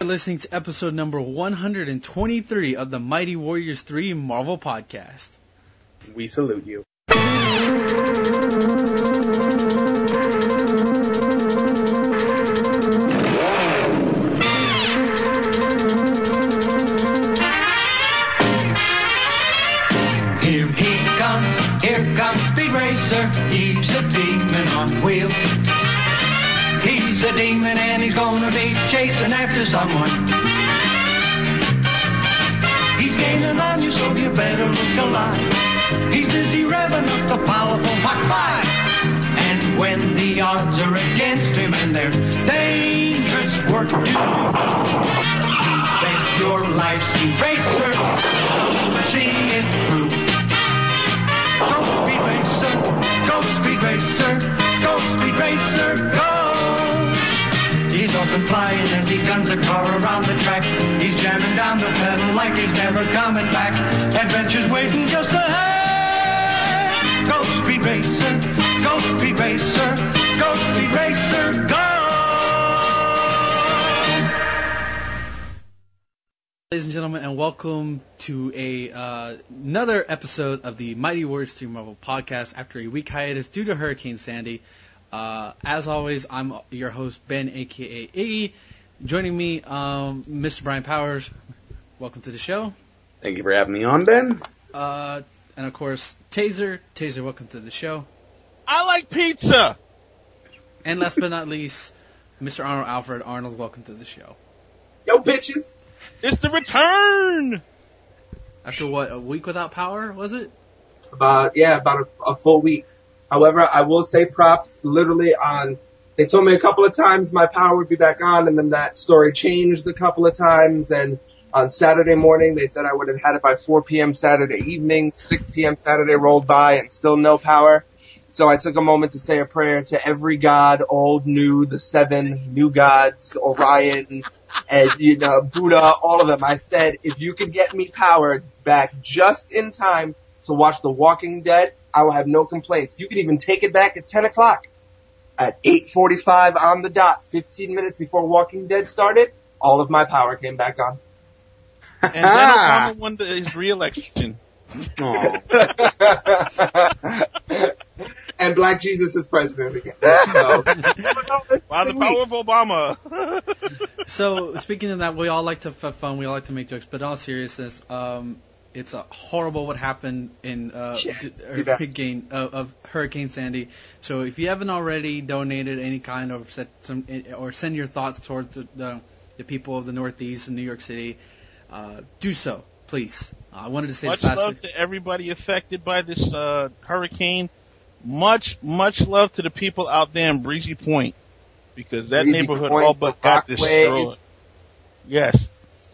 listening to episode number 123 of the Mighty Warriors 3 Marvel Podcast. We salute you. Here comes Speed Racer. He's a demon on wheels. He's a demon and he's gonna be chasing after someone. He's gaining on you, so you better look alive. He's busy revving up the powerful Mach 5. And when the odds are against him and there's dangerous work to do, bet your life, Speed Racer, see it through. Go Speed Racer, go Speed Racer, go Speed Racer, go! He's off and flying as he guns a car around the track. He's jamming down the pedal like he's never coming back. Adventure's waiting just ahead. Go Speed Racer, go Speed Racer, go Speed Racer, go! Ladies and gentlemen, and welcome to another episode of the Mighty Warriors 3 Marvel Podcast after a week hiatus due to Hurricane Sandy. As always, I'm your host, Ben, a.k.a. Iggy. Joining me, Mr. Brian Powers. Welcome to the show. Thank you for having me on, Ben. And, of course, Taser. Taser, welcome to the show. I like pizza! And last but not least, Mr. Arnold Alfred. Arnold, welcome to the show. Yo, bitches! It's the return! After what, a week without power, was it? About a full week. However, I will say props literally they told me a couple of times my power would be back on, and then that story changed a couple of times, and on Saturday morning they said I would have had it by 4 p.m. Saturday evening, 6 p.m. Saturday rolled by, and still no power. So I took a moment to say a prayer to every god, old, new, the 7 new gods, Orion, and, Buddha, all of them. I said, if you could get me powered back just in time to watch The Walking Dead, I will have no complaints. You can even take it back at 10 o'clock. At 8:45 on the dot, 15 minutes before Walking Dead started, all of my power came back on. And then Obama won his re-election. And Black Jesus is president again. So. Wow, the power of Obama. So, speaking of that, we all like to have fun, we all like to make jokes, but in all seriousness, it's a horrible what happened in Hurricane Sandy. So if you haven't already donated any kind of send your thoughts towards the people of the Northeast in New York City, do so, please. I wanted to say much love to everybody affected by this hurricane. Much love to the people out there in Breezy Point, because that neighborhood all but got destroyed. Yes.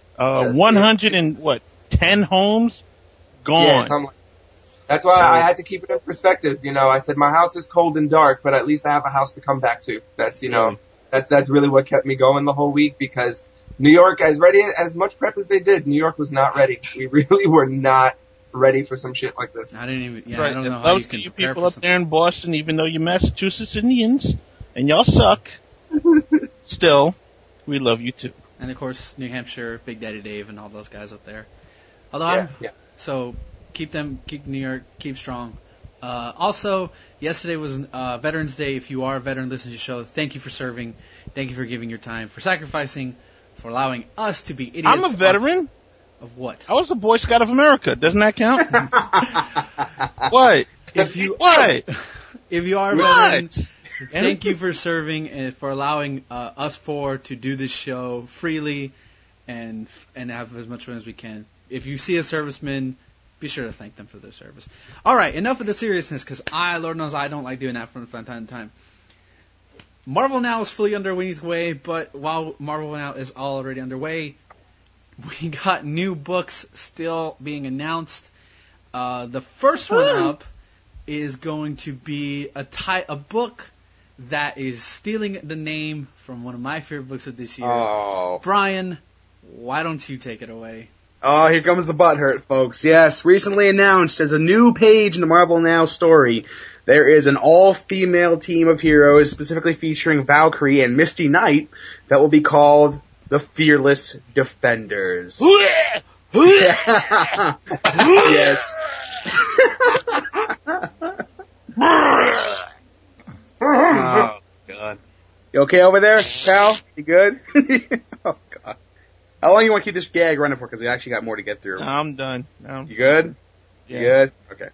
110 homes gone. Yeah, that's why I had to keep it in perspective. I said my house is cold and dark, but at least I have a house to come back to. That's that's really what kept me going the whole week, because New York, as much prep as they did, New York was not ready. We really were not ready for some shit like this. I didn't even. Yeah, right. I don't know how you can you people up there in Boston, even though you're Massachusetts Indians and y'all suck, still, we love you too. And of course, New Hampshire, Big Daddy Dave, and all those guys up there. Although so keep New York, keep strong. Also, yesterday was Veterans Day. If you are a veteran listening to the show, thank you for serving. Thank you for giving your time, for sacrificing, for allowing us to be idiots. I'm a veteran. Of what? I was a Boy Scout of America. Doesn't that count? What? If you are a veteran, thank you for serving and for allowing us four to do this show freely and have as much fun as we can. If you see a serviceman, be sure to thank them for their service. All right, enough of the seriousness, because Lord knows I don't like doing that from time to time. Marvel Now is fully underway, but while Marvel Now is already underway, we got new books still being announced. The first one up is going to be a book that is stealing the name from one of my favorite books of this year. Oh. Brian, why don't you take it away? Oh, here comes the butthurt, folks. Yes, recently announced as a new page in the Marvel Now story, there is an all-female team of heroes, specifically featuring Valkyrie and Misty Knight, that will be called the Fearless Defenders. Yes. Oh, God. You okay over there, pal? You good? Oh, God. How long you want to keep this gag running for? Because we actually got more to get through. I'm done. You good? Yeah. You good? Okay.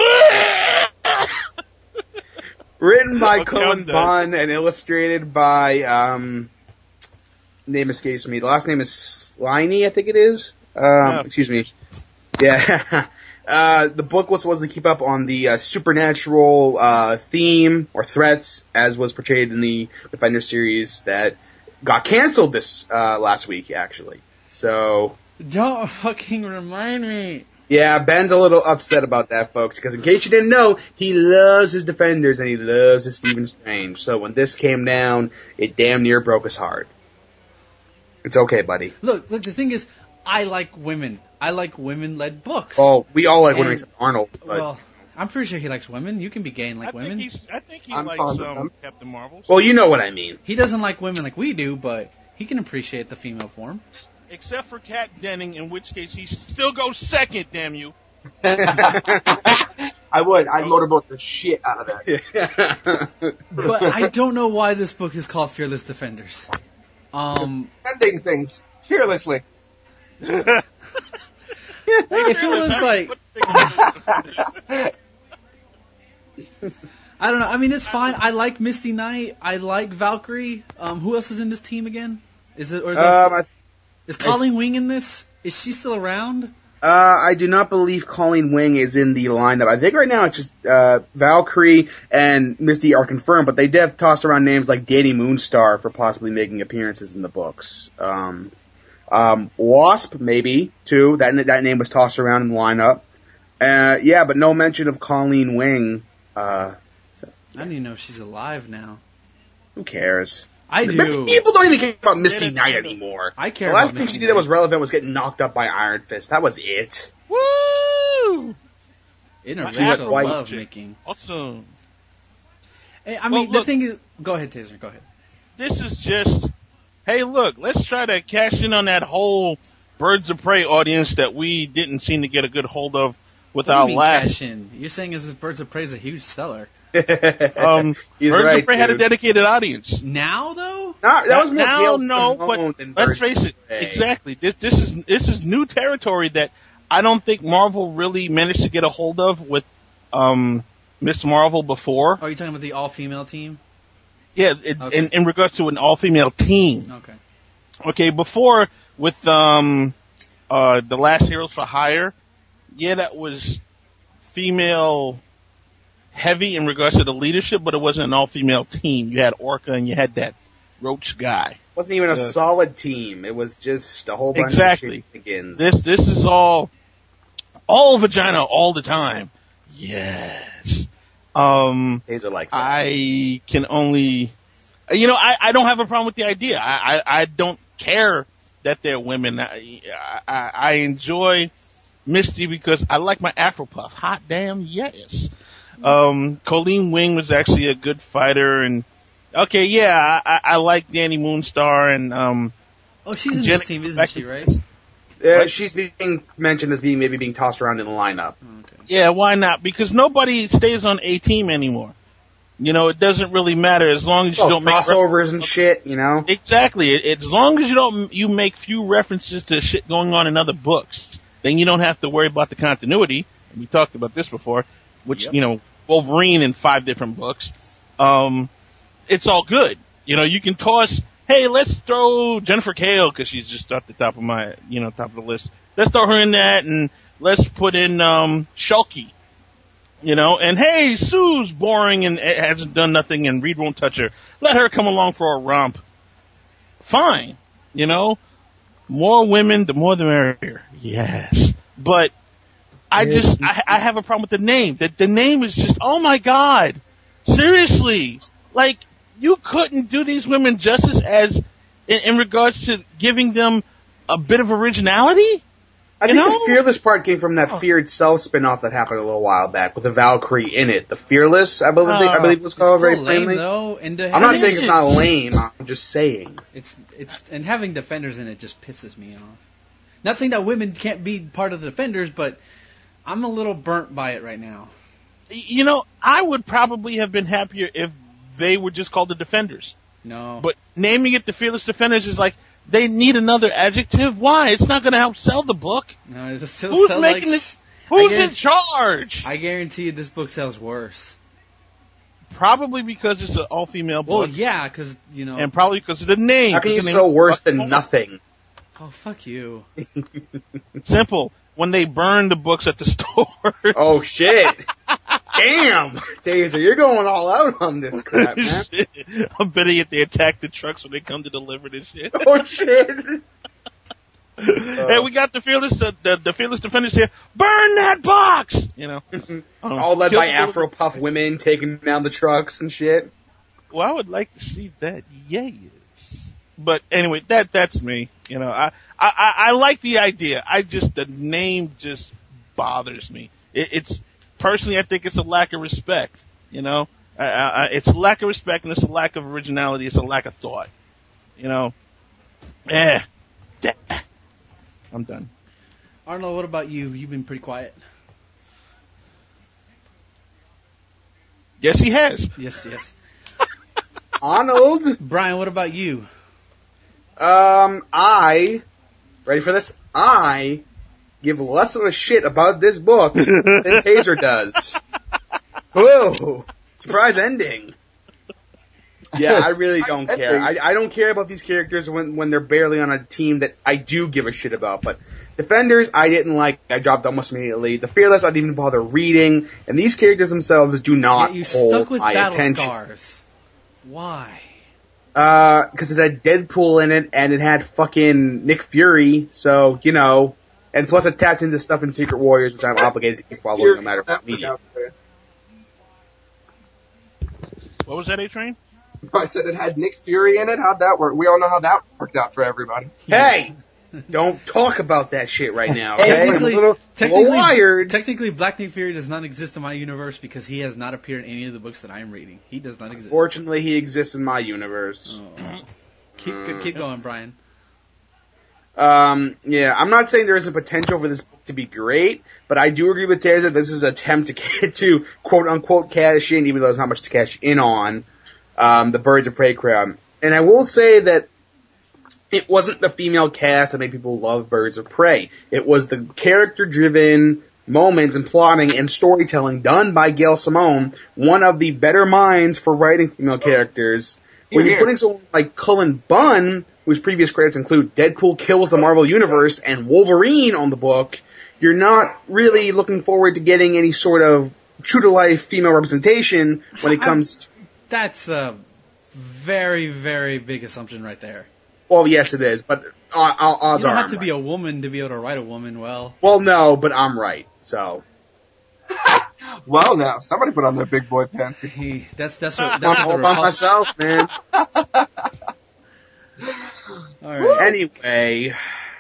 Written by Cullen Bunn and illustrated by, name escapes me. The last name is Sliney, I think it is. Excuse me. Yeah. The book was supposed to keep up on the supernatural theme or threats as was portrayed in the Defender series that got canceled this last week, actually. So don't fucking remind me. Yeah, Ben's a little upset about that, folks, because in case you didn't know, he loves his Defenders and he loves his Stephen Strange. So when this came down, it damn near broke his heart. It's okay, buddy. Look, the thing is, I like women. I like women-led books. Oh, we all like women except Arnold. But. Well, I'm pretty sure he likes women. You can be gay and like women. I think he likes Captain Marvel. Well, you know what I mean. He doesn't like women like we do, but he can appreciate the female form. Except for Kat Denning, in which case he still goes second, damn you. I would. I'd motorboat the shit out of that. But I don't know why this book is called Fearless Defenders. Defending things fearlessly. If it was like... I don't know. I mean, it's fine. I like Misty Knight. I like Valkyrie. Who else is in this team again? Is it? Or is Colleen Wing in this? Is she still around? I do not believe Colleen Wing is in the lineup. I think right now it's just Valkyrie and Misty are confirmed, but they have tossed around names like Danny Moonstar for possibly making appearances in the books. Wasp, maybe, too. That name was tossed around in the lineup. Yeah, but no mention of Colleen Wing. I don't even know if she's alive now. Who cares? I do. People don't even care about Misty Knight anymore. I care. The last thing she did that was relevant was getting knocked up by Iron Fist. That was it. Woo! Interracial love making. Awesome. I mean, the thing is... Go ahead, Taser. Go ahead. This is just... Hey, look, let's try to cash in on that whole Birds of Prey audience that we didn't seem to get a good hold of with our last... Cash in? You're saying as if Birds of Prey is a huge seller. Birds of Prey had a dedicated audience. Now, though? That was more now, no, but let's face it. Exactly. This is new territory that I don't think Marvel really managed to get a hold of with Miss Marvel before. Are you talking about the all-female team? Yeah, in regards to an all-female team. Okay, before with The Last Heroes for Hire, yeah, that was female heavy in regards to the leadership, but it wasn't an all-female team. You had Orca and you had that Roach guy. It wasn't even a solid team. It was just a whole bunch of shenanigans. This is all vagina all the time. Yes. Taser likes that. I can only, I don't have a problem with the idea. I don't care that they're women. I enjoy Misty because I like my Afro puff. Hot damn, yes. Colleen Wing was actually a good fighter, and okay, yeah, I like Danny Moonstar and she's in this team, isn't she? Right? She's being mentioned as maybe being tossed around in the lineup. Okay. Yeah, why not? Because nobody stays on a team anymore. It doesn't really matter as long as you don't make crossovers and shit. Exactly. As long as you make few references to shit going on in other books, then you don't have to worry about the continuity. We talked about this before. Which, Wolverine in 5 different books. It's all good. You can toss, hey, let's throw Jennifer Cale, because she's just at the top of my, top of the list. Let's throw her in that, and let's put in, Shulky. And hey, Sue's boring and hasn't done nothing, and Reed won't touch her. Let her come along for a romp. Fine. More women, the more the merrier. Yes. But, I have a problem with the name. The name is just, oh my God. Seriously. Like, you couldn't do these women justice in regards to giving them a bit of originality? I think the Fearless part came from that Fear Itself spinoff that happened a little while back with the Valkyrie in it. The Fearless, I believe it was called very plainly. I'm not saying it's not lame. I'm just saying it's and having Defenders in it just pisses me off. Not saying that women can't be part of the Defenders, but I'm a little burnt by it right now. You know, I would probably have been happier if they were just called the Defenders. No. But naming it the Fearless Defenders is like, they need another adjective? Why? It's not going to help sell the book. No, it's just Who's making this? Who's in charge? I guarantee you this book sells worse. Probably because it's an all-female book. Well, yeah, because, you know. And probably because of the name. How can you sell worse than nothing? Oh, fuck you. Simple. When they burn the books at the store. Oh, shit. Damn. Taser, you're going all out on this crap, man. I'm betting if they attack the trucks when they come to deliver this shit. Oh, shit. Hey, we got the Fearless Defenders here. Burn that box! You know. All led by Afro Puff women taking down the trucks and shit. Well, I would like to see that. Yes. But anyway, that's me. You know, I like the idea. The name just bothers me. It's personally, I think it's a lack of respect. You know, it's a lack of respect and it's a lack of originality. It's a lack of thought. You know, I'm done. Arnold, what about you? You've been pretty quiet. Yes, he has. Yes. Arnold? Brian, what about you? Ready for this? I give less of a shit about this book than Taser does. Whoa! Surprise ending. Yeah, I really don't care. I don't care about these characters when they're barely on a team that I do give a shit about. But Defenders, I didn't like. I dropped almost immediately. The Fearless, I didn't even bother reading. And these characters themselves do not hold my attention. Scars. Why? Because it had Deadpool in it, and it had fucking Nick Fury, so, you know, and plus it tapped into stuff in Secret Warriors, which I'm obligated to keep following no matter what media. What was that, A-Train? I said it had Nick Fury in it. How'd that work? We all know how that worked out for everybody. Hey! Don't talk about that shit right now, okay? Technically, Black Nick Fury does not exist in my universe because he has not appeared in any of the books that I'm reading. He does not exist. Fortunately, he exists in my universe. Oh. Keep going, Brian. Yeah, I'm not saying there isn't potential for this book to be great, but I do agree with Taser. This is an attempt to get to quote-unquote cash in, even though there's not much to cash in on, the Birds of Prey crowd. And I will say that it wasn't the female cast that made people love Birds of Prey. It was the character-driven moments and plotting and storytelling done by Gail Simone, one of the better minds for writing female characters. When you're putting someone like Cullen Bunn, whose previous credits include Deadpool Kills the Marvel Universe and Wolverine on the book, you're not really looking forward to getting any sort of true-to-life female representation when it comes to... That's a very, very big assumption right there. Well, yes, it is, but odds are you don't have to be a woman to be able to write a woman well. Well, no, but I'm right, so... Well, now somebody put on their big boy pants. That's I'm all by myself, man. All right. Anyway,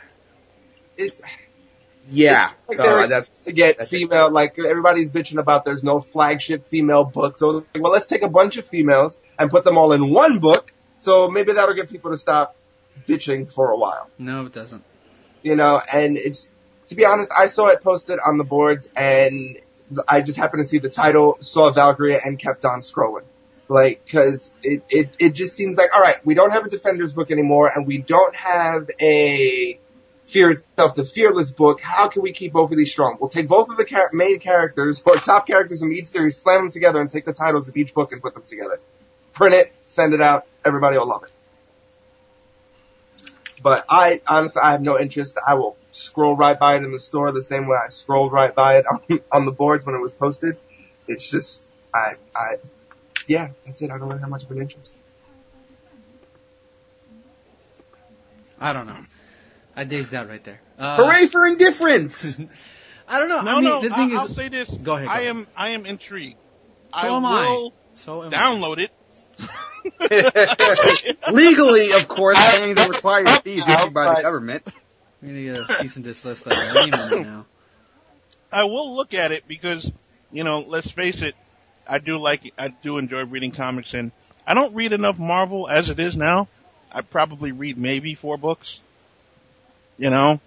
yeah. It's like that's to get female. Like everybody's bitching about, there's no flagship female book. So, like, well, let's take a bunch of females and put them all in one book. So maybe that'll get people to stop bitching for a while. No, it doesn't. You know, and it's, to be honest, I saw it posted on the boards and I just happened to see the title, saw Valkyrie, and kept on scrolling. Like, cause it just seems like, alright, we don't have a Defenders book anymore, and we don't have a Fear Itself, the Fearless book. How can we keep both of these strong? We'll take both of the main characters, or top characters from each series, slam them together, and take the titles of each book and put them together. Print it, send it out, everybody will love it. But honestly, I have no interest. I will scroll right by it in the store the same way I scrolled right by it on the boards when it was posted. It's just, yeah, that's it. I don't really have much of an interest. I don't know. I dazed out right there. Hooray for indifference! I don't know. The thing is, I'll say this. Go ahead. I am intrigued. So am I. Download it. Legally, of course, paying the required fees issued by the government. We're going to get a cease and desist letter any minute now. I will look at it because, let's face it, I do enjoy reading comics, and I don't read enough Marvel as it is now. I probably read maybe 4 books, and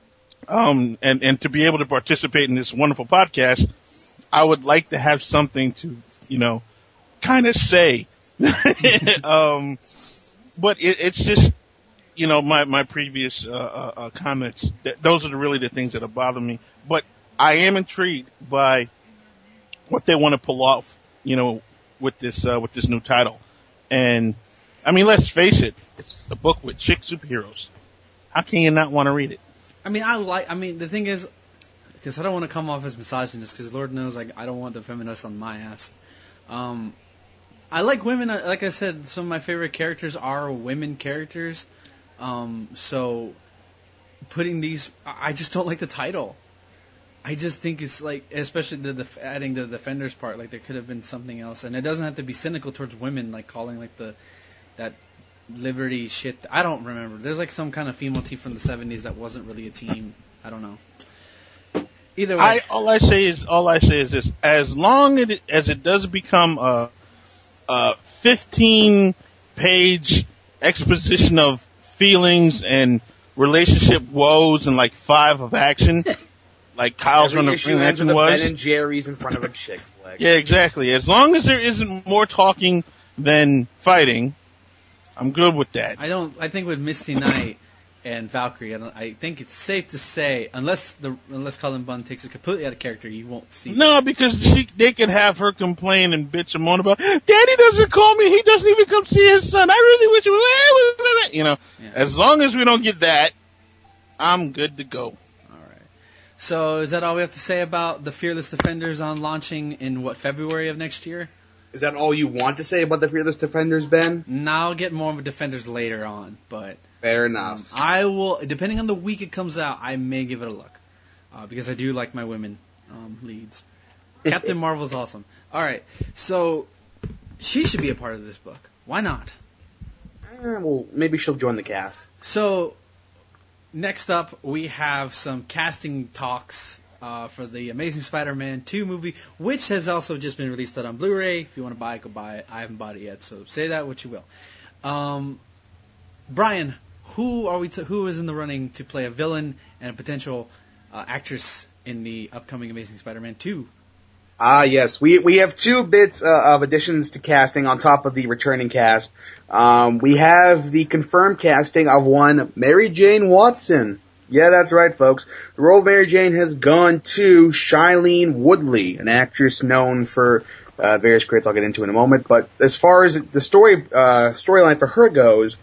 to be able to participate in this wonderful podcast, I would like to have something to, kind of say. But it's just, my previous, comments, those are really the things that bother me. But I am intrigued by what they want to pull off, with this new title. And, I mean, let's face it, it's a book with chick superheroes. How can you not want to read it? I mean, the thing is, because I don't want to come off as misogynist, because Lord knows, I don't want the feminists on my ass. I like women, like I said, some of my favorite characters are women characters. So, putting these, I just don't like the title. I just think it's like, especially adding the Defenders part, like there could have been something else, and it doesn't have to be cynical towards women, like calling like that Liberty shit. I don't remember. There's like some kind of female team from the 70s that wasn't really a team. I don't know. Either way, all I say is this: as long as it does become a 15-page exposition of feelings and relationship woes and like 5 of action. Like Kyle's Run of Green Lantern was. Ben and Jerry's in front of a chick flag. Yeah, exactly. As long as there isn't more talking than fighting, I'm good with that. I think with Misty Knight and Valkyrie, I think it's safe to say, unless Cullen Bunn takes it completely out of character, you won't see. No, because they could have her complain and bitch and moan about, Daddy doesn't call me, he doesn't even come see his son. I really wish he would. Yeah. As long as we don't get that, I'm good to go. So is that all we have to say about the Fearless Defenders on launching in, February of next year? Is that all you want to say about the Fearless Defenders, Ben? No, I'll get more of Defenders later on, but... Fair enough. I will, depending on the week it comes out, I may give it a look. Because I do like my women leads. Captain Marvel's awesome. Alright, so she should be a part of this book. Why not? Well, maybe she'll join the cast. So... Next up, we have some casting talks for the Amazing Spider-Man 2 movie, which has also just been released out on Blu-ray. If you want to buy it, go buy it. I haven't bought it yet, so say that what you will. Brian, who is in the running to play a villain and a potential actress in the upcoming Amazing Spider-Man 2? Yes. We have 2 bits of additions to casting on top of the returning cast. We have the confirmed casting of one Mary Jane Watson. Yeah, that's right, folks. The role of Mary Jane has gone to Shailene Woodley, an actress known for various credits I'll get into in a moment. But as far as the storyline for her goes,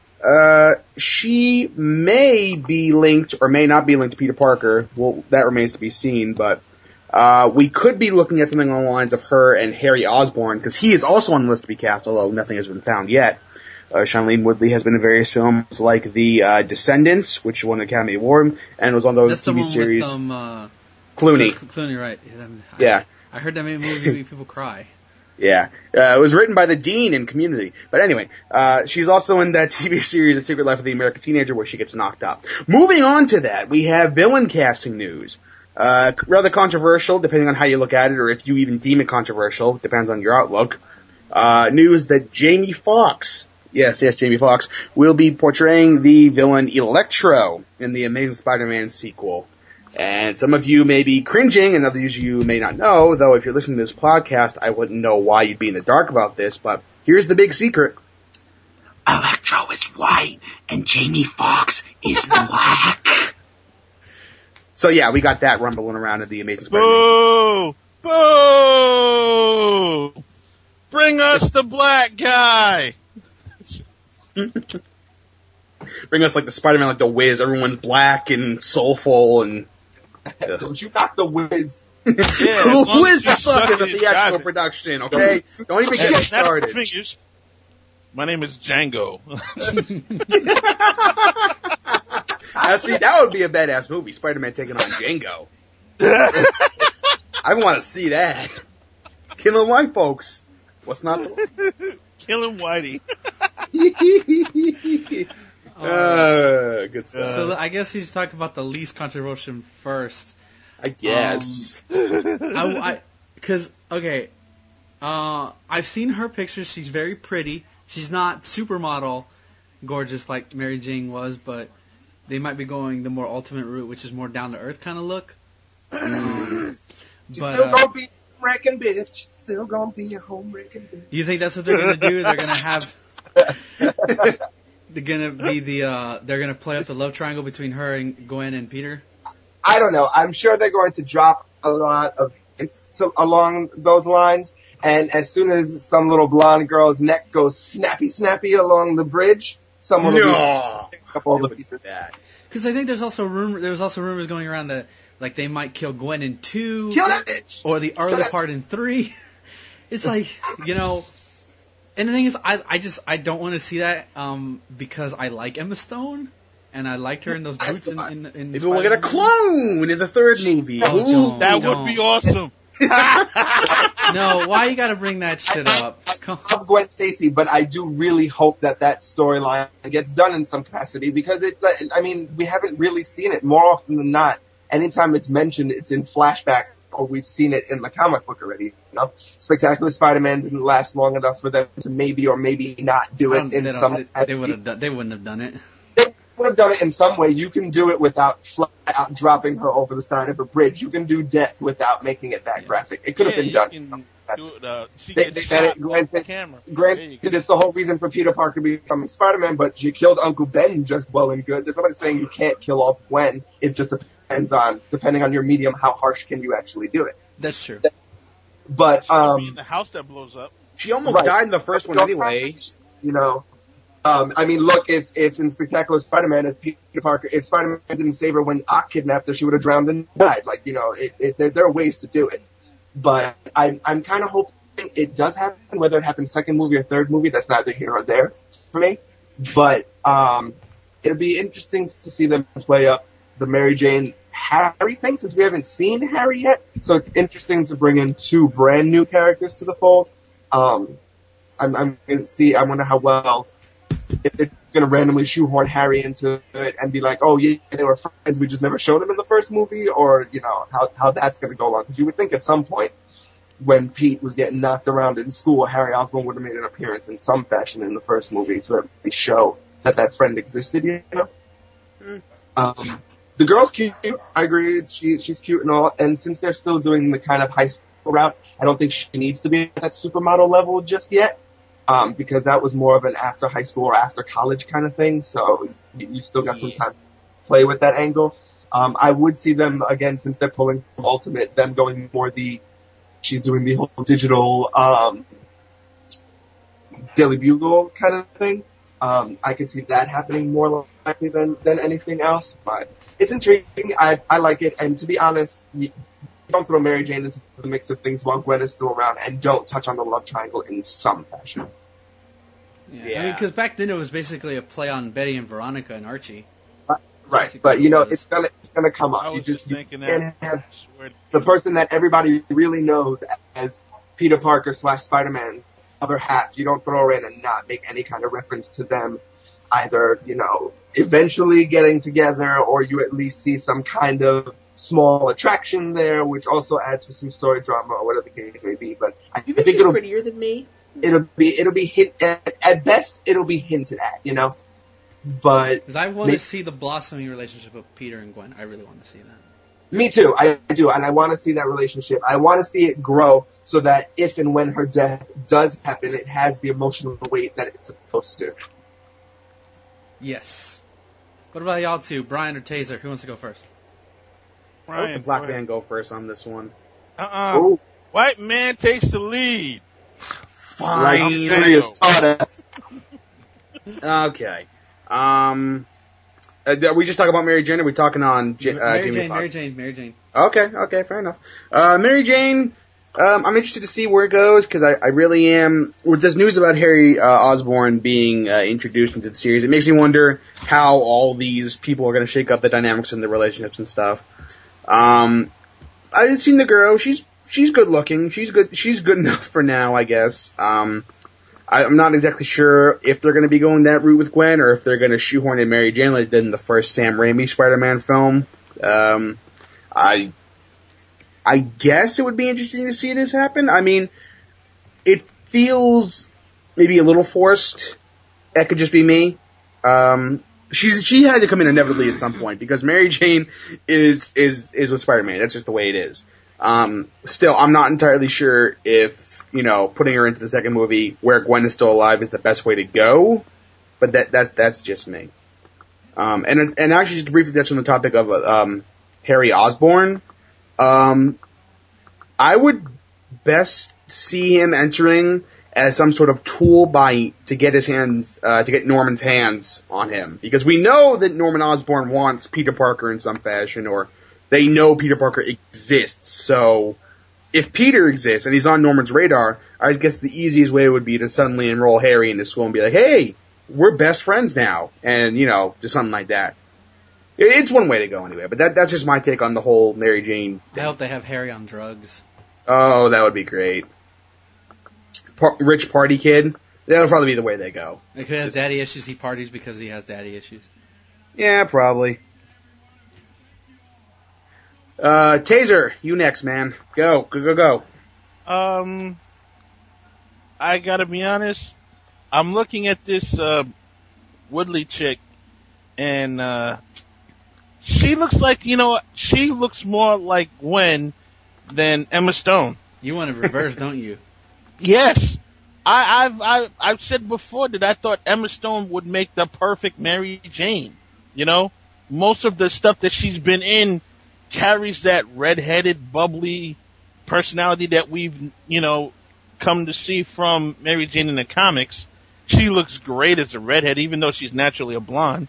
she may be linked or may not be linked to Peter Parker. Well, that remains to be seen, but we could be looking at something along the lines of her and Harry Osborn, because he is also on the list to be cast, although nothing has been found yet. Shailene Woodley has been in various films like The Descendants, which won an Academy Award, and was on those TV series. With, Clooney. Clooney, right. Yeah. I heard that made a movie make people cry. Yeah. It was written by the Dean in Community. But anyway, she's also in that TV series, The Secret Life of the American Teenager, where she gets knocked up. Moving on to that, we have villain casting news. Rather controversial, depending on how you look at it, or if you even deem it controversial, depends on your outlook. News that Jamie Foxx, yes, Jamie Foxx, will be portraying the villain Electro in the Amazing Spider-Man sequel. And some of you may be cringing, and others of you may not know, though if you're listening to this podcast, I wouldn't know why you'd be in the dark about this, but here's the big secret. Electro is white, and Jamie Foxx is black. So yeah, we got that rumbling around in the Amazing Spider-Man. Boo! Boo! Bring us the black guy! Bring us like the Spider-Man, like the Wiz. Everyone's black and soulful and... Don't you got the Wiz? Yeah, the Wiz sucks as a theatrical production, okay? Don't even get started. My name is Django. Now, see, that would be a badass movie, Spider-Man taking on Django. I want to see that. Killing white folks. What's not the... Killing Whitey. Good stuff. So I guess you should talk about the least controversial first. I guess. Because I've seen her pictures. She's very pretty. She's not supermodel gorgeous like Mary Jane was, but they might be going the more ultimate route, which is more down to earth kind of look. She's still gonna be a wrecking bitch. Still gonna be a home wrecking bitch. You think that's what they're gonna do? They're gonna have. They're gonna play up the love triangle between her and Gwen and Peter. I don't know. I'm sure they're going to drop a lot of hints along those lines. And as soon as some little blonde girl's neck goes snappy along the bridge, someone will pick up all the pieces. Because I think there was also rumors going around that like they might kill Gwen in 2, kill that bitch, or the early part in 3. It's like, you know. And the thing is, I don't want to see that because I like Emma Stone. And I liked her in those boots in Maybe we'll get a clone in the 3rd movie. That would be awesome. No, why you gotta bring that shit up? I love Gwen Stacy, but I do really hope that storyline gets done in some capacity because we haven't really seen it. More often than not, anytime it's mentioned, it's in flashback or we've seen it in the comic book already. You know, Spectacular Spider-Man didn't last long enough for them to maybe or maybe not do it in some. They wouldn't have done it. Would have done it in some way. You can do it without flat out dropping her over the side of a bridge. You can do death without making it that graphic. It could have been done. Granted, it's the whole reason for Peter Parker becoming Spider-Man, but she killed Uncle Ben just well and good. There's nobody saying you can't kill off Gwen. It just depending on your medium, how harsh can you actually do it. That's true. But in the house that blows up. She almost died in the first one anyway. You know. Look, if in Spectacular Spider-Man, if Spider-Man didn't save her when Ock kidnapped her, she would have drowned and died. Like, you know, there are ways to do it. But I'm kind of hoping it does happen, whether it happens 2nd movie or 3rd movie, that's neither here or there for me. But, it'll be interesting to see them play up the Mary Jane Harry thing, since we haven't seen Harry yet. So it's interesting to bring in 2 brand new characters to the fold. I'm gonna see, I wonder how well, if they're going to randomly shoehorn Harry into it and be like, oh yeah, they were friends, we just never showed them in the first movie, or, you know, how that's going to go along. Because you would think at some point, when Pete was getting knocked around in school, Harry Osborn would have made an appearance in some fashion in the first movie to really show that friend existed, you know? The girl's cute, I agree, she's cute and all, and since they're still doing the kind of high school route, I don't think she needs to be at that supermodel level just yet. Because that was more of an after high school or after college kind of thing, so you still got some time to play with that angle. I would see them, again, since they're pulling from Ultimate, them going more she's doing the whole digital, Daily Bugle kind of thing. I could see that happening more likely than anything else, but it's intriguing. I like it, and to be honest, don't throw Mary Jane into the mix of things while Gwen is still around, and don't touch on the love triangle in some fashion. Yeah. I mean, because back then it was basically a play on Betty and Veronica and Archie. Right, but you know, it's gonna come up. You can't have the person that everybody really knows as Peter Parker / Spider-Man, other half. You don't throw her in and not make any kind of reference to them, either, you know, eventually getting together, or you at least see some kind of small attraction there, which also adds to some story drama or whatever the case may be. But I think she's prettier than me. It'll be hint at best. It'll be hinted at, you know. But because I want to see the blossoming relationship of Peter and Gwen, I really want to see that. Me too, I do, and I want to see that relationship. I want to see it grow so that if and when her death does happen, it has the emotional weight that it's supposed to. Yes. What about y'all two, Brian or Taser? Who wants to go first? Brian, let the black man go first on this one. White man takes the lead. Fine. Okay. Are we just talking about Mary Jane, or are we talking on Mary Jane. Okay, fair enough. Mary Jane, I'm interested to see where it goes, because I really am. With this news about Harry Osborn being introduced into the series, it makes me wonder how all these people are going to shake up the dynamics and the relationships and stuff. I've seen the girl. She's good looking. She's good enough for now, I guess. I'm not exactly sure if they're going to be going that route with Gwen or if they're going to shoehorn in Mary Jane like they did in the first Sam Raimi Spider-Man film. I guess it would be interesting to see this happen. I mean, it feels maybe a little forced. That could just be me. She had to come in inevitably at some point because Mary Jane is with Spider-Man. That's just the way it is. Still, I'm not entirely sure if, putting her into the second movie where Gwen is still alive is the best way to go, but that's just me. And actually just to briefly touch on the topic of, Harry Osborn, I would best see him entering as some sort of tool to get Norman's hands on him. Because we know that Norman Osborn wants Peter Parker in some fashion, or they know Peter Parker exists, so if Peter exists and he's on Norman's radar, I guess the easiest way would be to suddenly enroll Harry into school and be like, hey, we're best friends now. And, just something like that. It's one way to go anyway, but that's just my take on the whole Mary Jane thing. I hope they have Harry on drugs. Oh, that would be great. Rich party kid. That'll probably be the way they go. If he has daddy issues, he parties because he has daddy issues. Yeah, probably. Taser, you next, man. Go. I gotta be honest. I'm looking at this, Woodley chick, and, she looks like, she looks more like Gwen than Emma Stone. You want to reverse, don't you? Yes. I've said before that I thought Emma Stone would make the perfect Mary Jane. Most of the stuff that she's been in carries that red-headed, bubbly personality that we've, come to see from Mary Jane in the comics. She looks great as a redhead, even though she's naturally a blonde.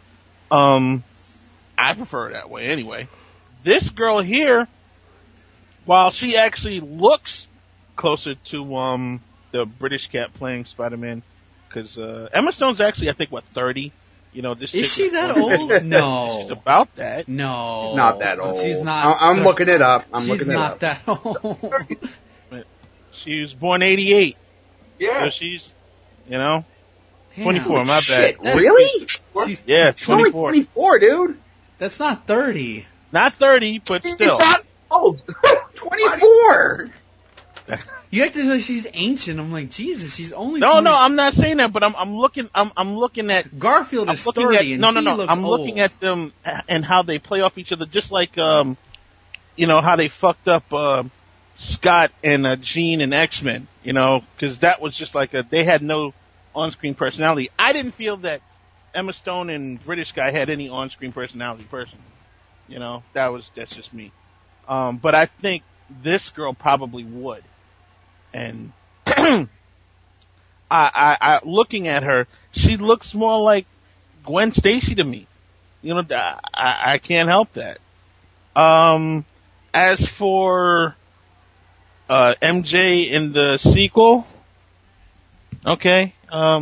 I prefer her that way anyway. This girl here, while she actually looks closer to, the British cat playing Spider-Man, because, Emma Stone's actually, I think, 30? Is she that old? No. She's about that. No. She's not that old. She's not. I'm looking it up. She's not that old. She was born 88. Yeah. So she's, 24, my bad. Shit, really? She's 24. 24, dude. That's not 30. Not 30, but still. She's not old. 24! You act like she's ancient. I'm like, Jesus, she's only. No, 20. I'm not saying that, but I'm looking at Garfield is 30, and no. he looks I'm old. looking at them and how they play off each other, just like how they fucked up Scott and Jean and X-Men, because that was just like they had no on-screen personality. I didn't feel that Emma Stone and British guy had any on-screen personality personally. That's just me. But I think this girl probably would. And I looking at her, she looks more like Gwen Stacy to me. I can't help that. As for MJ in the sequel, okay.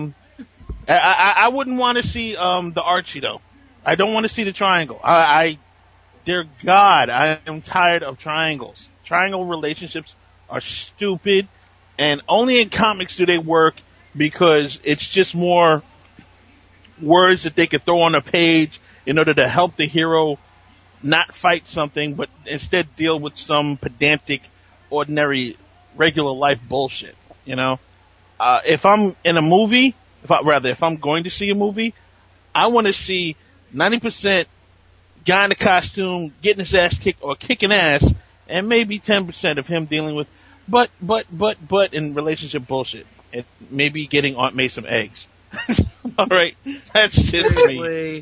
I wouldn't want to see the Archie though. I don't want to see the triangle. Dear God, I am tired of triangles. Triangle relationships are stupid, and only in comics do they work because it's just more words that they could throw on a page in order to help the hero not fight something, but instead deal with some pedantic, ordinary, regular life bullshit. If I'm in a movie, if I'm going to see a movie, I want to see 90% guy in a costume getting his ass kicked or kicking ass, and maybe 10% of him dealing with but in relationship bullshit. And maybe getting Aunt May some eggs. Alright, that's just me.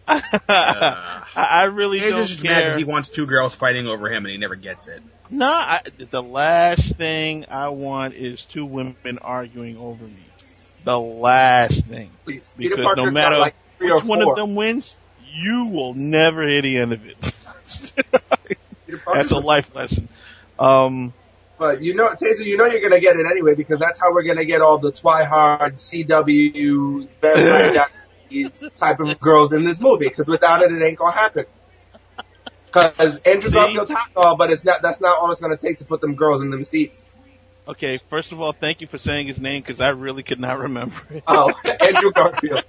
I really don't He's just care. mad because he wants two girls fighting over him and he never gets it. No, the last thing I want is two women arguing over me. The last thing. Please. Because Peter Parker's no matter got like 3 or which one 4. of them wins, you will never hear the end of it. That's a life lesson. But Taser, you're gonna get it anyway because that's how we're gonna get all the Twihard, CW, type of girls in this movie. Because without it ain't gonna happen. Because Andrew Garfield's hot, but that's not all it's gonna take to put them girls in them seats. Okay, first of all, thank you for saying his name because I really could not remember it. Oh, Andrew Garfield.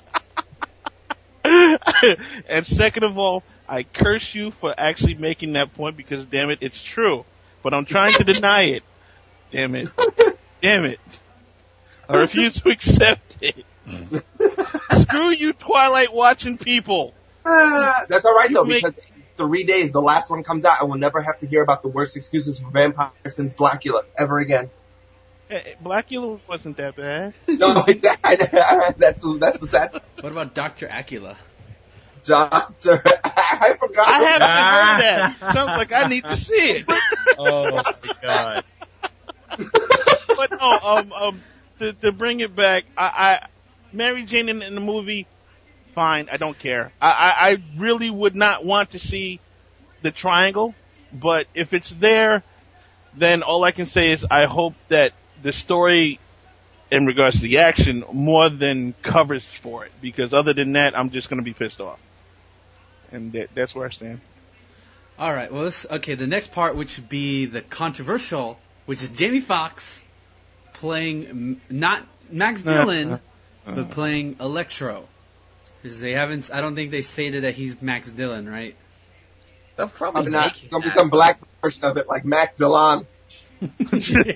And second of all, I curse you for actually making that point because, damn it, it's true. But I'm trying to deny it. Damn it. Damn it. I refuse to accept it. Screw you, Twilight watching people. That's alright though, because in 3 days, the last one comes out and we'll never have to hear about the worst excuses for vampires since Blackula ever again. Blackula wasn't that bad. No, that's the sad thing. What about Dr. Acula? Doctor, I forgot. I haven't heard that. Sounds like I need to see it. Oh my god. But no, to bring it back, Mary Jane in the movie, fine, I don't care. I really would not want to see the triangle, but if it's there, then all I can say is I hope that the story in regards to the action more than covers for it, because other than that, I'm just going to be pissed off. And that's where I stand. All right. Well, the next part, which would be the controversial, which is Jamie Foxx playing not Max Dillon, but playing Electro. Because I don't think they stated that he's Max Dillon, right? They'll probably not. It's going to be some black version of it, like Mac Dillon. Big Daddy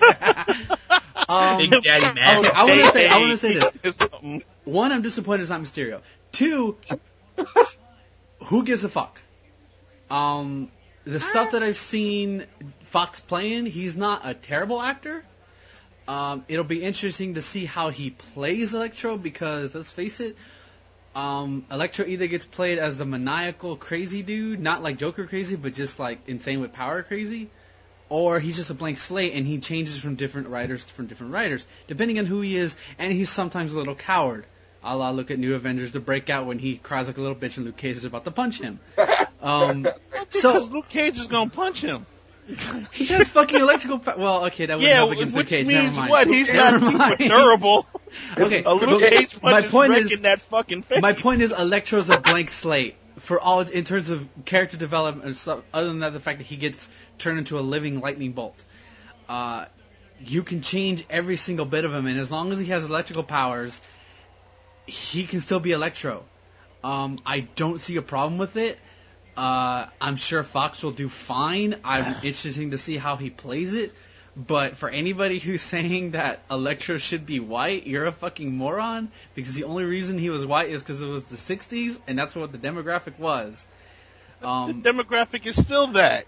Mac. Okay, I want to say this. One, I'm disappointed it's not Mysterio. Two, who gives a fuck? The stuff that I've seen Fox playing, he's not a terrible actor. It'll be interesting to see how he plays Electro because, let's face it, Electro either gets played as the maniacal crazy dude, not like Joker crazy, but just like insane with power crazy, or he's just a blank slate and he changes from different writers, depending on who he is, and he's sometimes a little coward. A la look at New Avengers, the breakout when he cries like a little bitch and Luke Cage is about to punch him. Because Luke Cage is going to punch him. He has fucking electrical well, okay, that wouldn't help against Luke Cage. Means never mind. what? He's not super durable. Okay, a Luke Cage punch is wrecking that fucking face. My point is, Electro's a blank slate for all in terms of character development and stuff. Other than that, the fact that he gets turned into a living lightning bolt. You can change every single bit of him, and as long as he has electrical powers, he can still be Electro. I don't see a problem with it. I'm sure Fox will do fine. I'm interested to see how he plays it. But for anybody who's saying that Electro should be white, you're a fucking moron. Because the only reason he was white is because it was the 60s, and that's what the demographic was. The demographic is still that.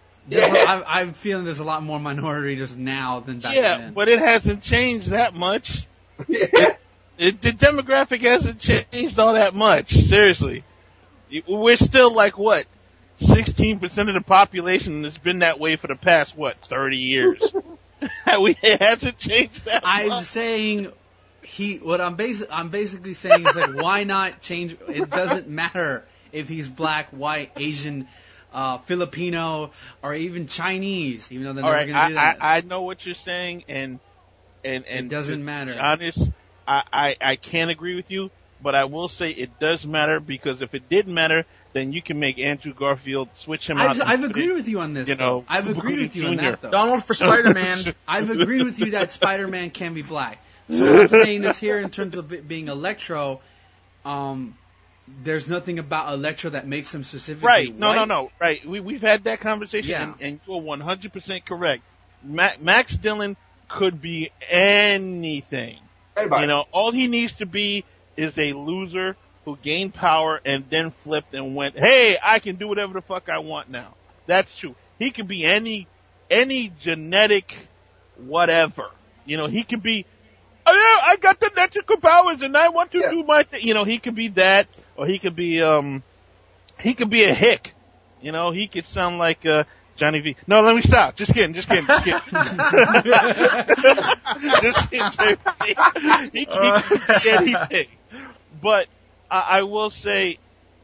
I'm feeling there's a lot more minorities now than back then. Yeah, but it hasn't changed that much. The demographic hasn't changed all that much. Seriously. We're still like, what, 16% of the population that's been that way for the past, 30 years? It hasn't changed that much. I'm saying, I'm basically saying is like, why not change? It doesn't matter if he's black, white, Asian, Filipino, or even Chinese, even though they're never going to do that. I know what you're saying, and it doesn't matter. To be honest, I can't agree with you, but I will say it does matter, because if it didn't matter, then you can make Andrew Garfield, switch him out. I've agreed with you on this. I've agreed with you on that, though. Donald for Spider-Man. I've agreed with you that Spider-Man can be black. So I'm saying this here in terms of it being Electro, there's nothing about Electro that makes him specifically right. white. No. Right. We've had that conversation, Yeah. and you're 100% correct. Max Dillon could be anything. Everybody. All he needs to be is a loser who gained power and then flipped and went, hey, I can do whatever the fuck I want now. That's true. He could be any genetic whatever. He could be, oh yeah, I got the electrical powers and I want to do my thing. He could be that, or he could be a hick. He could sound like, Johnny V. No, let me stop. Just kidding. Just kidding. Just kidding, he could be anything. But I will say,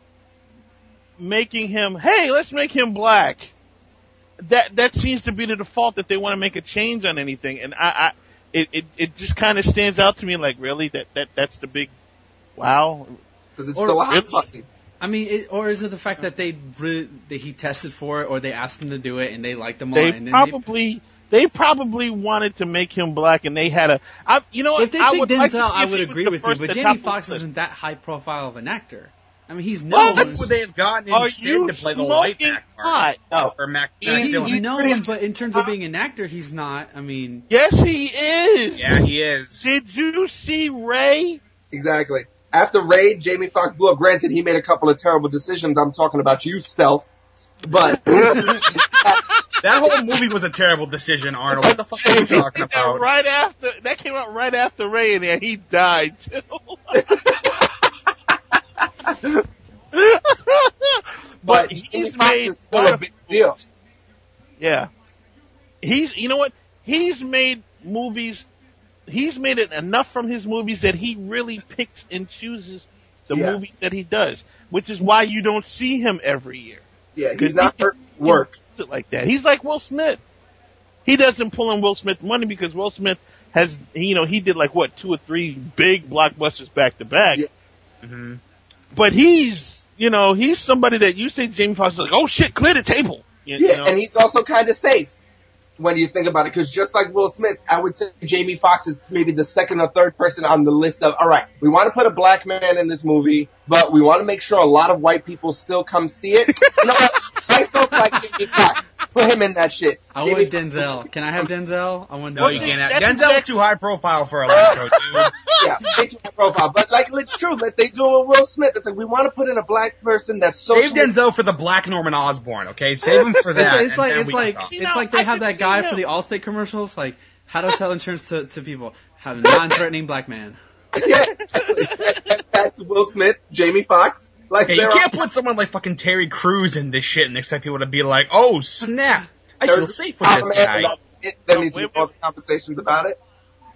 let's make him black. That seems to be the default, that they want to make a change on anything. And it just kind of stands out to me like, really? That's the big wow? Because it's still a hot button. I mean, or is it the fact that that he tested for it, or they asked him to do it and they liked him all? They They probably wanted to make him black, and they had a. If they picked Denzel, like to see I if would he was agree the with you. first But at Jamie top of Foxx the list. isn't that high profile of an actor. I mean, he's known. What would they have gotten Are instead you to play the white smoking Mac hot? No. or Mac He's Dillon? known, but in terms of being an actor, he's not. I mean, Yes, he is. Yeah, he is. Did you see Ray? Exactly. After Raid, Jamie Foxx blew up. Granted, he made a couple of terrible decisions. I'm talking about you, Stealth. But That whole movie was a terrible decision, Arnold. What the fuck are you talking about? That came out right after Ray, and he died too. But Jamie he's Foxx made is still a big deal. Yeah. You know what? He's made movies. He's made it enough from his movies that he really picks and chooses the movies that he does, which is why you don't see him every year. Yeah, he's not hurt work. Like that. He's like Will Smith. He doesn't pull in Will Smith money because Will Smith has, he did like what, 2 or 3 big blockbusters back to back. Yeah. Mm-hmm. But he's somebody that you say Jamie Foxx is like, oh shit, clear the table. You know? And he's also kind of safe when you think about it, because just like Will Smith, I would say Jamie Foxx is maybe the second or third person on the list of, all right, we want to put a black man in this movie, but we want to make sure a lot of white people still come see it. You know what? I felt like Jamie Foxx. Put him in that shit. I want Denzel. Can I have Denzel? I want No, Denzel. you can't. That's Denzel's too high profile for Electro, dude. Yeah, way too high profile. But like, it's true. Like they do with Will Smith. It's like we want to put in a black person that's Save socially. Denzel for the black Norman Osborn, okay? Save him for that. It's like they I have could that see guy him. for the Allstate commercials, like how to sell insurance to people. Have a non-threatening black man. Yeah, that's Will Smith, Jamie Foxx. Like Hey, you can't put someone like fucking Terry Crews in this shit and expect people to be like, oh, snap. I feel safe with this guy. There needs to be more conversations about it.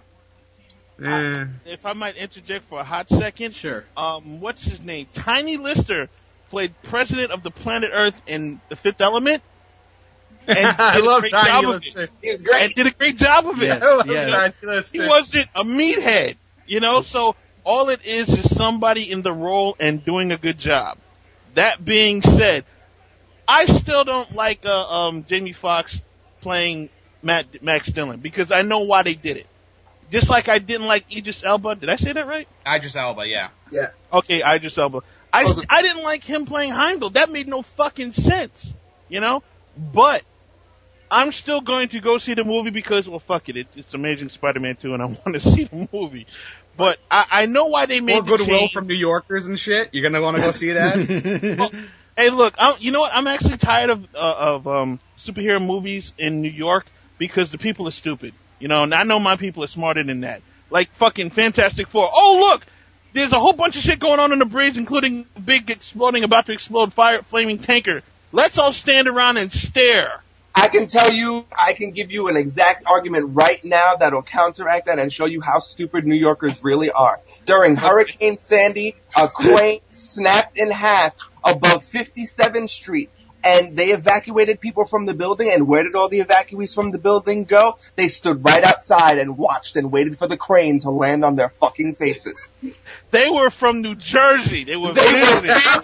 If I might interject for a hot second. Sure. What's his name? Tiny Lister played president of the planet Earth in The Fifth Element. And I love Tiny Lister. Lister. He's great. And did a great job of it. Yes, I love yes. Tiny Lister. He wasn't a meathead, so all it is somebody in the role and doing a good job. That being said, I still don't like Jamie Foxx playing Max Dillon because I know why they did it. Just like I didn't like Idris Elba. Did I say that right? Idris Elba, yeah. Yeah. Okay, Idris Elba. I didn't like him playing Heimdall. That made no fucking sense, But I'm still going to go see the movie because, well, fuck it. It's Amazing Spider-Man 2 and I want to see the movie. But I know why they made Or the Goodwill change. from New Yorkers and shit. You're gonna want to go see that? Well, hey, look, you know what? I'm actually tired of superhero movies in New York because the people are stupid. And I know my people are smarter than that. Like fucking Fantastic Four. Oh, look! There's a whole bunch of shit going on the bridge, including a big about to explode flaming tanker. Let's all stand around and stare. I can give you an exact argument right now that'll counteract that and show you how stupid New Yorkers really are. During Hurricane Sandy, a crane snapped in half above 57th Street, and they evacuated people from the building, and where did all the evacuees from the building go? They stood right outside and watched and waited for the crane to land on their fucking faces. They were from New Jersey. They were visiting.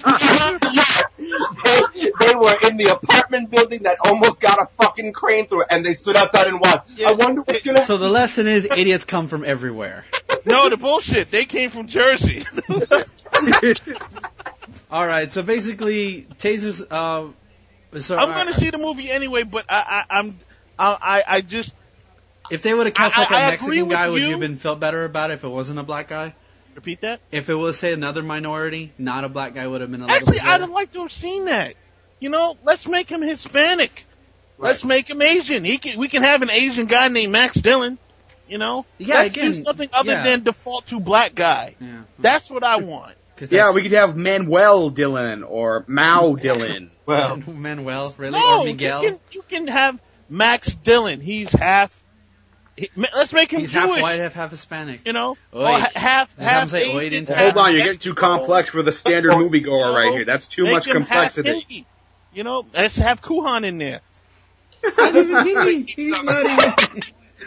They were in the apartment building that almost got a fucking crane through it, and they stood outside and watched. Yeah. I wonder what's gonna happen. So the lesson is, idiots come from everywhere. No, the bullshit. They came from Jersey. All right. So basically, Taser's. So I'm going to see the movie anyway, but I just. If they would have cast like a I agree Mexican with guy, would you. you have been felt better about it if it wasn't a black guy? Repeat that? If it was, say, another minority, not a black guy, would have been a little Actually, bit better. I'd like to have seen that. Let's make him Hispanic. Right. Let's make him Asian. We can have an Asian guy named Max Dillon. Yeah, Let's again, do something other yeah. than default to black guy. Yeah. That's what I want. 'Cause Yeah, that's- we could have Manuel Dillon or Mao Dillon. Well, Manuel, really? No, Or Miguel? you can have Max Dillon. He's half. Let's make him He's Jewish. half white, half Hispanic. Or Oi. half. Is that what I'm saying? Asian, Oi, didn't half Hold on, you're getting too Mexican. complex for the standard moviegoer right here. That's too Make much him half complexity. Hindi. Let's have Kuhan in there. He's not even. He's not even.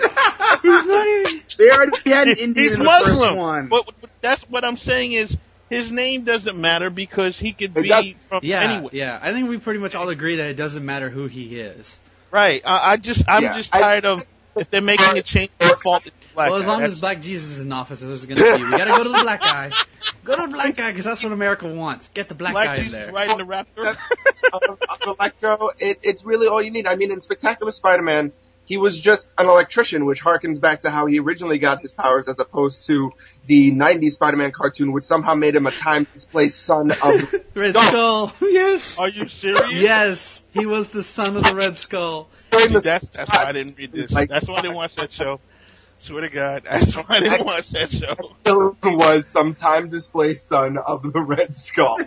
They already had an Indian He's in the Muslim. first one. But that's what I'm saying is his name doesn't matter because he could It does- be from Yeah, anywhere. yeah. I think we pretty much all agree that it doesn't matter who he is. Right. I'm just tired of if they're making a change, the fault is the black Well, as guy. long as Black Jesus is in office, this is going to be. We got to go to the black guy. Go to the black guy because that's what America wants. Get the black guy in Jesus there. riding the Raptor. Of Electro, it's really all you need. I mean, in Spectacular Spider-Man, he was just an electrician, which harkens back to how he originally got his powers, as opposed to the 90s Spider-Man cartoon, which somehow made him a time-displaced son of Red Skull. Yes. Are you serious? Yes. He was the son of the Red Skull. That's why I didn't read this. That's why I didn't watch that show. Swear to God, that's why I didn't watch that show. Villain was some time-displaced son of the Red Skull.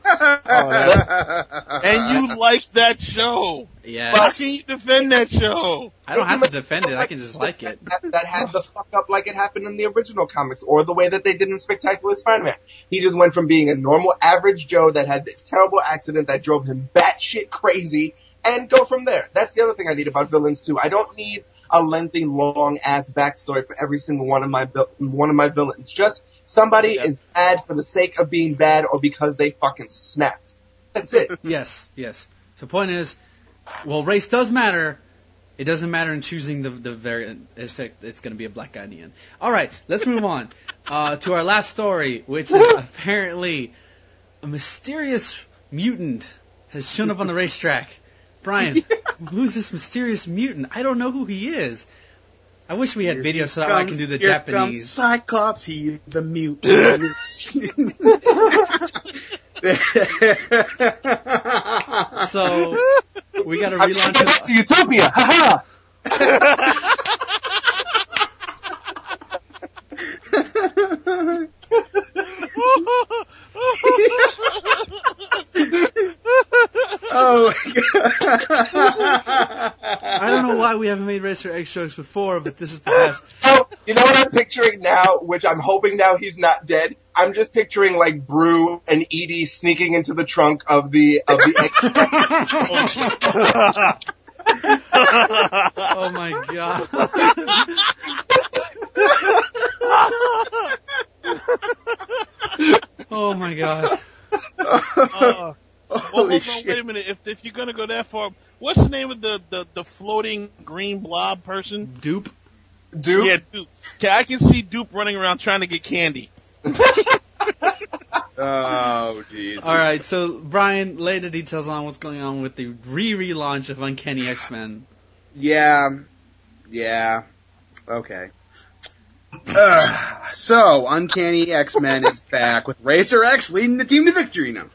And you liked that show. Yes. How can you defend that show? I don't have to defend it. I can just like it. That had the fuck up like it happened in the original comics, or the way that they did in Spectacular Spider-Man. He just went from being a normal average Joe that had this terrible accident that drove him batshit crazy, and go from there. That's the other thing I need about villains too. I don't need a lengthy, long-ass backstory for every single one of my villains. Just somebody is bad for the sake of being bad or because they fucking snapped. That's it. Yes. So point is, well, race does matter. It doesn't matter in choosing the variant. It's going to be a black guy in the end. All right, let's move on to our last story, which is apparently a mysterious mutant has shown up on the racetrack. Brian, who's this mysterious mutant? I don't know who he is. I wish we had video so that I can do the Here comes Japanese. Cyclops, he's the mutant. So we got to I'm relaunch back it. to Utopia. Ha Oh my god. I don't know why we haven't made Racer X jokes before, but this is the best. So, you know what I'm picturing now, which I'm hoping now he's not dead? I'm just picturing like Brew and Edie sneaking into the trunk of the Oh my god. Oh my god. Holy Hold shit. on, wait a minute. If you're gonna go that far, what's the name of the floating green blob person? Dupe. Dude. Yeah, Dupe. Okay, I can see Dupe running around trying to get candy. Oh, Jesus. All right, so Brian, lay the details on what's going on with the relaunch of Uncanny X-Men. Yeah. Okay. So, Uncanny X-Men is back with Racer X leading the team to victory. No.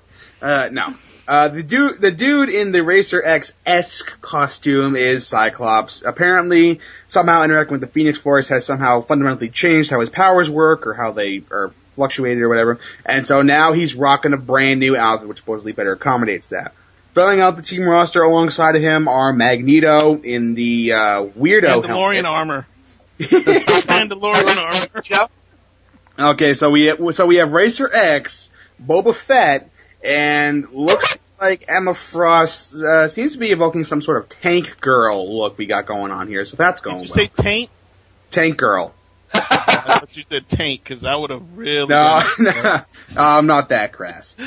The dude in the Racer X-esque costume is Cyclops. Apparently, somehow interacting with the Phoenix Force has somehow fundamentally changed how his powers work or how they are fluctuated or whatever. And so now he's rocking a brand new outfit, which supposedly better accommodates that. Filling out the team roster alongside of him are Magneto in the weirdo Mandalorian helmet. armor. Mandalorian armor. Okay, so we have Racer X, Boba Fett, and looks like Emma Frost seems to be evoking some sort of tank girl look we got going on here. So that's going Did you well. say taint? Tank girl. I thought you said tank, because I would have really... No, I'm not that crass.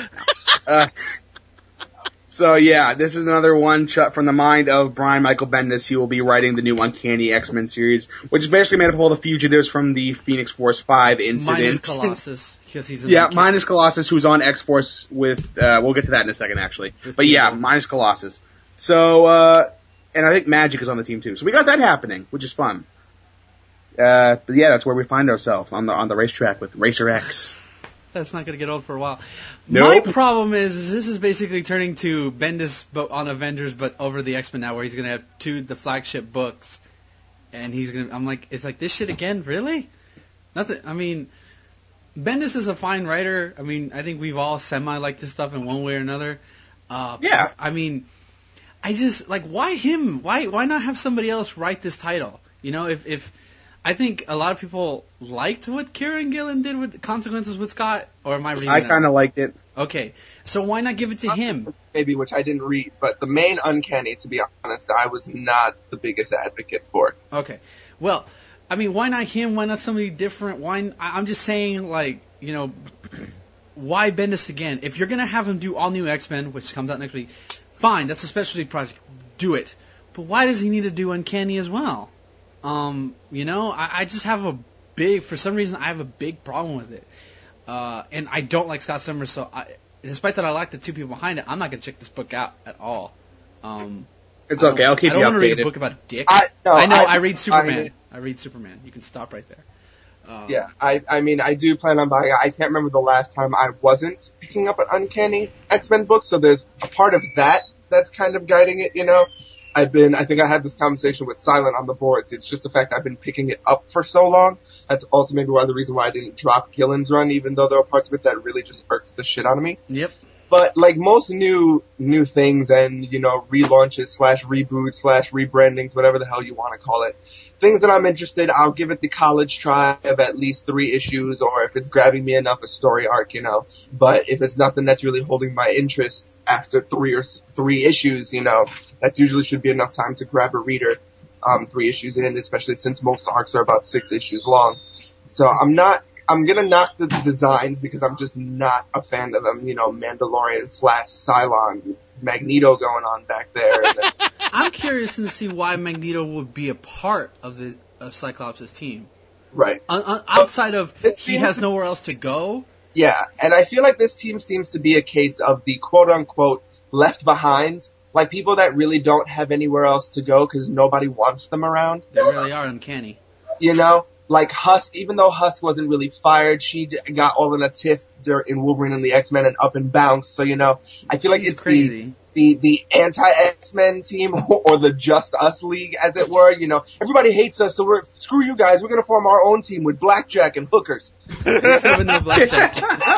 So yeah, this is another one shot from the mind of Brian Michael Bendis. He will be writing the new Uncanny X-Men series, which is basically made up of all the fugitives from the Phoenix Force 5 incident. Minus Colossus, because he's in Yeah, the minus Colossus, who's on X-Force with, we'll get to that in a second actually. But yeah, minus Colossus. So, and I think Magic is on the team too. So we got that happening, which is fun. But yeah, that's where we find ourselves, on the racetrack with Racer X. That's not going to get old for a while. Nope. My problem is this is basically turning to Bendis but on Avengers, but over the X-Men now, where he's going to have the flagship books, and he's going to. I'm like, it's like this shit again, really? Nothing. I mean, Bendis is a fine writer. I mean, I think we've all semi liked this stuff in one way or another. Yeah. I mean, I just like, why him? Why not have somebody else write this title? You know, if I think a lot of people liked what Kieran Gillen did with Consequences with Scott, or am I reading I that? kind of liked it. Okay, so why not give it to him? Maybe, which I didn't read, but the main Uncanny, to be honest, I was not the biggest advocate for. Okay, well, I mean, why not him? Why not somebody different? I'm just saying, like, you know, why Bendis again? If you're gonna have him do all new X-Men, which comes out next week, fine, that's a specialty project. Do it. but why does he need to do Uncanny as well? I just have for some reason, I have a big problem with it. And I don't like Scott Summers, so despite that I like the two people behind it, I'm not going to check this book out at all. It's okay, I'll keep you updated. I don't want to read a book about Dick. I read Superman. I read Superman. You can stop right there. I do plan on buying it. I can't remember the last time I wasn't picking up an Uncanny X-Men book, so there's a part of that that's kind of guiding it, I think I had this conversation with Silent on the boards. It's just the fact I've been picking it up for so long. That's also maybe the reason why I didn't drop Gillen's run, even though there were parts of it that really just irked the shit out of me. Yep. But like most new things and, relaunches / reboots / rebrandings, whatever the hell you want to call it, things that I'm interested, I'll give it the college try of at least 3 issues, or if it's grabbing me enough, a story arc, But if it's nothing that's really holding my interest after 3 issues, that usually should be enough time to grab a reader, 3 issues in, especially since most arcs are about 6 issues long. So I'm gonna knock the designs because I'm just not a fan of them, Mandalorian / Cylon, Magneto going on back there. I'm curious to see why Magneto would be a part of Cyclops' team. Right. Outside of he has nowhere else to go. Yeah, and I feel like this team seems to be a case of the quote-unquote left behind, like people that really don't have anywhere else to go because nobody wants them around. They really are uncanny. Like Husk, even though Husk wasn't really fired, she got all in a tiff in Wolverine and the X-Men and up and bounced. So, I feel like it's crazy. The anti-X-Men team or the Just Us League, as it were. Everybody hates us, so screw you guys. We're going to form our own team with blackjack and hookers. That's blackjack.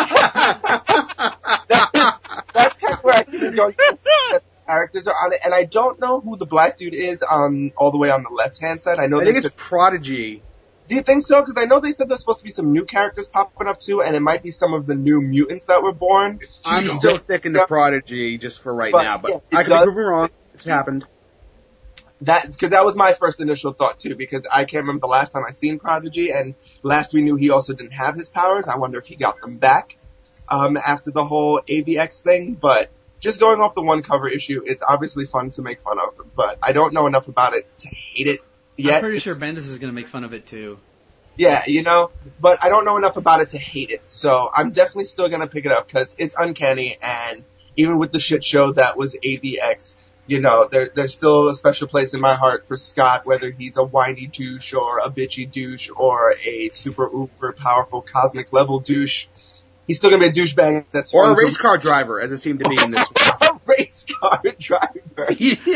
That's kind of where I see this going. Characters are on it, and I don't know who the black dude is all the way on the left-hand side. I think it's Prodigy. Do you think so? Because I know they said there's supposed to be some new characters popping up too, and it might be some of the new mutants that were born. I'm still sticking to Prodigy just for right now, but I could be proven wrong. It's happened. Because that was my first initial thought too, because I can't remember the last time I seen Prodigy, and last we knew he also didn't have his powers. I wonder if he got them back after the whole AVX thing, but just going off the one cover issue, it's obviously fun to make fun of, but I don't know enough about it to hate it. Yet. I'm pretty sure Bendis is going to make fun of it too. Yeah, but I don't know enough about it to hate it. So I'm definitely still going to pick it up because it's uncanny, and even with the shit show that was AVX, there's still a special place in my heart for Scott, whether he's a whiny douche or a bitchy douche or a super uber powerful cosmic level douche. He's still going to be a douchebag. That's or a race car driver, as it seemed to be in this one. A race car driver.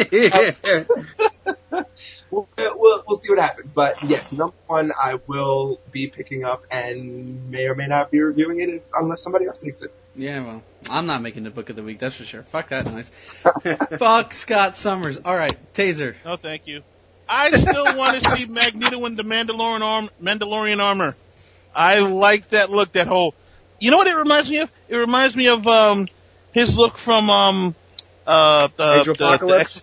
We'll see what happens. But yes, number 1 I will be picking up and may or may not be reviewing it unless somebody else takes it. Yeah, well, I'm not making the book of the week, that's for sure. Fuck that noise. Fuck Scott Summers. All right, Taser. No, thank you. I still want to see Magneto in the Mandalorian armor. I like that look, that whole... You know what it reminds me of? It reminds me of his look from Age of Apocalypse?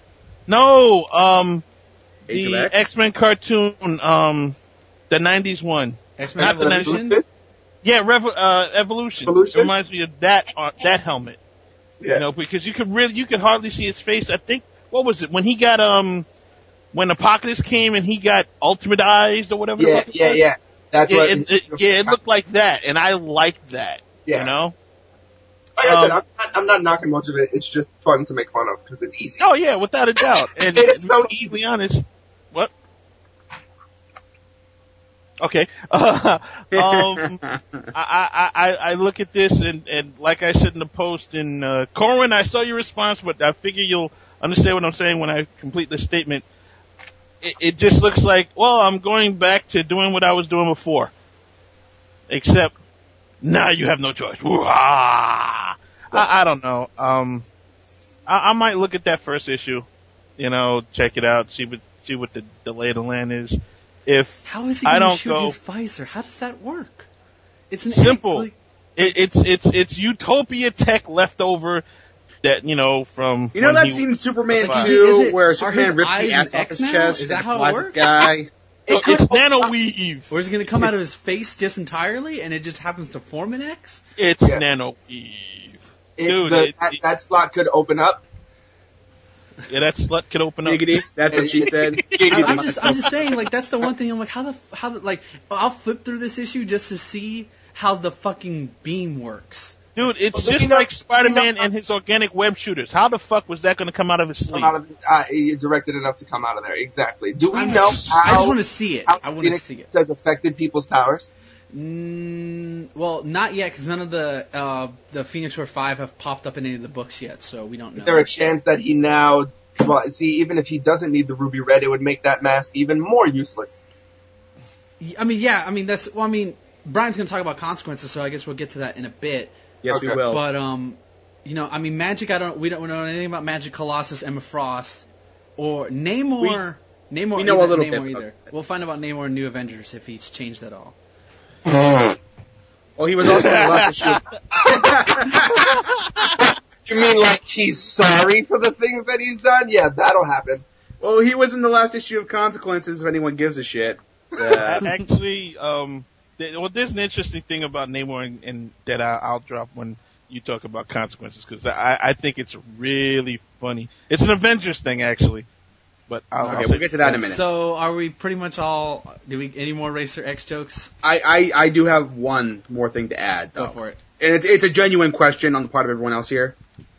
The X-Men cartoon, the 90s one. X-Men Evolution? Evolution. It reminds me of that helmet. Yeah. Because you could hardly see his face. I think, what was it? When he got, when Apocalypse came and he got ultimatized or whatever. Yeah. That's it looked like that, and I liked that. Yeah. Like I said, I'm not knocking much of it. It's just fun to make fun of because it's easy. Oh yeah, without a doubt. And it's so easy. To be honest, what? Okay. I look at this and like I said in the post, and Corwin, I saw your response, but I figure you'll understand what I'm saying when I complete the statement. It just looks like, well, I'm going back to doing what I was doing before. Except, now you have no choice. I don't know. I might look at that first issue, check it out, see what the lay of the land is. How is he going to shoot his visor? How does that work? It's simple. It's Utopia tech left over. That, from... that scene in Superman 2 where Superman rips the ass off his chest? Is that how it works? Guy. It's nanoweave. Or is it going to come out of his face just entirely and it just happens to form an X? It's nanoweave. Dude, that slot could open up. Yeah, that slut could open up. Giggity. That's what she said. I'm just saying, like, that's the one thing I'm like, how like, I'll flip through this issue just to see how the fucking beam works. Dude, it's just like Spider-Man and his organic web shooters. How the fuck was that going to come out of his sleeve? He directed enough to come out of there. Exactly. Do we know how? I just want to see it. I want to see it. Has affected people's powers? Well, not yet, because none of the Phoenix War 5 have popped up in any of the books yet, so we don't know. Is there a chance that he now? Well, see, even if he doesn't need the ruby red, it would make that mask even more useless. I mean, yeah. I mean, Brian's going to talk about consequences, so I guess we'll get to that in a bit. Yes, we will. But you know, I mean, Magic. We don't know anything about Magic, Colossus, Emma Frost, or Namor. Namor. We know a little Namor bit. Either. We'll find out Namor in New Avengers if he's changed at all. Well, he was also in the last issue. You mean like he's sorry for the things that he's done? Yeah, that'll happen. Well, he was in the last issue of Consequences, if anyone gives a shit. Actually, there's an interesting thing about Namor and that I'll drop when you talk about Consequences, because I think it's really funny. It's an Avengers thing, actually. But we'll get to that in a minute. So, are we pretty much all? Any more Racer X jokes? I do have one more thing to add, though. Go for it. And it's a genuine question on the part of everyone else here.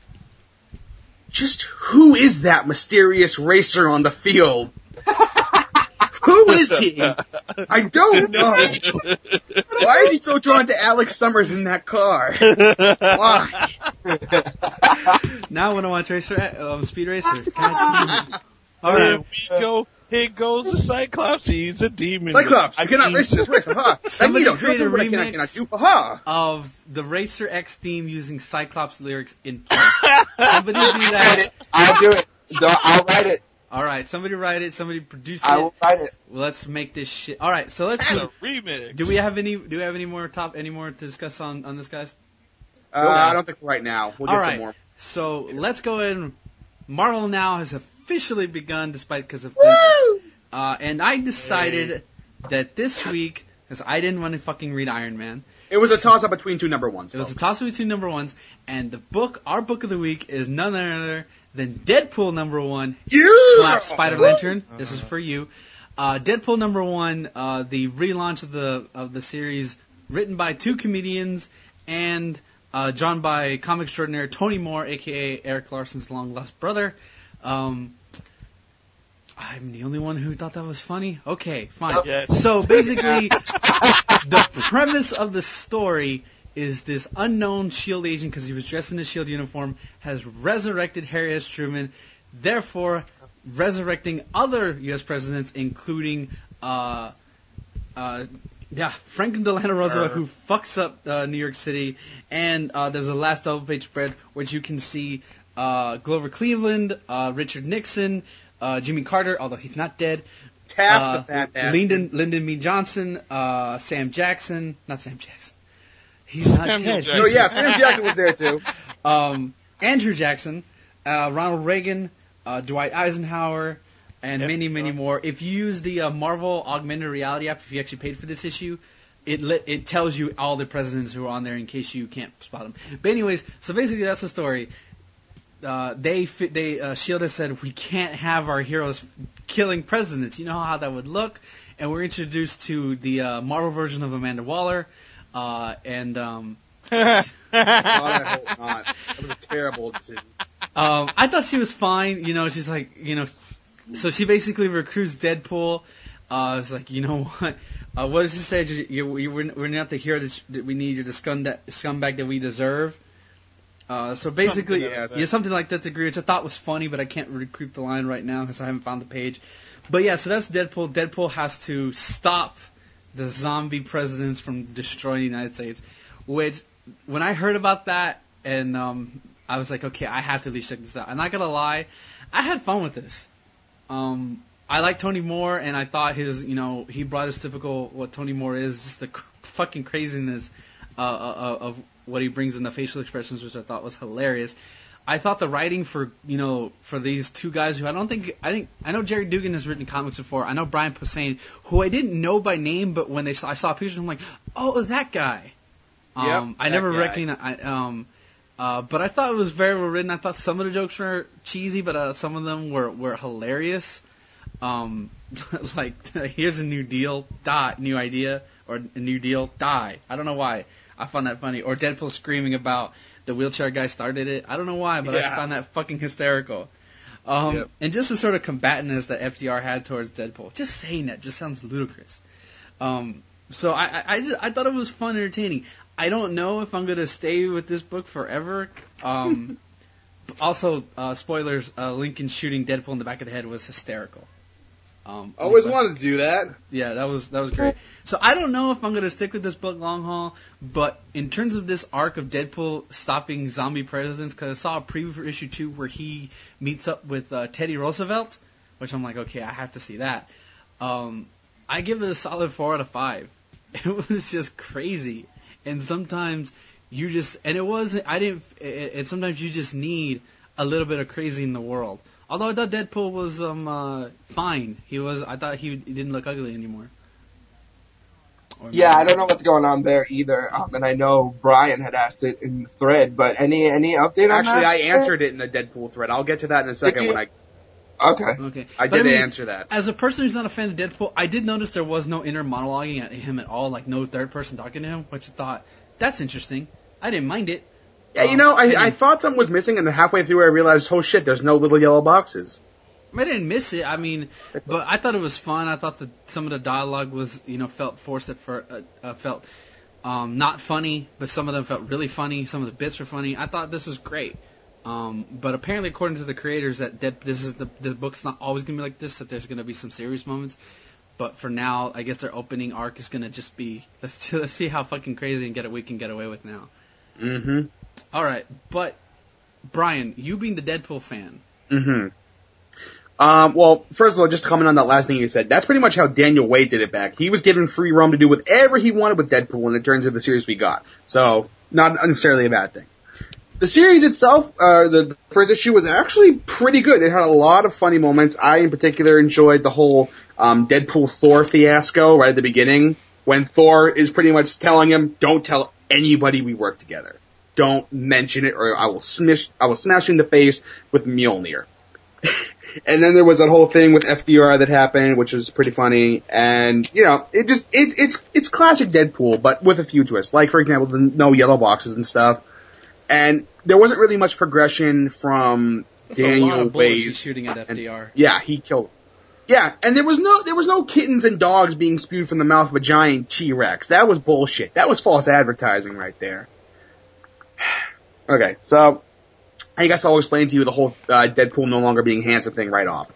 Just who is that mysterious racer on the field? Who is he? I don't know. Why is he so drawn to Alex Summers in that car? Why? Now I want to watch Speed Racer. All right. Here goes the Cyclops. He's a demon. Cyclops, you cannot race this race. Somebody create a remix cannot do. of the Racer X theme using Cyclops lyrics in place. Somebody do that. I'll do it. I'll write it. All right, somebody write it. Somebody produce it. I will write it. Let's make this shit. All right, so let's do a remix. Do we have any more to discuss on this, guys? I don't think right now. We'll get All right. some more. So let's go in. Marvel Now has officially begun, because of and I decided that this week, because I didn't want to fucking read Iron Man. It was a toss-up between two number ones. It was a toss-up between number ones, and our book of the week is none other than Deadpool number 1. Clap, Spider Lantern. This is for you. Deadpool number 1, the relaunch of the series, written by two comedians and drawn by comic extraordinaire Tony Moore, aka Eric Larson's long lost brother. I'm the only one who thought that was funny? Okay, fine. Yes. So basically, the premise of the story is this unknown S.H.I.E.L.D. agent, because he was dressed in a S.H.I.E.L.D. uniform, has resurrected Harry S. Truman, therefore resurrecting other U.S. presidents, including Franklin Delano Roosevelt, who fucks up New York City, and there's a last double-page spread which you can see Grover Cleveland, Richard Nixon, Jimmy Carter, although he's not dead, Taft, the fat bastard. Lyndon B. Johnson, Sam Jackson, not Sam Jackson. He's not dead. No, yeah, Sam Jackson was there too. Andrew Jackson, Ronald Reagan, Dwight Eisenhower, and many more. If you use the Marvel Augmented Reality app, if you actually paid for this issue, it tells you all the presidents who are on there in case you can't spot them. But anyways, so basically that's the story. S.H.I.E.L.D. has said we can't have our heroes killing presidents. You know how that would look, and we're introduced to the Marvel version of Amanda Waller, and God, I hope not. That was a terrible decision. I thought she was fine. You know, she's like, so she basically recruits Deadpool. It's like, you know what? What does it say? We're not the hero that we need. You're the scumbag that we deserve. So basically, something like that degree, which I thought was funny, but I can't recoup the line right now because I haven't found the page. But yeah, so that's Deadpool. Deadpool has to stop the zombie presidents from destroying the United States. Which, when I heard about that, and I was like, okay, I have to at least check this out. I'm not gonna lie, I had fun with this. I like Tony Moore, and I thought he brought his typical what Tony Moore is, just the fucking craziness of what he brings in the facial expressions, which I thought was hilarious. I thought the writing for these two guys who I know Jerry Dugan has written comics before. I know Brian Posehn, who I didn't know by name, but when I saw pictures, I'm like, oh, that guy. Yep, I never recognized. But I thought it was very well written. I thought some of the jokes were cheesy, but some of them were hilarious. Like, here's a new deal, die, new idea, or a new deal, die. I don't know why. I found that funny. Or Deadpool screaming about the wheelchair guy started it. I don't know why, but I found that fucking hysterical. And just the sort of combatantness that FDR had towards Deadpool. Just saying that just sounds ludicrous. So I thought it was fun and entertaining. I don't know if I'm going to stay with this book forever. Also, spoilers, Lincoln shooting Deadpool in the back of the head was hysterical. Always wanted to do that. Yeah, that was great. So I don't know if I'm going to stick with this book long haul, but in terms of this arc of Deadpool stopping zombie presidents, because I saw a preview for issue 2 where he meets up with Teddy Roosevelt, which I'm like, okay, I have to see that. I give it a solid 4 out of 5. It was just crazy. And sometimes you just, and it wasn't, and sometimes you just need a little bit of crazy in the world. Although I thought Deadpool was fine. I thought he didn't look ugly anymore. Yeah, I don't know what's going on there either. And I know Brian had asked it in the thread, but any update on that? Actually, I answered it in the Deadpool thread. I'll get to that in a second when I... Okay. I did answer that. As a person who's not a fan of Deadpool, I did notice there was no inner monologuing at him at all, like no third person talking to him, which I thought, that's interesting. I didn't mind it. Yeah, I thought something was missing, and then halfway through I realized, oh shit, there's no little yellow boxes. I didn't miss it. I mean, but I thought it was fun. I thought that some of the dialogue was, felt forced felt not funny, but some of them felt really funny. Some of the bits were funny. I thought this was great. But apparently, according to the creators, that the book's not always gonna be like this. That there's gonna be some serious moments. But for now, I guess their opening arc is gonna just be let's see how fucking crazy we can get away with now. Mm-hmm. All right, but Brian, you being the Deadpool fan. Mm-hmm. Well, first of all, just to comment on that last thing you said, that's pretty much how Daniel Way did it back. He was given free roam to do whatever he wanted with Deadpool, and it turned into the series we got. So, not necessarily a bad thing. The series itself, the first issue was actually pretty good. It had a lot of funny moments. I, in particular, enjoyed the whole Deadpool-Thor fiasco right at the beginning, when Thor is pretty much telling him, don't tell anybody we work together. Don't mention it, or I will smash you in the face with Mjolnir. And then there was that whole thing with FDR that happened, which was pretty funny. And, it's classic Deadpool, but with a few twists. Like, for example, the no yellow boxes and stuff. And there wasn't really much progression from Daniel Way's shooting at FDR. Yeah, he killed him. Yeah, and there was no kittens and dogs being spewed from the mouth of a giant T-Rex. That was bullshit. That was false advertising right there. Okay, so I guess I'll explain to you the whole Deadpool no longer being handsome thing right off.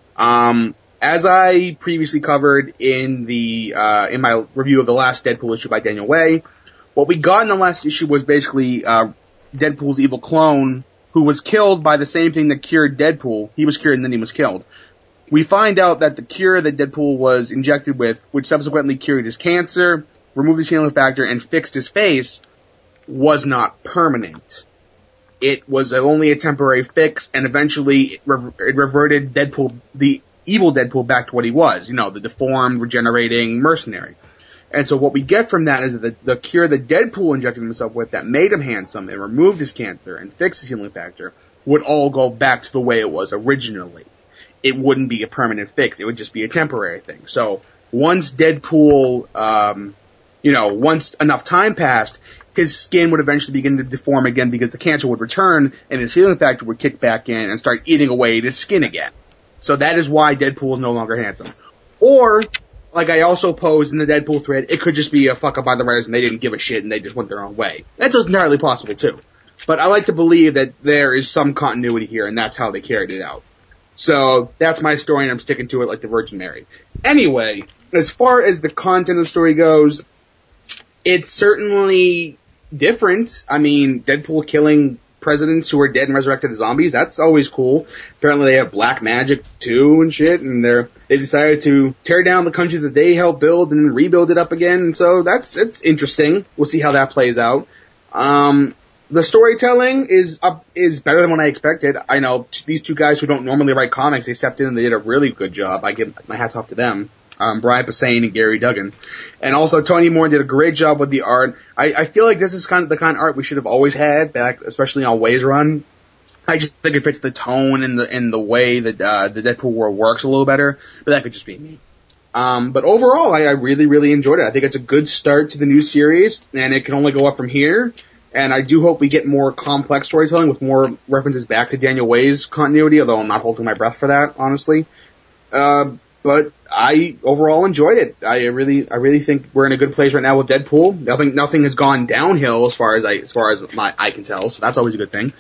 As I previously covered in in my review of the last Deadpool issue by Daniel Way, what we got in the last issue was basically Deadpool's evil clone, who was killed by the same thing that cured Deadpool. He was cured and then he was killed. We find out that the cure that Deadpool was injected with, which subsequently cured his cancer, removed his healing factor, and fixed his face, was not permanent. It was only a temporary fix, and eventually it reverted Deadpool, the evil Deadpool, back to what he was, the deformed, regenerating mercenary. And so what we get from that is that the cure that Deadpool injected himself with that made him handsome and removed his cancer and fixed his healing factor would all go back to the way it was originally. It wouldn't be a permanent fix. It would just be a temporary thing. So once Deadpool, once enough time passed, his skin would eventually begin to deform again because the cancer would return and his healing factor would kick back in and start eating away at his skin again. So that is why Deadpool is no longer handsome. Or, like I also posed in the Deadpool thread, it could just be a fuck up by the writers and they didn't give a shit and they just went their own way. That's entirely possible too. But I like to believe that there is some continuity here and that's how they carried it out. So that's my story and I'm sticking to it like the Virgin Mary. Anyway, as far as the content of the story goes, it's certainly different. I mean, Deadpool killing presidents who are dead and resurrected as zombies, that's always cool. Apparently they have black magic too and shit, and they decided to tear down the country that they helped build and rebuild it up again, and so it's interesting. We'll see how that plays out. The storytelling is better than what I expected. I know these two guys who don't normally write comics, they stepped in and they did a really good job. I give my hats off to them. Brian Posehn and Gary Duggan. And also Tony Moore did a great job with the art. I feel like this is kind of the kind of art we should have always had back, especially on Ways Run. I just think it fits the tone and the way that the Deadpool world works a little better, but that could just be me. But overall, I really, really enjoyed it. I think it's a good start to the new series, and it can only go up from here. And I do hope we get more complex storytelling with more references back to Daniel Way's continuity, although I'm not holding my breath for that, honestly. But I overall enjoyed it. I really think we're in a good place right now with Deadpool. Nothing has gone downhill as far as I can tell, so that's always a good thing.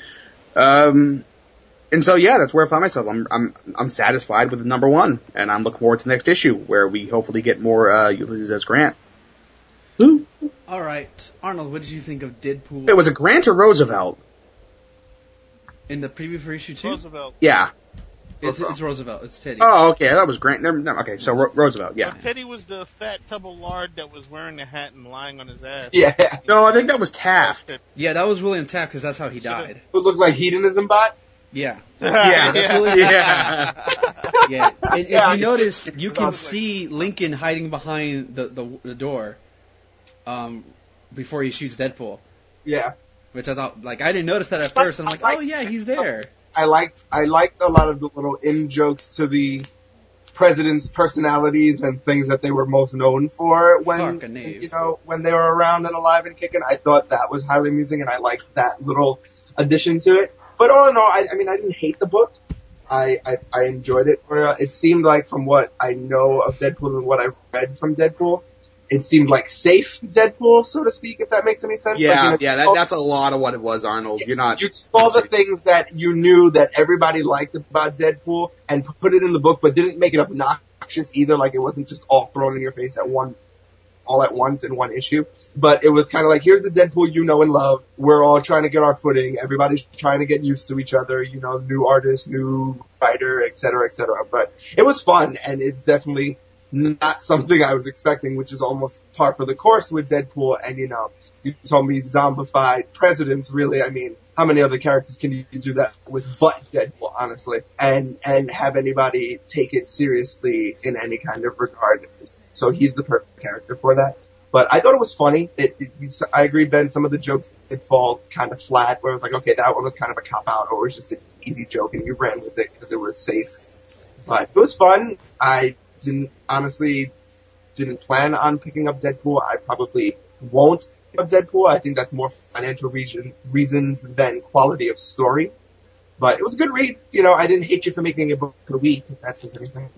And so yeah, that's where I find myself. I'm satisfied with the number one, and I'm looking forward to the next issue where we hopefully get more Ulysses S. Grant. Woo. All right, Arnold, what did you think of Deadpool? It was a Grant or Roosevelt in the preview for issue 2? Roosevelt. Yeah. It's Roosevelt. It's Teddy. Oh, okay. That was Grant. No, okay, so Roosevelt. Yeah. Well, Teddy was the fat tub of lard that was wearing the hat and lying on his ass. Yeah. No, I think that was Taft. Yeah, that was William Taft because that's how he died. Who looked like Hedonism Bot? Yeah. Yeah. That's William Yeah. Yeah. And if Yeah, you notice, you can see Lincoln hiding behind the door before he shoots Deadpool. Yeah. Which I thought, like, I didn't notice that at first, and I'm like, oh yeah, he's there. I liked a lot of the little in-jokes to the president's personalities and things that they were most known for when they were around and alive and kicking. I thought that was highly amusing, and I liked that little addition to it. But all in all, I mean, I didn't hate the book. I enjoyed it. It seemed like, from what I know of Deadpool and what I read from Deadpool, it seemed like safe Deadpool, so to speak, if that makes any sense. Yeah, like, that's a lot of what it was, Arnold. You saw the things that you knew that everybody liked about Deadpool and put it in the book, but didn't make it obnoxious either. Like, it wasn't just all thrown in your face all at once in one issue. But it was kind of like, here's the Deadpool you know and love. We're all trying to get our footing. Everybody's trying to get used to each other. You know, new artist, new writer, et cetera, et cetera. But it was fun, and it's definitely not something I was expecting, which is almost par for the course with Deadpool. And, you know, you told me zombified presidents, really. I mean, how many other characters can you do that with but Deadpool, honestly? And have anybody take it seriously in any kind of regard. So he's the perfect character for that. But I thought it was funny. I agree, Ben, some of the jokes did fall kind of flat, where it was like, okay, that one was kind of a cop-out, or it was just an easy joke, and you ran with it because it was safe. But it was fun. I honestly didn't plan on picking up Deadpool. I probably won't pick up Deadpool. I think that's more financial reasons than quality of story. But it was a good read. You know, I didn't hate you for making a book of the week, if that says anything.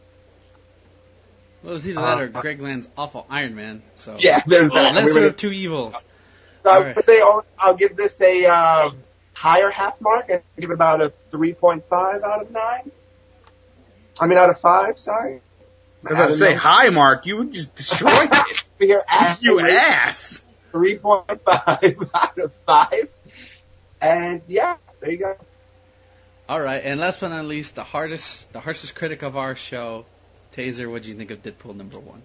Well, it's either that or Greg Land's awful Iron Man. So yeah, there's that. Lesser of two evils. So I would say I'll give this a higher half mark and give it about a 3.5 out of 9. I mean, out of 5, sorry. I was about to say, high mark, you just destroyed it. You ass. 3.5 out of 5. And yeah, there you go. All right, and last but not least, the harshest critic of our show, Taser, what do you think of Deadpool number 1?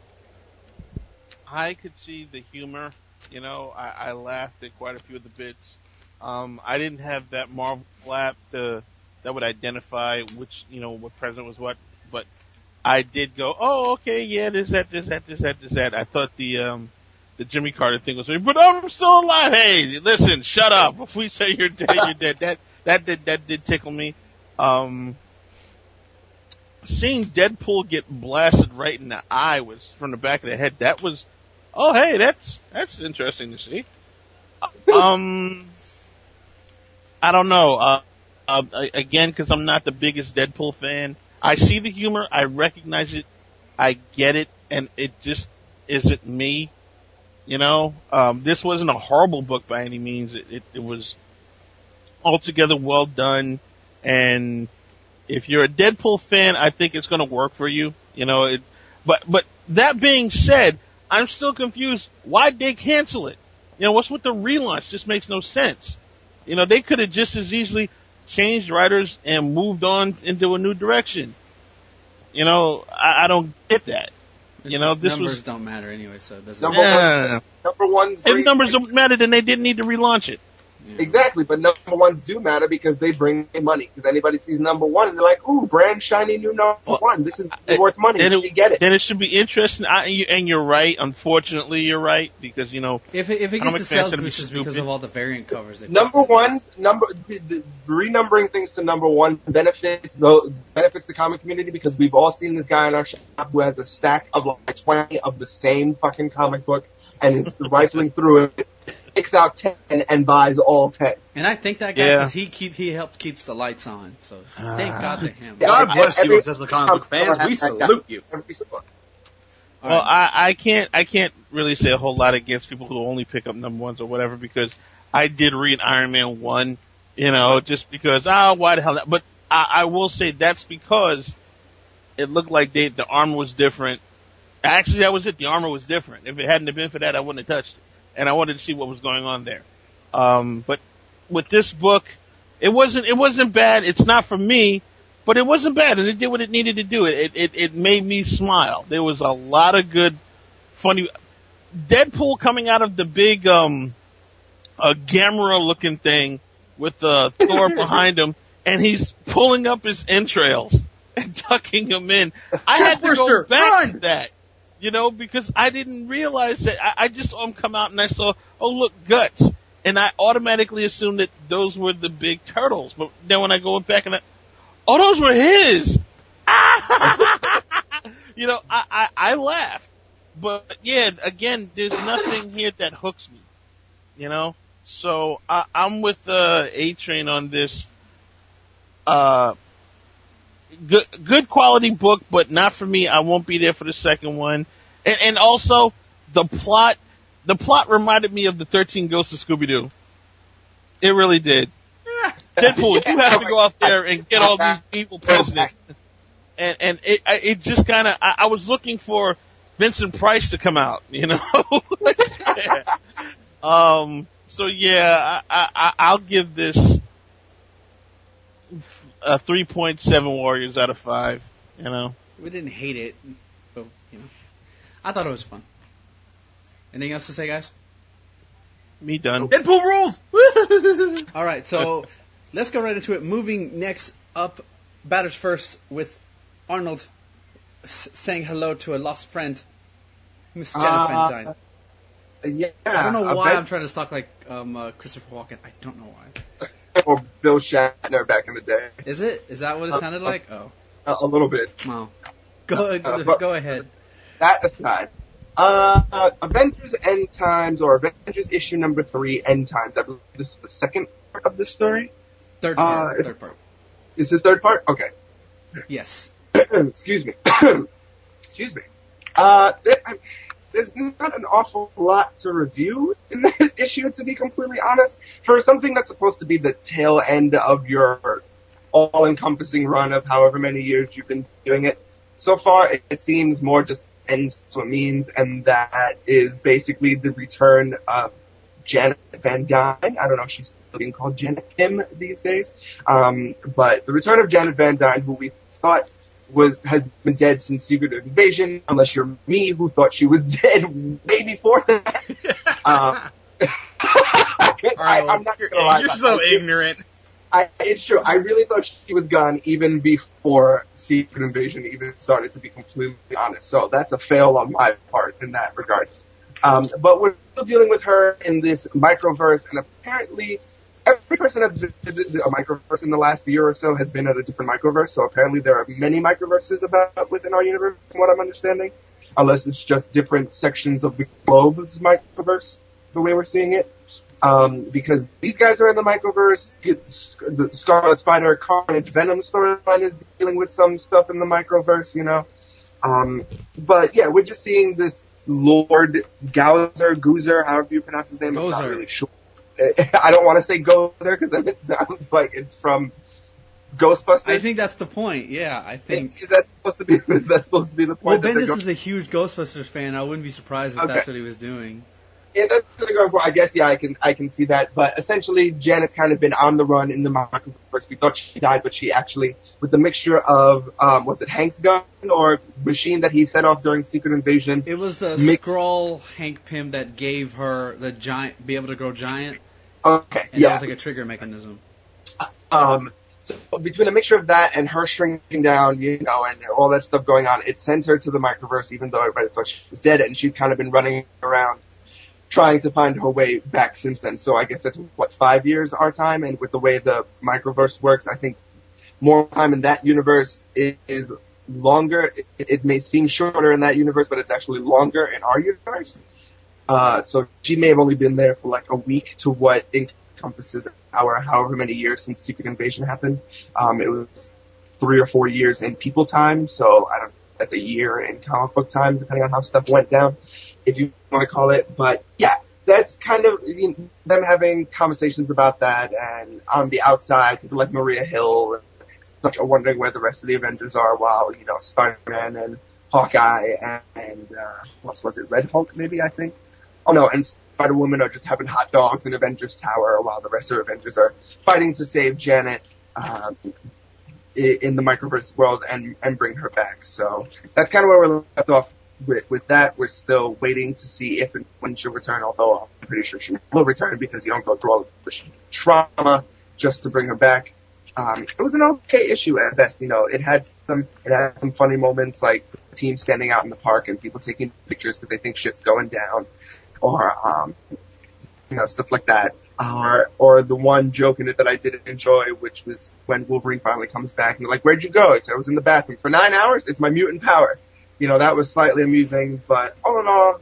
I could see the humor. You know, I laughed at quite a few of the bits. I didn't have that Marvel app that would identify which, you know, what president was what, but I did go, oh, okay, yeah, this, that. I thought the Jimmy Carter thing was, but I'm still alive. Hey, listen, shut up. If we say you're dead, you're dead. That did tickle me. Seeing Deadpool get blasted right in the eye from the back of the head, that was, oh, hey, that's interesting to see. I don't know. Again, because I'm not the biggest Deadpool fan, I see the humor, I recognize it, I get it, and it just isn't me. You know, this wasn't a horrible book by any means. It was altogether well done, and if you're a Deadpool fan, I think it's going to work for you. You know, but that being said, I'm still confused. Why'd they cancel it? You know, what's with the relaunch? This makes no sense. You know, they could have just as easily changed writers and moved on into a new direction. You know, I don't get that. You know, this numbers don't matter anyway, so it doesn't matter. Number one. If numbers don't matter, then they didn't need to relaunch it. Exactly, but number ones do matter because they bring in money. Because anybody sees number one and they're like, "Ooh, brand shiny new number one. This is worth money." Then you get it. Then it should be interesting. And you're right. Unfortunately, you're right because if it gets a sales boost, it's because of all the variant covers. Number one, the renumbering things to number one benefits the comic community because we've all seen this guy in our shop who has a stack of like 20 of the same fucking comic book and is rifling through it. Picks out 10 and buys all 10. And I think that guy because he helped keeps the lights on. So thank God to him. God bless you, as the comic book fans. We salute you. Well, I can't really say a whole lot against people who only pick up number ones or whatever because I did read Iron Man 1, just because why the hell not? But I will say that's because it looked like the armor was different. Actually, that was it. The armor was different. If it hadn't have been for that, I wouldn't have touched it. And I wanted to see what was going on there. But with this book, it wasn't bad. It's not for me, but it wasn't bad. And it did what it needed to do. It made me smile. There was a lot of good, funny, Deadpool coming out of the big, Gamera looking thing with, Thor behind him, and he's pulling up his entrails and tucking them in. I had to go back to that. Because I didn't realize that. I just saw him come out and I saw, oh look, guts. And I automatically assumed that those were the big turtles. But then when I go back and those were his! I laughed. But yeah, again, there's nothing here that hooks me. So I'm with A-Train on this. Good quality book, but not for me. I won't be there for the second one. And also, the plot reminded me of the 13 Ghosts of Scooby-Doo. It really did. Deadpool, you have to go out there and get all these evil presidents. And it just kinda, I was looking for Vincent Price to come out, So yeah, I'll give this a 3.7 Warriors out of 5, We didn't hate it, but, I thought it was fun. Anything else to say, guys? Me done. Deadpool rules! All right, so let's go right into it. Moving next up, batters first with Arnold saying hello to a lost friend, Miss Jenna Van Dyne. Yeah. I don't know why I'm trying to talk like Christopher Walken. I don't know why. Or Bill Shatner back in the day. Is it? Is that what it sounded like? Oh. A little bit. Wow. Go ahead. That aside, Avengers End Times, or Avengers issue number 3, End Times. I believe this is the second part of this story. Third part. Is this third part? Okay. Yes. Excuse me. Excuse me. There's not an awful lot to review in this issue, to be completely honest. For something that's supposed to be the tail end of your all-encompassing run of however many years you've been doing it, so far it seems more just ends to a means, and that is basically the return of Janet Van Dyne. I don't know if she's still being called Janet Kim these days. But the return of Janet Van Dyne, who we thought has been dead since Secret Invasion, unless you're me, who thought she was dead way before that. I'm not gonna lie. You're so ignorant. It's true. I really thought she was gone even before Secret Invasion even started, to be completely honest. So that's a fail on my part in that regard. But we're still dealing with her in this microverse, and apparently every person that's visited a microverse in the last year or so has been at a different microverse. So apparently there are many microverses about within our universe, from what I'm understanding, unless it's just different sections of the globe's microverse, the way we're seeing it. Because these guys are in the microverse. The Scarlet Spider, Carnage, Venom storyline is dealing with some stuff in the microverse, But yeah, we're just seeing this Lord Goozer, however you pronounce his name. I'm not really sure. I don't want to say Gozer because then it sounds like it's from Ghostbusters. I think that's the point. Yeah, I think. Is that supposed to be the point? Well, Bendis is a huge Ghostbusters fan. I wouldn't be surprised if that's what he was doing. Yeah, that's really going for. I guess, yeah, I can see that. But essentially, Janet's kind of been on the run in the microverse. We thought she died, but she actually, with the mixture of, was it Hank's gun or machine that he set off during Secret Invasion? It was the Skrull Hank Pym that gave her the giant, be able to grow giant. Okay, And yeah. that was like a trigger mechanism. So between a mixture of that and her shrinking down, and all that stuff going on, it sent her to the microverse, even though everybody thought she was dead, and she's kind of been running around trying to find her way back since then. So I guess that's, 5 years our time, and with the way the microverse works, I think more time in that universe is longer. It may seem shorter in that universe, but it's actually longer in our universe. So she may have only been there for like a week to what encompasses however many years since Secret Invasion happened. It was 3 or 4 years in people time, so that's a year in comic book time, depending on how stuff went down, if you want to call it. But yeah, that's kind of them having conversations about that, and on the outside, people like Maria Hill such are wondering where the rest of the Avengers are, while Spider-Man and Hawkeye and what was it, Red Hulk maybe, I think. Oh no, and Spider-Woman are just having hot dogs in Avengers Tower, while the rest of Avengers are fighting to save Janet in the microverse world and bring her back. So that's kind of where we're left off with that. We're still waiting to see if and when she'll return, although I'm pretty sure she will return because you don't go through all the trauma just to bring her back. It was an okay issue at best. It had some funny moments, like the team standing out in the park and people taking pictures because they think shit's going down, or stuff like that. Or the one joke in it that I did enjoy, which was when Wolverine finally comes back and they're like, "Where'd you go?" I said, "I was in the bathroom for 9 hours. It's my mutant power." That was slightly amusing, but all in all,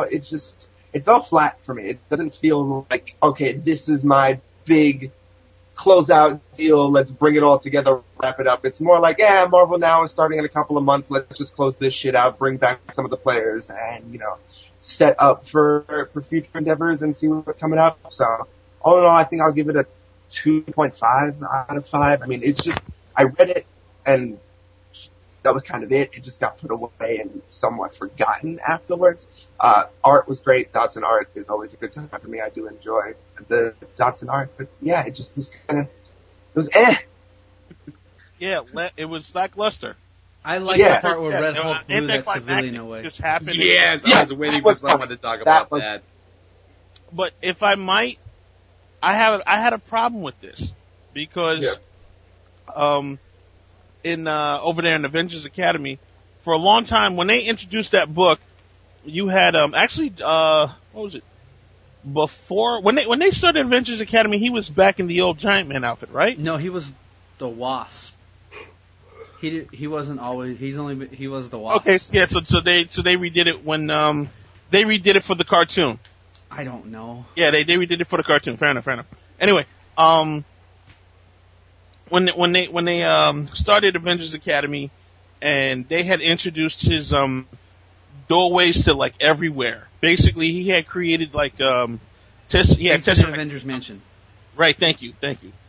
it fell flat for me. It doesn't feel like, okay, this is my big closeout deal, let's bring it all together, wrap it up. It's more like, Marvel now is starting in a couple of months, let's just close this shit out, bring back some of the players, and, set up for future endeavors and see what's coming out. So, all in all, I think I'll give it a 2.5 out of 5. I mean, it's just, I read it, and that was kind of it. It just got put away and somewhat forgotten afterwards. Art was great. Dots and art is always a good time for me. I do enjoy the dots and art, but yeah, it just was it was Yeah, it was lackluster. I like the part where Red Hulk blew that civilian away. Just happened. Yes, I was waiting for someone to talk about that. But if I might, I had a problem with this because, over there in Avengers Academy, for a long time when they introduced that book, you had what was it? Before when they started Avengers Academy, he was back in the old Giant Man outfit, right? No, he was the Wasp. He wasn't always. He was the Wasp. Okay, yeah. So they redid it when they redid it for the cartoon. I don't know. Yeah, they redid it for the cartoon. Fair enough. Anyway, when they started Avengers Academy, and they had introduced his doorways to like everywhere. Basically, he had created like Avengers Mansion. Right. Thank you.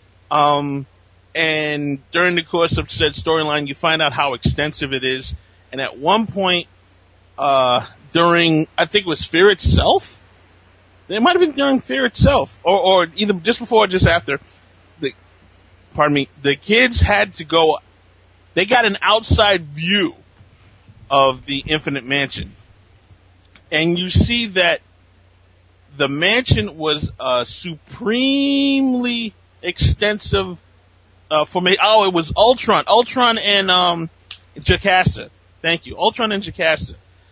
And during the course of said storyline, you find out how extensive it is. And at one point, during I think it was Fear Itself. It might have been during Fear Itself, or either just before or just after. The kids had to go. They got an outside view of the Infinite Mansion, and you see that the mansion was supremely extensive formation. Oh, it was Ultron and Jocasta. Thank you, Ultron and Jocasta.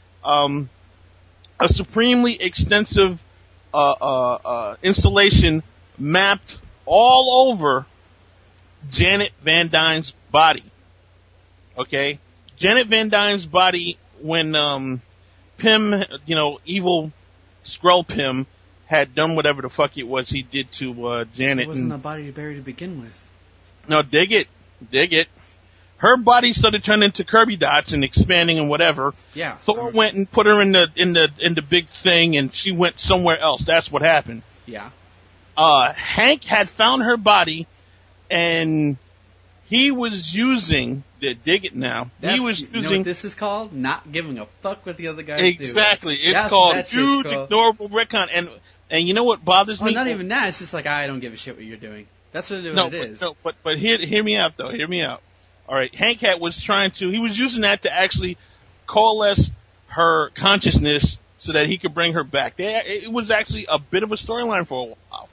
A supremely extensive installation mapped all over Janet Van Dyne's body. Okay? Janet Van Dyne's body when Pym, evil Skrull Pym, had done whatever the fuck it was he did to Janet. It wasn't a body buried to begin with. No, dig it. Her body started turning into Kirby dots and expanding and whatever. Yeah. Thor went and put her in the big thing, and she went somewhere else. That's what happened. Yeah. Hank had found her body, and he was using. Dig it now. He was using. You know what this is called? Not giving a fuck what the other guys do. Exactly. It's called huge ignorable retcon. And you know what bothers me? Not even that. It's just like I don't give a shit what you're doing. That's what it is. But hear me out though. Hear me out. All right, Hank was he was using that to actually coalesce her consciousness so that he could bring her back. It was actually a bit of a storyline for a while.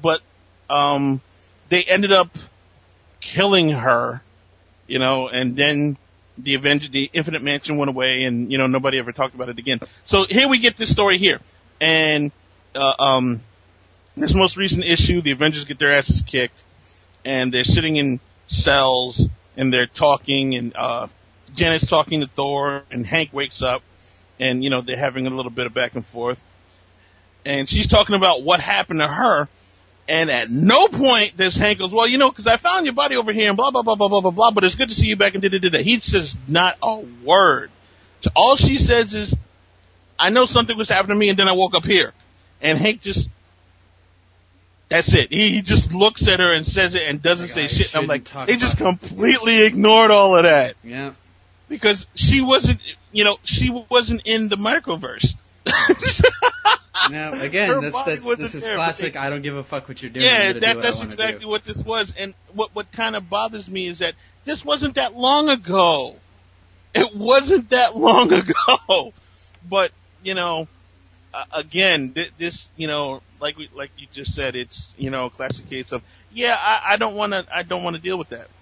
but they ended up killing her, you know, and then the Infinite Mansion went away, and you know nobody ever talked about it again. So here we get this story here, and this most recent issue, the Avengers get their asses kicked, and they're sitting in cells and they're talking, and Janet's talking to Thor, and Hank wakes up, and you know they're having a little bit of back and forth, and she's talking about what happened to her. And at no point does Hank goes, well, you know, because I found your body over here and blah, blah, blah, blah, blah, blah, blah, but it's good to see you back and da-da-da-da. He says not a word. So all she says is, I know something was happening to me and then I woke up here. And Hank just, that's it. He just looks at her and says it and doesn't say shit. And I'm like, they just completely ignored all of that. Yeah. Because she wasn't, you know, she wasn't in the microverse. Now, again, this is classic. I don't give a fuck what you're doing. Yeah, that's exactly what this was. And what kind of bothers me is that this wasn't that long ago. It wasn't that long ago. But, you know, again, this, you know, like you just said, it's, you know, classic case of, yeah, I don't want to deal with that.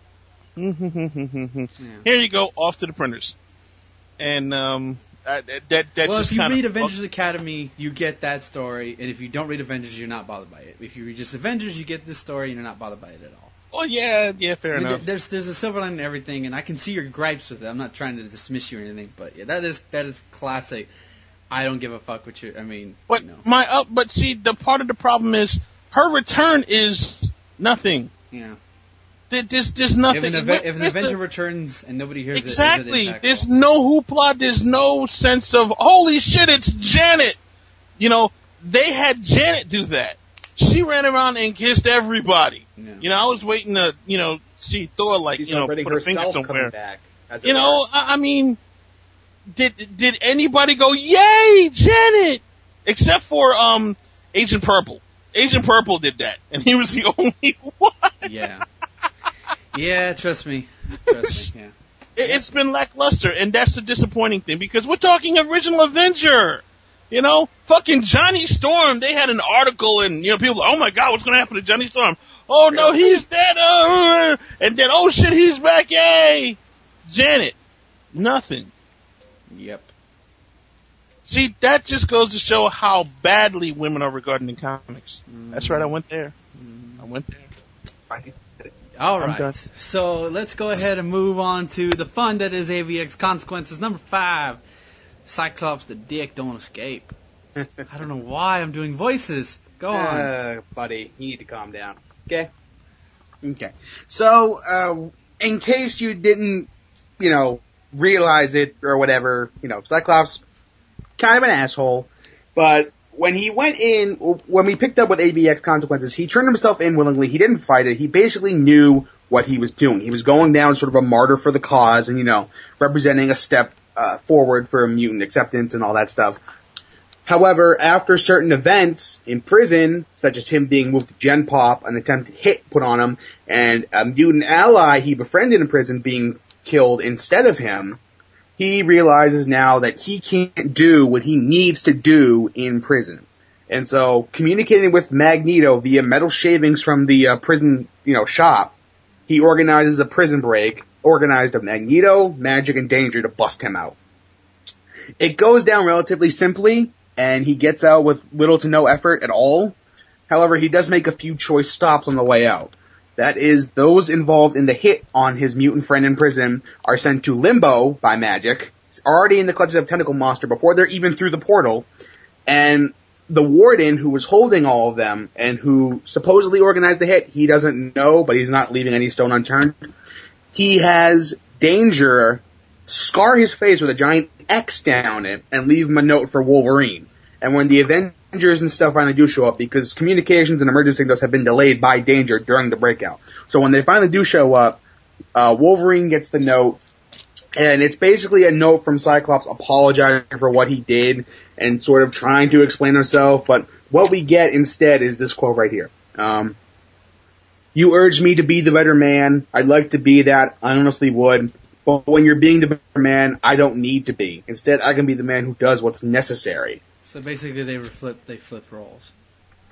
Here you go, off to the printers. And, if you read Avengers Academy, you get that story, and if you don't read Avengers, you're not bothered by it. If you read just Avengers, you get this story, and you're not bothered by it at all. Oh yeah, fair enough. There's a silver lining in everything, and I can see your gripes with it. I'm not trying to dismiss you or anything, but yeah, that is classic. I don't give a fuck what you. I mean, but you know. But see, the part of the problem is her return is nothing. Yeah. There's nothing. If an Avenger returns and nobody hears exactly. There's no hoopla. There's no sense of holy shit. It's Janet. You know, they had Janet do that. She ran around and kissed everybody. Yeah. You know, I was waiting to see Thor She's put a finger somewhere. Back, you know, I mean, did anybody go yay Janet? Except for Agent Purple. Agent Purple did that, and he was the only one. Yeah. Yeah, trust me. Yeah. It's been lackluster, and that's the disappointing thing, because we're talking original Avenger. You know, fucking Johnny Storm, they had an article, and, you know, people, oh my god, what's gonna happen to Johnny Storm? Oh no, he's dead, and then, oh shit, he's back, yay! Janet, nothing. Yep. See, that just goes to show how badly women are regarded in comics. That's right, I went there. All right, so let's go ahead and move on to the fun that is AVX Consequences. Number 5, Cyclops the Dick Don't Escape. I don't know why I'm doing voices. Go on. Buddy, you need to calm down. Okay? So, in case you didn't, you know, realize it or whatever, you know, Cyclops, kind of an asshole, but when we picked up with AVX Consequences, he turned himself in willingly. He didn't fight it. He basically knew what he was doing. He was going down sort of a martyr for the cause and, you know, representing a step forward for mutant acceptance and all that stuff. However, after certain events in prison, such as him being moved to Gen Pop, an attempted hit put on him, and a mutant ally he befriended in prison being killed instead of him, he realizes now that he can't do what he needs to do in prison. And so, communicating with Magneto via metal shavings from the prison, you know, shop, he organizes a prison break, organized of Magneto, Magic, and Danger to bust him out. It goes down relatively simply, and he gets out with little to no effort at all. However, he does make a few choice stops on the way out. That is, those involved in the hit on his mutant friend in prison are sent to Limbo by Magic. He's already in the clutches of Tentacle Monster before they're even through the portal. And the warden who was holding all of them and who supposedly organized the hit, he doesn't know, but he's not leaving any stone unturned. He has Danger scar his face with a giant X down it and leave him a note for Wolverine. And when the Avengers and stuff finally do show up, because communications and emergency signals have been delayed by Danger during the breakout. So when they finally do show up, Wolverine gets the note, and it's basically a note from Cyclops apologizing for what he did and sort of trying to explain himself, but what we get instead is this quote right here. You urged me to be the better man. I'd like to be that. I honestly would. But when you're being the better man, I don't need to be. Instead, I can be the man who does what's necessary. So basically, they flip roles.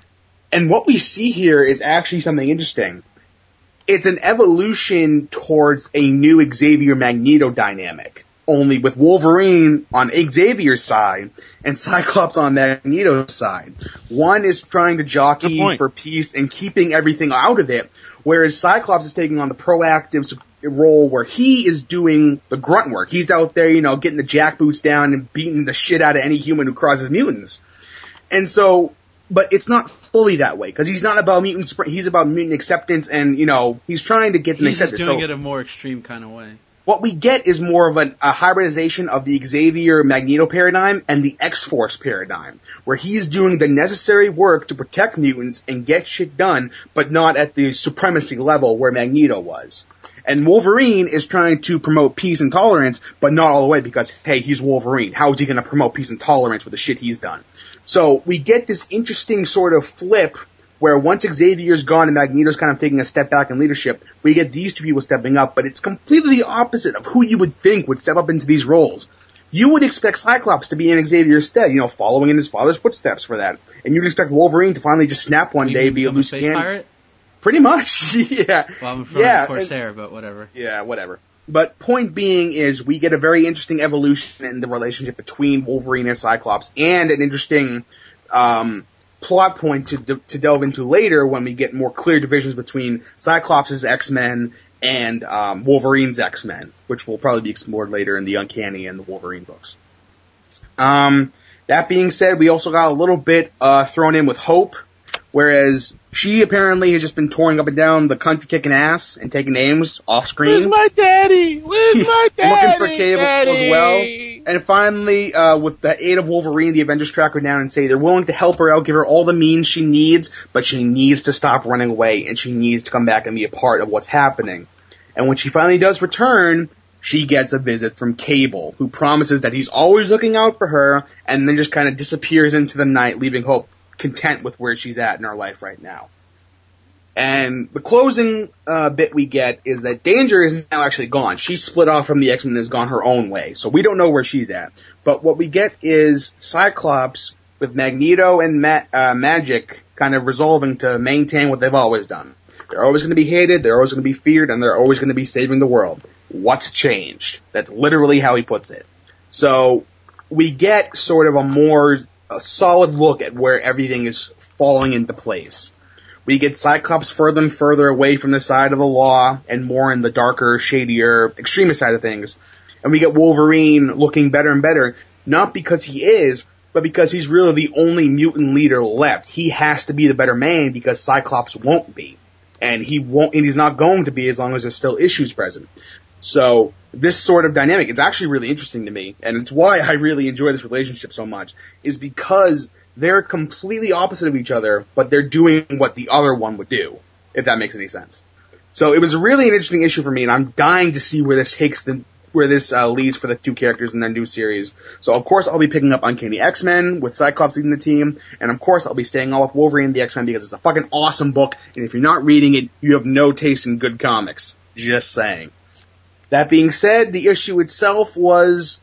And what we see here is actually something interesting. It's an evolution towards a new Xavier Magneto dynamic, only with Wolverine on Xavier's side and Cyclops on Magneto's side. One is trying to jockey for peace and keeping everything out of it, whereas Cyclops is taking on the proactive role where he is doing the grunt work. He's out there, getting the jackboots down and beating the shit out of any human who crosses mutants. And so, but it's not fully that way, because he's not about he's about mutant acceptance, and, he's trying to get them accepted. He's just doing it a more extreme kind of way. What we get is more of a hybridization of the Xavier Magneto paradigm and the X-Force paradigm, where he's doing the necessary work to protect mutants and get shit done, but not at the supremacy level where Magneto was. And Wolverine is trying to promote peace and tolerance, but not all the way, because, hey, he's Wolverine. How is he going to promote peace and tolerance with the shit he's done? So we get this interesting sort of flip where once Xavier's gone and Magneto's kind of taking a step back in leadership, we get these two people stepping up, but it's completely the opposite of who you would think would step up into these roles. You would expect Cyclops to be in Xavier's stead, following in his father's footsteps for that. And you'd expect Wolverine to finally just snap one day, be a loose cannon. Pirate? Pretty much, yeah. Well, I'm from Corsair, but whatever. Yeah, whatever. But point being is we get a very interesting evolution in the relationship between Wolverine and Cyclops, and an interesting plot point to delve into later when we get more clear divisions between Cyclops' X-Men and Wolverine's X-Men, which will probably be explored later in the Uncanny and the Wolverine books. That being said, we also got a little bit thrown in with Hope, whereas she apparently has just been touring up and down the country kicking ass and taking names off screen. Where's my daddy? Where's my daddy? Looking for Cable as well. And finally, with the aid of Wolverine, the Avengers track her down and say they're willing to help her out, give her all the means she needs, but she needs to stop running away, and she needs to come back and be a part of what's happening. And when she finally does return, she gets a visit from Cable, who promises that he's always looking out for her, and then just kind of disappears into the night, leaving Hope content with where she's at in her life right now. And the closing bit we get is that Danger is now actually gone. She split off from the X-Men and has gone her own way, so we don't know where she's at. But what we get is Cyclops with Magneto and Magic kind of resolving to maintain what they've always done. They're always going to be hated, they're always going to be feared, and they're always going to be saving the world. What's changed? That's literally how he puts it. So we get sort of a solid look at where everything is falling into place. We get Cyclops further and further away from the side of the law and more in the darker, shadier, extremist side of things. And we get Wolverine looking better and better, not because he is, but because he's really the only mutant leader left. He has to be the better man because Cyclops won't be. And he's not going to be as long as there's still issues present. So this sort of dynamic, it's actually really interesting to me, and it's why I really enjoy this relationship so much, is because they're completely opposite of each other, but they're doing what the other one would do, if that makes any sense. So it was really an interesting issue for me, and I'm dying to see where this leads for the two characters in their new series. So of course I'll be picking up Uncanny X-Men with Cyclops leading the team, and of course I'll be staying on with Wolverine and the X-Men because it's a fucking awesome book, and if you're not reading it, you have no taste in good comics. Just saying. That being said, the issue itself was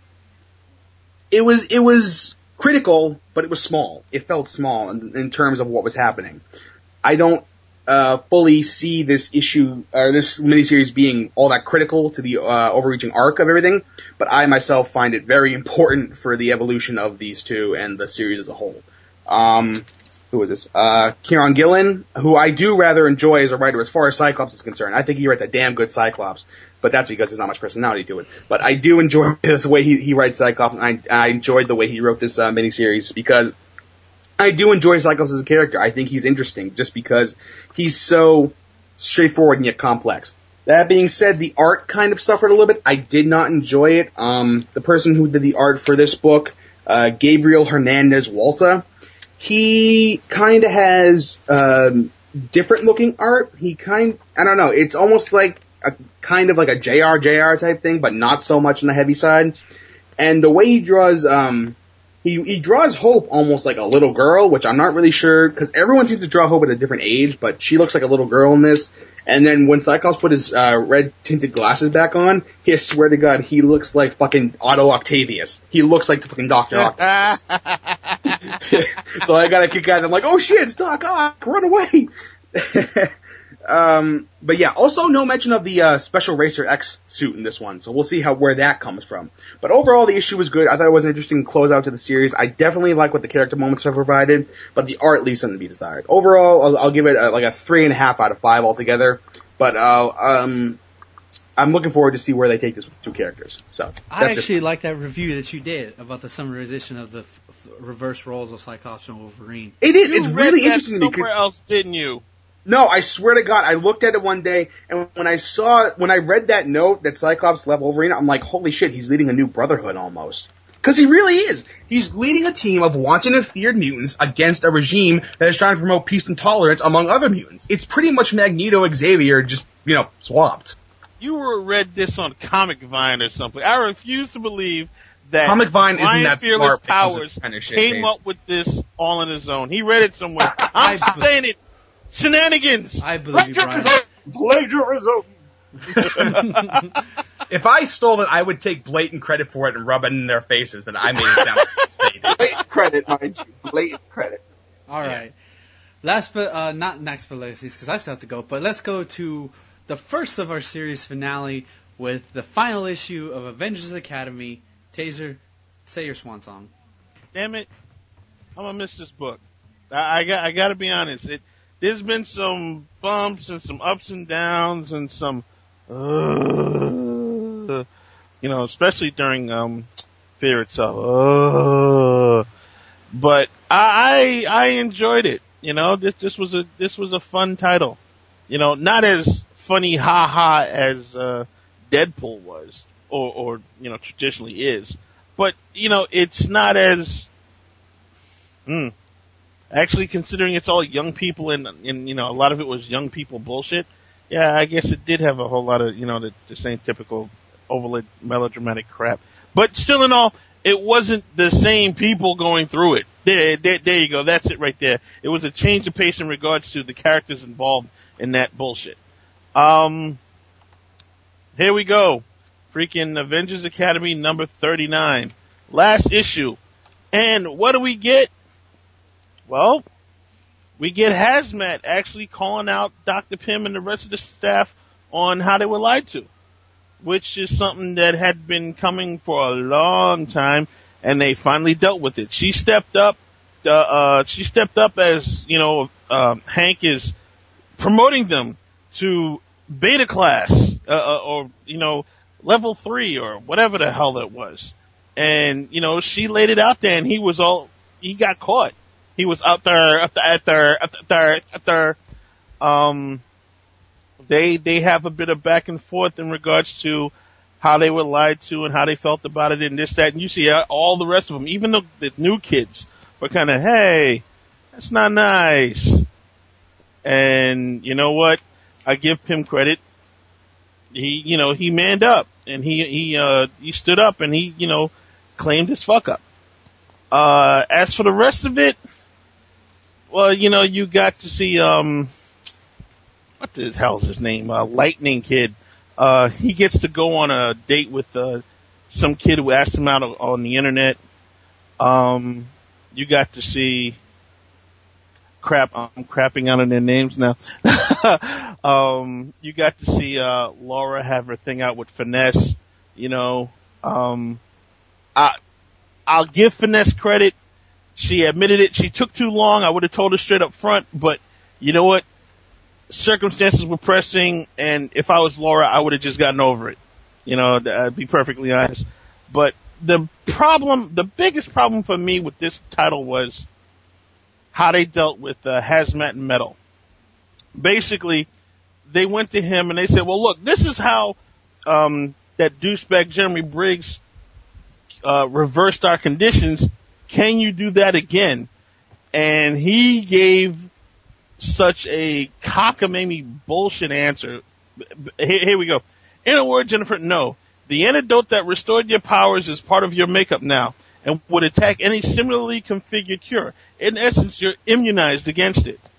critical, but it was small. It felt small in terms of what was happening. I don't fully see this issue or this miniseries being all that critical to the overreaching arc of everything, but I myself find it very important for the evolution of these two and the series as a whole. Who is this? Kieron Gillen, who I do rather enjoy as a writer as far as Cyclops is concerned. I think he writes a damn good Cyclops, but that's because there's not much personality to it. But I do enjoy the way he writes Cyclops, and I enjoyed the way he wrote this miniseries because I do enjoy Cyclops as a character. I think he's interesting just because he's so straightforward and yet complex. That being said, the art kind of suffered a little bit. I did not enjoy it. The person who did the art for this book, Gabriel Hernandez Walta, he kind of has different looking art. I don't know, it's almost like a kind of like a JR type thing, but not so much on the heavy side. And the way he draws he draws Hope almost like a little girl, which I'm not really sure, because everyone seems to draw Hope at a different age, but she looks like a little girl in this. And then when Cyclops put his red tinted glasses back on, I swear to God, he looks like fucking Otto Octavius. He looks like the fucking Dr. Octopus. So I got a kick out, and I'm like, oh shit, it's Doc Ock, run away. But yeah, also no mention of the Special Racer X suit in this one, so we'll see where that comes from. But overall, the issue was good. I thought it was an interesting closeout to the series. I definitely like what the character moments have provided, but the art leaves something to be desired. Overall, I'll give it like a 3.5 out of 5 altogether. But I'm looking forward to see where they take this with 2 characters. So I actually like that review that you did about the summarization of the reverse roles of Cyclops and Wolverine. It is. It's really interesting. Somewhere else, didn't you? No, I swear to God, I looked at it one day, and when I read that note that Cyclops left Wolverine, I'm like, holy shit, he's leading a new Brotherhood almost. Because he really is. He's leading a team of wanted and feared mutants against a regime that is trying to promote peace and tolerance among other mutants. It's pretty much Magneto Xavier just, swapped. You read this on Comic Vine or something. I refuse to believe that Comic Vine isn't that Fearless smart Powers kind of shit, came up with this all on his own. He read it somewhere. I'm saying it. Shenanigans! I believe you, Brian. Plagiarism! If I stole it, I would take blatant credit for it and rub it in their faces that I made it sound Blatant credit, mind you. Blatant credit. All right. Last but not next for legacies, because I still have to go. But let's go to the first of our series finale with the final issue of Avengers Academy. Taser, say your swan song. Damn it! I'm gonna miss this book. I gotta be honest. There's been some bumps and some ups and downs and some, especially during Fear itself. But I enjoyed it. This was a fun title. Not as funny ha as Deadpool was or traditionally is. But it's not as actually, considering it's all young people and a lot of it was young people bullshit, yeah, I guess it did have a whole lot of, the same typical overly melodramatic crap. But still in all, it wasn't the same people going through it. There you go. That's it right there. It was a change of pace in regards to the characters involved in that bullshit. Here we go. Freaking Avengers Academy number 39. Last issue. And what do we get? Well, we get Hazmat actually calling out Dr. Pym and the rest of the staff on how they were lied to, which is something that had been coming for a long time, and they finally dealt with it. She stepped up. As Hank is promoting them to beta class, or level 3 or whatever the hell that was, and she laid it out there, and he got caught. He was out there. They have a bit of back and forth in regards to how they were lied to and how they felt about it and this, that, and you see all the rest of them, even the new kids were kind of, hey, that's not nice. And you know what? I give Pym credit. He manned up and he stood up and he claimed his fuck up. As for the rest of it, well, you got to see, what the hell's his name? Lightning Kid. He gets to go on a date with, some kid who asked him out on the internet. You got to see, I'm crapping out on their names now. You got to see, Laura have her thing out with Finesse, I'll give Finesse credit. She admitted it. She took too long. I would have told her straight up front, but you know what? Circumstances were pressing, and if I was Laura, I would have just gotten over it. I'd be perfectly honest. But the biggest problem for me with this title was how they dealt with Hazmat and Metal. Basically, they went to him and they said, well, look, this is how that douchebag Jeremy Briggs reversed our conditions. Can you do that again? And he gave such a cockamamie bullshit answer. Here we go. In a word, Jennifer, no. The antidote that restored your powers is part of your makeup now. and would attack any similarly configured cure. In essence, you're immunized against it.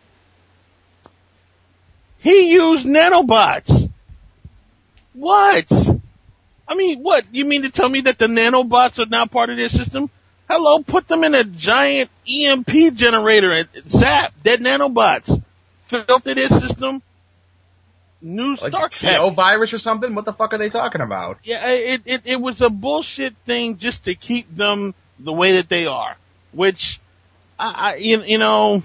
He used nanobots. What? I mean, what? You mean to tell me that the nanobots are now part of their system? Hello, put them in a giant EMP generator and zap, dead nanobots. Filter their system. New Like Stark a tech. TO virus or something? What the fuck are they talking about? Yeah, it was a bullshit thing just to keep them the way that they are, which, that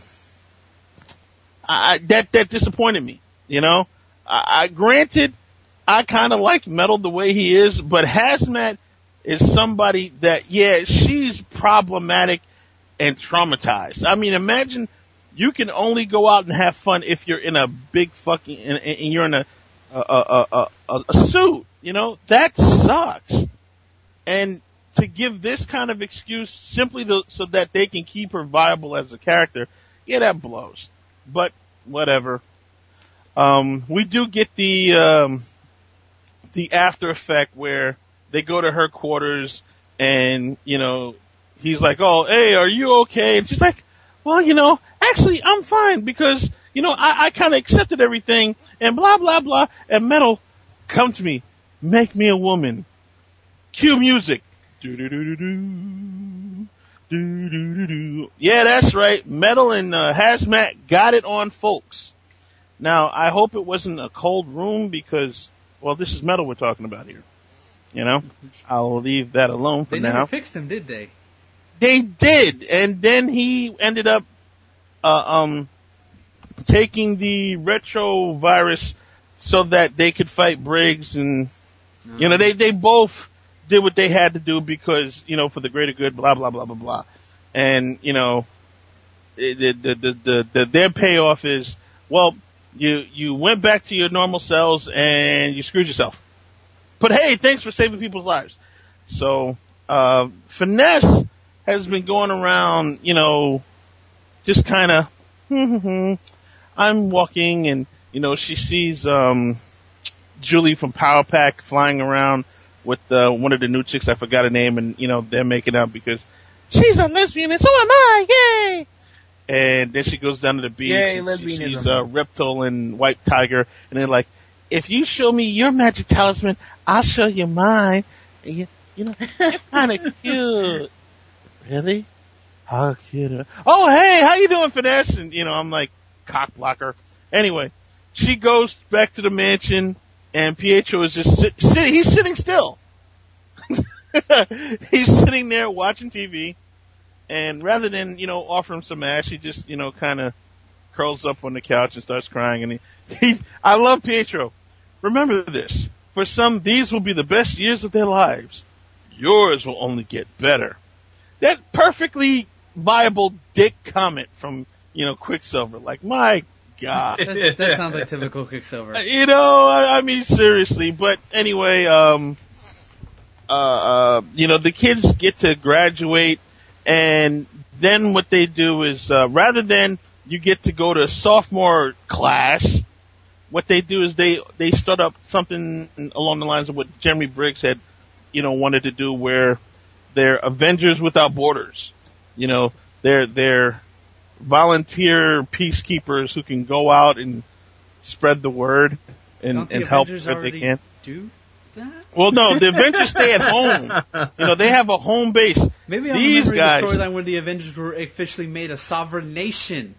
disappointed me, granted, I kind of like Metal the way he is, but Hazmat is somebody that, yeah, she's problematic and traumatized. I mean, imagine you can only go out and have fun if you're in a big fucking, and you're in a suit, that sucks. And to give this kind of excuse simply so that they can keep her viable as a character, yeah, that blows. But whatever. We do get the after effect where they go to her quarters and, he's like, oh, hey, are you okay? And she's like, well, actually, I'm fine because, I kind of accepted everything and blah, blah, blah. And Metal, come to me. Make me a woman. Cue music. Do-do-do-do-do. Do-do-do-do. Yeah, that's right. Metal and Hazmat got it on, folks. Now, I hope it wasn't a cold room because, well, this is Metal we're talking about here. I'll leave that alone for now. They never fixed him, did they? They did, and then he ended up taking the retrovirus so that they could fight Briggs, and they both did what they had to do because for the greater good, blah blah blah blah blah, and their payoff is, well, you went back to your normal selves and you screwed yourself, but hey, thanks for saving people's lives. So Finesse has been going around, just kind of, I'm walking and, she sees, Julie from Power Pack flying around with, one of the new chicks, I forgot her name, and, they're making out because she's a lesbian and so am I, yay! And then she goes down to the beach and she sees, Reptile and White Tiger, and they're like, if you show me your magic talisman, I'll show you mine. And you're kind of cute. Really? How cute. Oh, hey, how you doing, Finesse? And, I'm like, cock blocker. Anyway, she goes back to the mansion, and Pietro is just sitting. He's sitting still. He's sitting there watching TV, and rather than, offer him some ass, he just, kind of curls up on the couch and starts crying. And I love Pietro. Remember this. For some, these will be the best years of their lives. Yours will only get better. That perfectly viable dick comment from, Quicksilver. Like, my God. That sounds like typical Quicksilver. I mean, seriously. But anyway, the kids get to graduate, and then what they do is, rather than you get to go to sophomore class, what they do is they start up something along the lines of what Jeremy Briggs had, wanted to do, where they're Avengers Without Borders. They're volunteer peacekeepers who can go out and spread the word and help where they can. Do that? Well, no, the Avengers stay at home. They have a home base. Maybe I'm remembering the storyline when the Avengers were officially made a sovereign nation.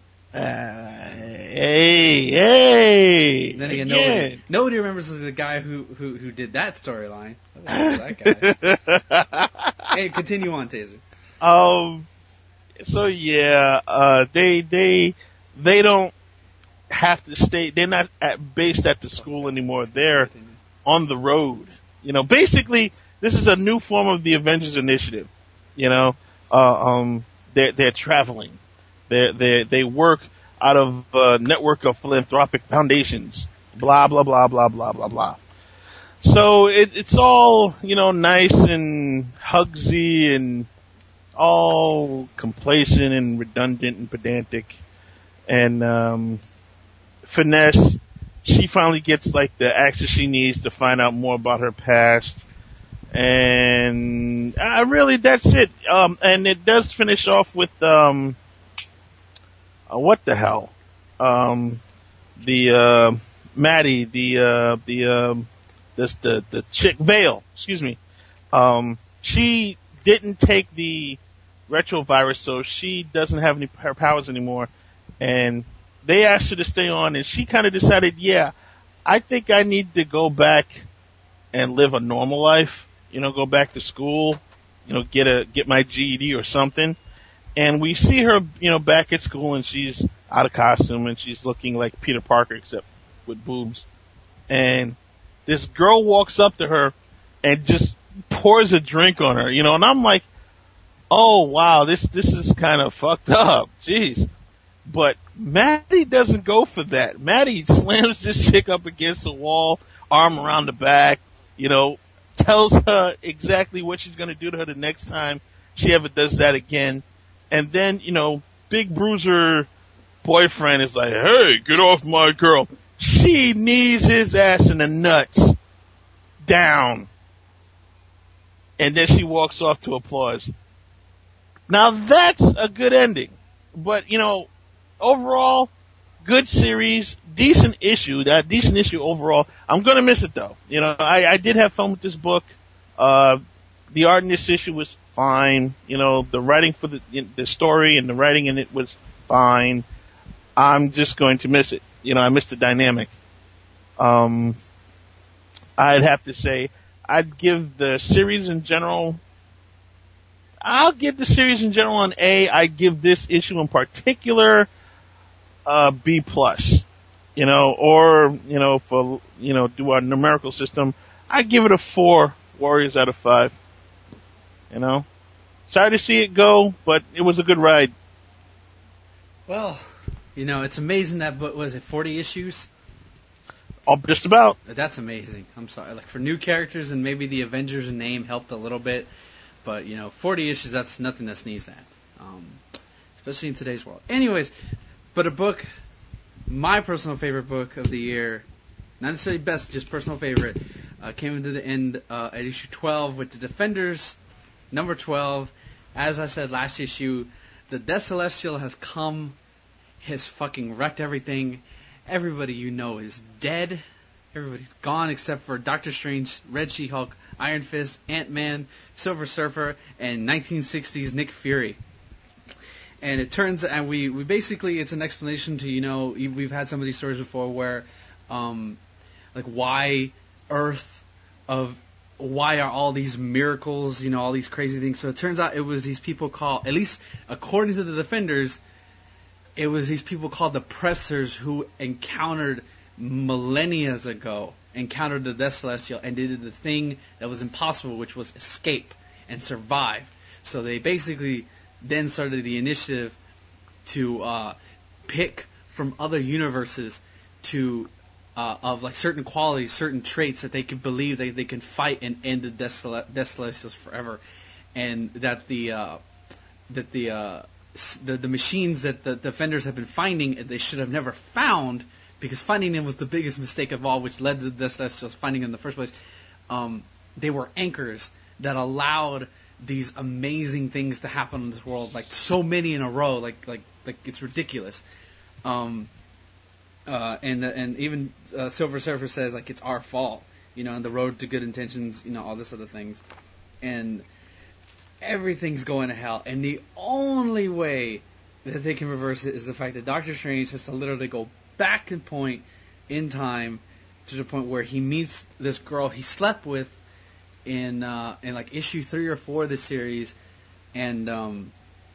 Hey. Then again, nobody remembers the guy who did that storyline. That guy. Hey, continue on, Taser. So yeah, they don't have to stay. They're not based at the school anymore. They're on the road. Basically, this is a new form of the Avengers Initiative. They're traveling. They work out of a network of philanthropic foundations. Blah blah blah blah blah blah blah. So it's all nice and hugsy and all complacent and redundant and pedantic. And Finesse, she finally gets like the access she needs to find out more about her past. And really, that's it. And it does finish off with what the hell? Maddie, the chick Vale, excuse me. She didn't take the retrovirus, so she doesn't have her powers anymore. And they asked her to stay on, and she kind of decided, yeah, I think I need to go back and live a normal life. Go back to school, get my GED or something. And we see her, back at school, and she's out of costume, and she's looking like Peter Parker, except with boobs. And this girl walks up to her and just pours a drink on her, and I'm like, oh wow, this is kind of fucked up. Jeez. But Maddie doesn't go for that. Maddie slams this chick up against the wall, arm around the back, tells her exactly what she's going to do to her the next time she ever does that again. And then, Big Bruiser boyfriend is like, hey, get off my girl. She knees his ass in the nuts down. And then she walks off to applause. Now that's a good ending. But, overall, good series, decent issue overall. I'm gonna miss it though. I did have fun with this book. The art in this issue was fine. The writing for the story and the writing in it was fine. I'm just going to miss it. I missed the dynamic. I'd have to say, I'd give the series in general, I'll give the series in general an A. I give this issue in particular B+. For do our numerical system, I give it a 4 Warriors out of 5. Sorry to see it go, but it was a good ride. Well, it's amazing that book, was it 40 issues? Oh, just about. That's amazing. I'm sorry. Like, for new characters, and maybe the Avengers name helped a little bit, but 40 issues, that's nothing to sneeze at. Especially in today's world. Anyways, but a book, my personal favorite book of the year, not necessarily best, just personal favorite, came into the end at issue 12 with the Defenders, number 12. As I said last issue, the Death Celestial has come, has fucking wrecked everything. Everybody is dead. Everybody's gone except for Doctor Strange, Red She-Hulk, Iron Fist, Ant-Man, Silver Surfer, and 1960s Nick Fury. And it turns, and we basically, it's an explanation to, we've had some of these stories before where, why why are all these miracles, all these crazy things. So it turns out it was these people called, at least according to the Defenders, it was these people called the Pressers who encountered millennia ago, encountered the Death Celestial, and did the thing that was impossible, which was escape and survive. So they basically then started the initiative to pick from other universes of certain qualities, certain traits that they can believe they can fight and end the Death Celestials forever, and that the machines that the Defenders have been finding, they should have never found, because finding them was the biggest mistake of all, which led to the Death Celestials finding them in the first place. They were anchors that allowed these amazing things to happen in this world, like so many in a row, like it's ridiculous. And even Silver Surfer says it's our fault, and the road to good intentions, all this other things, and everything's going to hell. And the only way that they can reverse it is the fact that Doctor Strange has to literally go back in time to the point where he meets this girl he slept with in issue 3 or 4 of the series, and and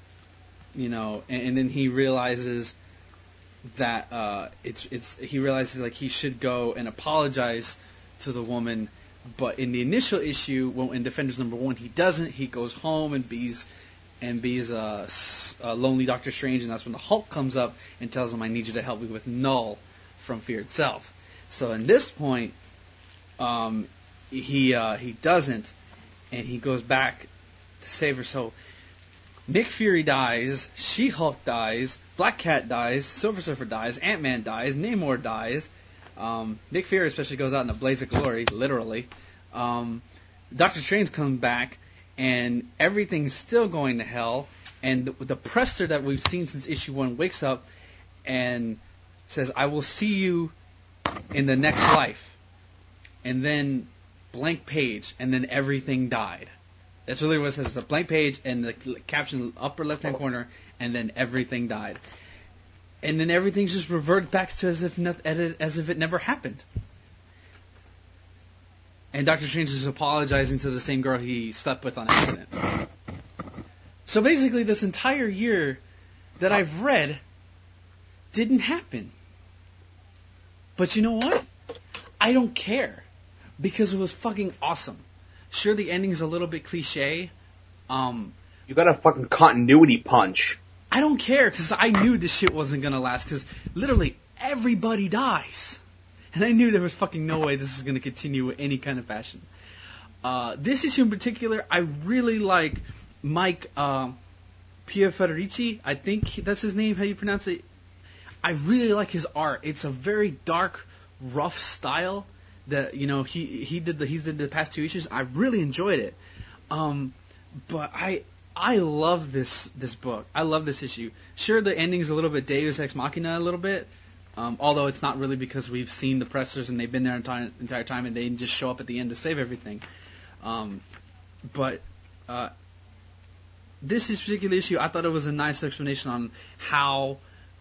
then he realizes that he realizes he should go and apologize to the woman, but in the initial issue, in Defenders number 1, he doesn't. He goes home and bees a lonely Doctor Strange, and that's when the Hulk comes up and tells him, "I need you to help me with Null from Fear itself." So in this point, he doesn't, and he goes back to save her. So Nick Fury dies, She-Hulk dies, Black Cat dies, Silver Surfer dies, Ant-Man dies, Namor dies. Nick Fury especially goes out in a blaze of glory, literally. Doctor Strange comes back, and everything's still going to hell. And the Prester that we've seen since issue 1 wakes up and says, "I will see you in the next life." And then blank page, and then everything died. That's really what it says. It's a blank page, and the caption in the upper left-hand corner, and then everything died. And then everything's just reverted back to as if it never happened. And Doctor Strange is apologizing to the same girl he slept with on accident. So basically, this entire year that I've read didn't happen. But you know what? I don't care. Because it was fucking awesome. Sure, the ending's a little bit cliche. You got a fucking continuity punch. I don't care, because I knew this shit wasn't going to last. Because literally, everybody dies. And I knew there was fucking no way this was going to continue in any kind of fashion. This issue in particular, I really like Mike Piafederici. I think that's his name, how you pronounce it. I really like his art. It's a very dark, rough style that, you know, he did the past 2 issues. I really enjoyed it. But I love this book. I love this issue. Sure, the ending's a little bit Deus Ex Machina a little bit. Although it's not really, because we've seen the Presters and they've been there the entire time and they just show up at the end to save everything. But this particular issue, I thought it was a nice explanation on how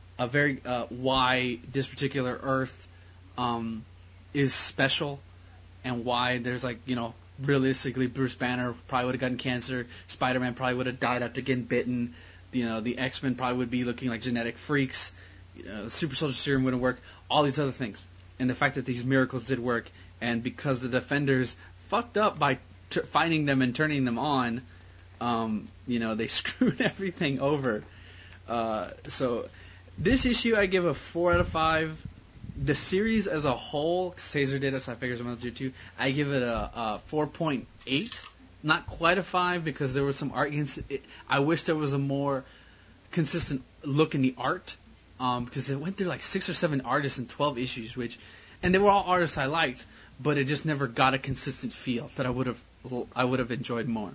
why this particular Earth is special, and why there's, like, you know, realistically Bruce Banner probably would have gotten cancer, Spider-Man probably would have died after getting bitten, you know, the X-Men probably would be looking like genetic freaks, Super Soldier Serum wouldn't work, all these other things. And the fact that these miracles did work, and because the Defenders fucked up by finding them and turning them on, you know, they screwed everything over. So this issue I give a 4 out of 5. The series as a whole, Caesar did it, so I figured someone else did too. I give it a 4.8. Not quite a 5, because there was some art. I wish there was a more consistent look in the art, because it went through like 6 or 7 artists in 12 issues, and they were all artists I liked, but it just never got a consistent feel that I would have enjoyed more.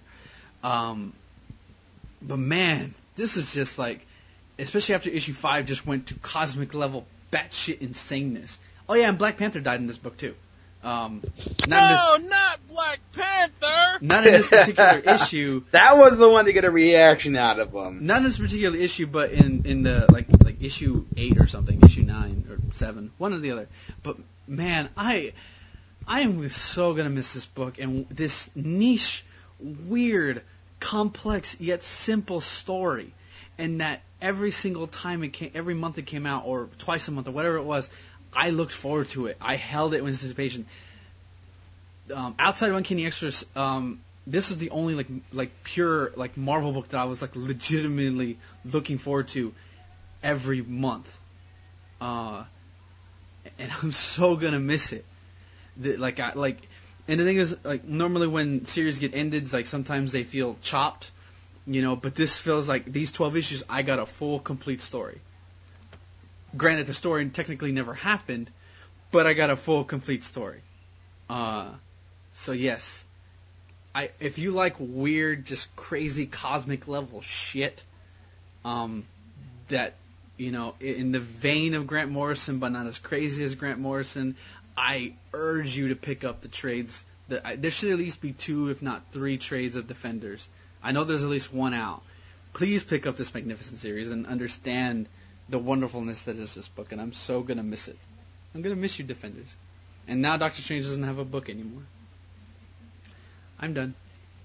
But man, this is just like, especially after issue 5 just went to cosmic level batshit insaneness. Oh yeah, and Black Panther died in this book too. Not Black Panther! Not in this particular issue. That was the one to get a reaction out of him. Not in this particular issue, but in the like issue 8 or something, issue 9 or 7, one or the other. But man, I am so gonna miss this book, and this niche, weird, complex yet simple story. And that every single time every month it came out, or twice a month, or whatever it was, I looked forward to it. I held it with anticipation. Outside of Uncanny Extras, this is the only like pure like Marvel book that I was like legitimately looking forward to every month. And I'm so gonna miss it. And the thing is, like, normally when series get ended, like sometimes they feel chopped. You know, but this feels like these 12 issues, I got a full, complete story. Granted, the story technically never happened, but I got a full, complete story. So yes, if you like weird, just crazy cosmic level shit, that, you know, in the vein of Grant Morrison, but not as crazy as Grant Morrison, I urge you to pick up the trades. There should at least be 2, if not 3 trades of Defenders. I know there's at least 1 out. Please pick up this magnificent series and understand the wonderfulness that is this book, and I'm so going to miss it. I'm going to miss you, Defenders. And now Doctor Strange doesn't have a book anymore. I'm done.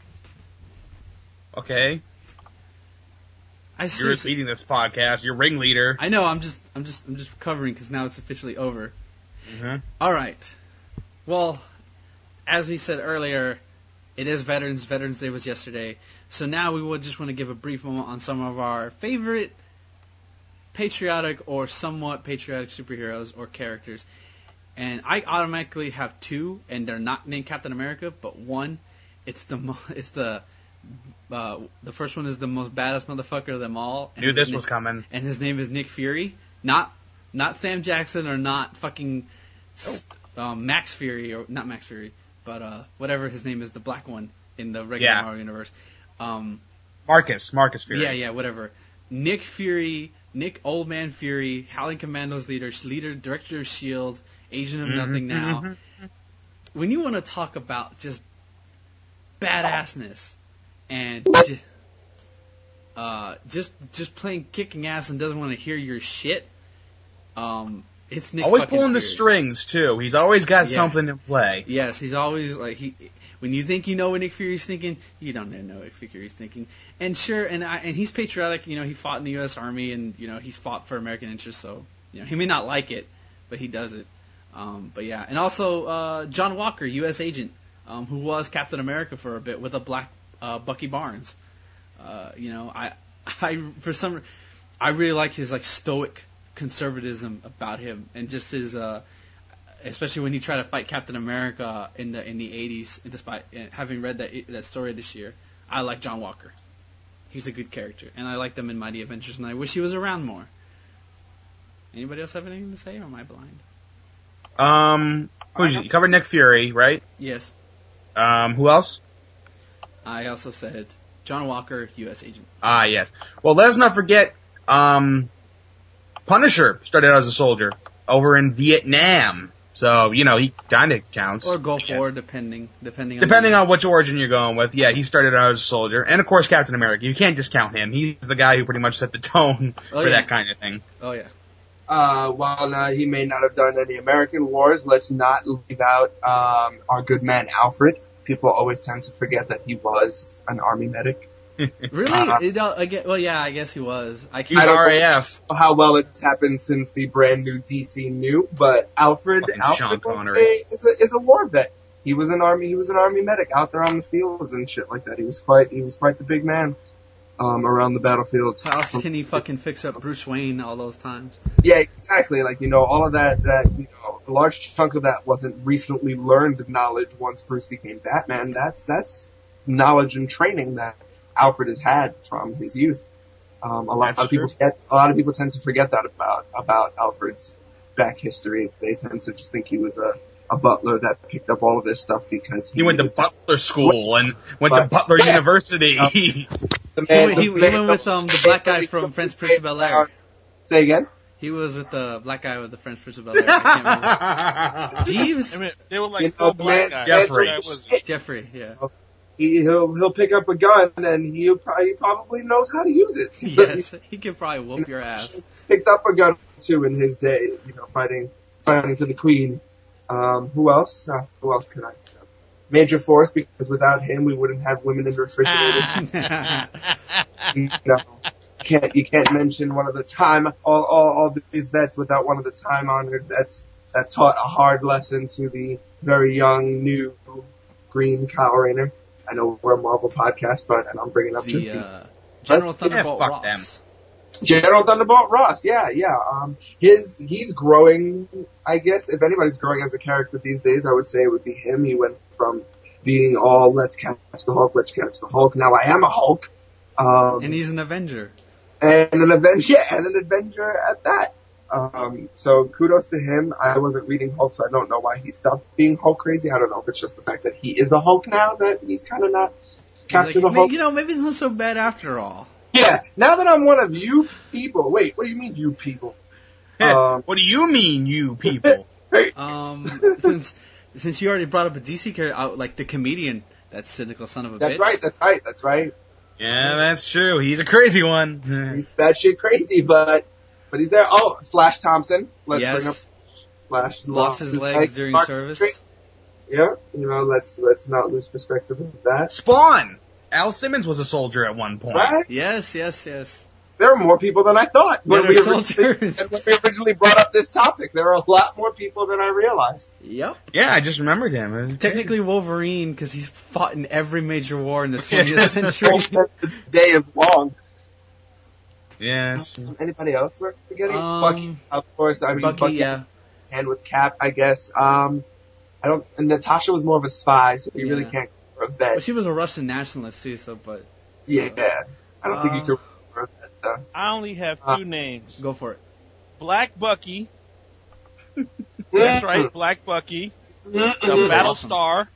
Okay. You're leading this podcast. You're ringleader. I know. I'm just recovering because now it's officially over. Mm-hmm. All right. Well, as we said earlier, it is Veterans. Veterans Day was yesterday. So now we would just want to give a brief moment on some of our favorite patriotic or somewhat patriotic superheroes or characters. And I automatically have 2, and they're not named Captain America, but one. It's the first one is the most badass motherfucker of them all. Knew this was coming. And his name is Nick Fury. Not Sam Jackson or not fucking Max Fury, or not Max Fury, but whatever his name is, the black one in the regular Marvel universe. Marcus Fury. Yeah, whatever. Nick Fury, Old Man Fury, Howling Commandos leader, director of S.H.I.E.L.D., Agent of Nothing Now. When you want to talk about just badassness and just playing kicking ass and doesn't want to hear your shit, it's Nick. Always pulling Fury. the strings too. He's always got something to play. Yes, he's always like when you think you know what Nick Fury's thinking, you don't know what Nick Fury's thinking. And sure, and he's patriotic. You know, he fought in the U.S. Army, and you know he's fought for American interests. So you know he may not like it, but he does it. But yeah, and also John Walker, U.S. agent, who was Captain America for a bit with a black Bucky Barnes. You know, I really like his like stoic conservatism about him, and just his especially when he tried to fight Captain America in the 80s. Despite having read that story this year, I like John Walker. He's a good character, and I like them in Mighty Avengers, and I wish he was around more. Anybody else have anything to say, or am I blind? You covered Nick Fury, right? Yes. Who else? I also said John Walker, U.S. agent. Ah, yes. Well, let's not forget, Punisher started out as a soldier over in Vietnam. So, you know, he kind of counts. Or Gulf War, depending on which origin you're going with. Yeah, he started out as a soldier. And, of course, Captain America. You can't discount him. He's the guy who pretty much set the tone for that kind of thing. Oh, yeah. While he may not have done any American wars, let's not leave out our good man Alfred. People always tend to forget that he was an army medic. Really? I guess he was. He was RAF. Know how well it's happened since the brand new DC new, but Alfred is a war vet. He was an army medic out there on the fields and shit like that. He was quite the big man around the battlefield. How else can he fucking fix up Bruce Wayne all those times? Yeah, exactly. Like, you know, all of that a large chunk of that wasn't recently learned knowledge once Bruce became Batman. That's knowledge and training that Alfred has had from his youth. A lot of people tend to forget that about Alfred's back history. They tend to just think he was a butler that picked up all of this stuff because he went to Butler School and went to Butler University. He went with the black guy from French Prince of Bel-Air. Say again? He was with the black guy with the French Prince of Bel-Air. I can't remember. Jeeves? I mean, they were like four black guys. Jeffrey, yeah. He'll pick up a gun and he probably knows how to use it. Yes, he could probably whoop your ass. Picked up a gun too in his day, you know, fighting for the Queen. Who else? Who else can I? Major Force, because without him we wouldn't have women in the refrigerator. You can't mention one of the all these vets without one of the time honored vets that taught a hard lesson to the very young new green Kyle Rayner. I know we're a Marvel podcast, but I'm bringing up General Thunderbolt Ross. General Thunderbolt Ross, yeah. He's growing, I guess. If anybody's growing as a character these days, I would say it would be him. He went from being all, let's catch the Hulk. Now I am a Hulk. And he's an Avenger. And an Avenger at that. So kudos to him. I wasn't reading Hulk, so I don't know why he stopped being Hulk crazy. I don't know if it's just the fact that he is a Hulk now that he's kind of not captured the Hulk. You know, maybe it's not so bad after all. Yeah, now that I'm one of you people. Wait, what do you mean you people? What do you mean you people? Since you already brought up a DC character, like the comedian, that cynical son of a bitch. That's right. Yeah, that's true. He's a crazy one. He's batshit crazy, but he's there. Oh, Flash Thompson. Let's bring up Flash. Lost his legs during service. Yeah, you know, let's not lose perspective of that. Spawn. Al Simmons was a soldier at one point. Right? Yes. There are more people than I thought when we soldiers. originally brought up this topic. There are a lot more people than I realized. Yep. Yeah, I just remembered him. Technically Wolverine, because he's fought in every major war in the 20th century. The day is long. Yes. Anybody else we're forgetting? Bucky, of course. I mean, Bucky, yeah. And with Cap, I guess. And Natasha was more of a spy, so you really can't go for a vet. But she was a Russian nationalist too, but. Yeah. I don't think you could. I only have two names. Go for it. Black Bucky. That's right, Black Bucky. The Battlestar.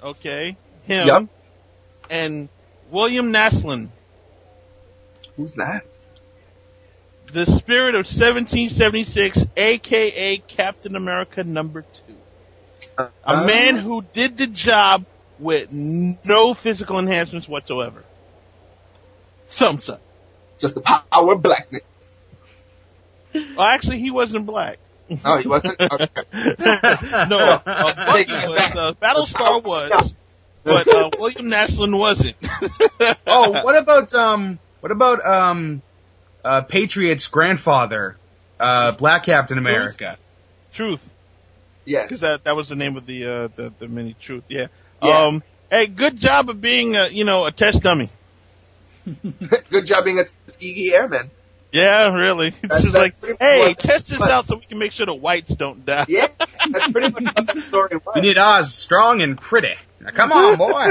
Okay, him. Yep. And William Naslund, Who's that? the spirit of 1776, aka Captain America #2. A man who did the job with no physical enhancements whatsoever. Thumbs up. Just the power of blackness. Well, actually, he wasn't black. Oh, he wasn't? Okay. No, Bucky was, Battlestar was, but William Naslund wasn't. Oh, what about Patriot's grandfather, Black Captain America? Truth. Yes. Because that was the name of the mini Truth. Yeah. Yeah. Hey, good job of being a test dummy. Good job being a Tuskegee Airman. Yeah, really. It's That's just like, pretty hey, much- test this out so we can make sure the whites don't die. Yeah, that's pretty much what that story was. We need Oz strong and pretty. Now, come on, boy.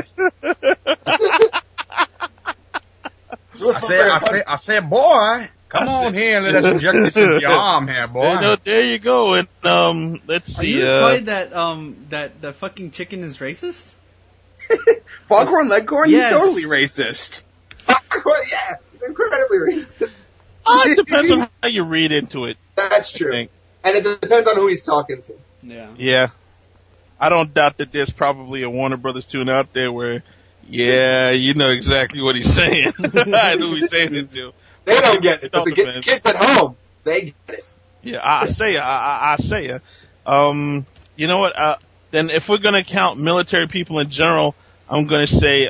I say, boy, come on here and let us inject this in your arm here, boy. There you go. And let's Are see. you implying that the fucking chicken is racist? Foghorn Leghorn? Yes. He's totally racist. Yeah, it's incredibly racist. It depends on how you read into it. That's I true. think. And it depends on who he's talking to. Yeah. Yeah. I don't doubt that there's probably a Warner Brothers tune out there where, yeah, you know exactly what he's saying. I know who he's saying it to. They don't get it, but the Self-defense. kids at home, they get it. Yeah, I say ya. You know what? Then if we're gonna count military people in general, I'm gonna say,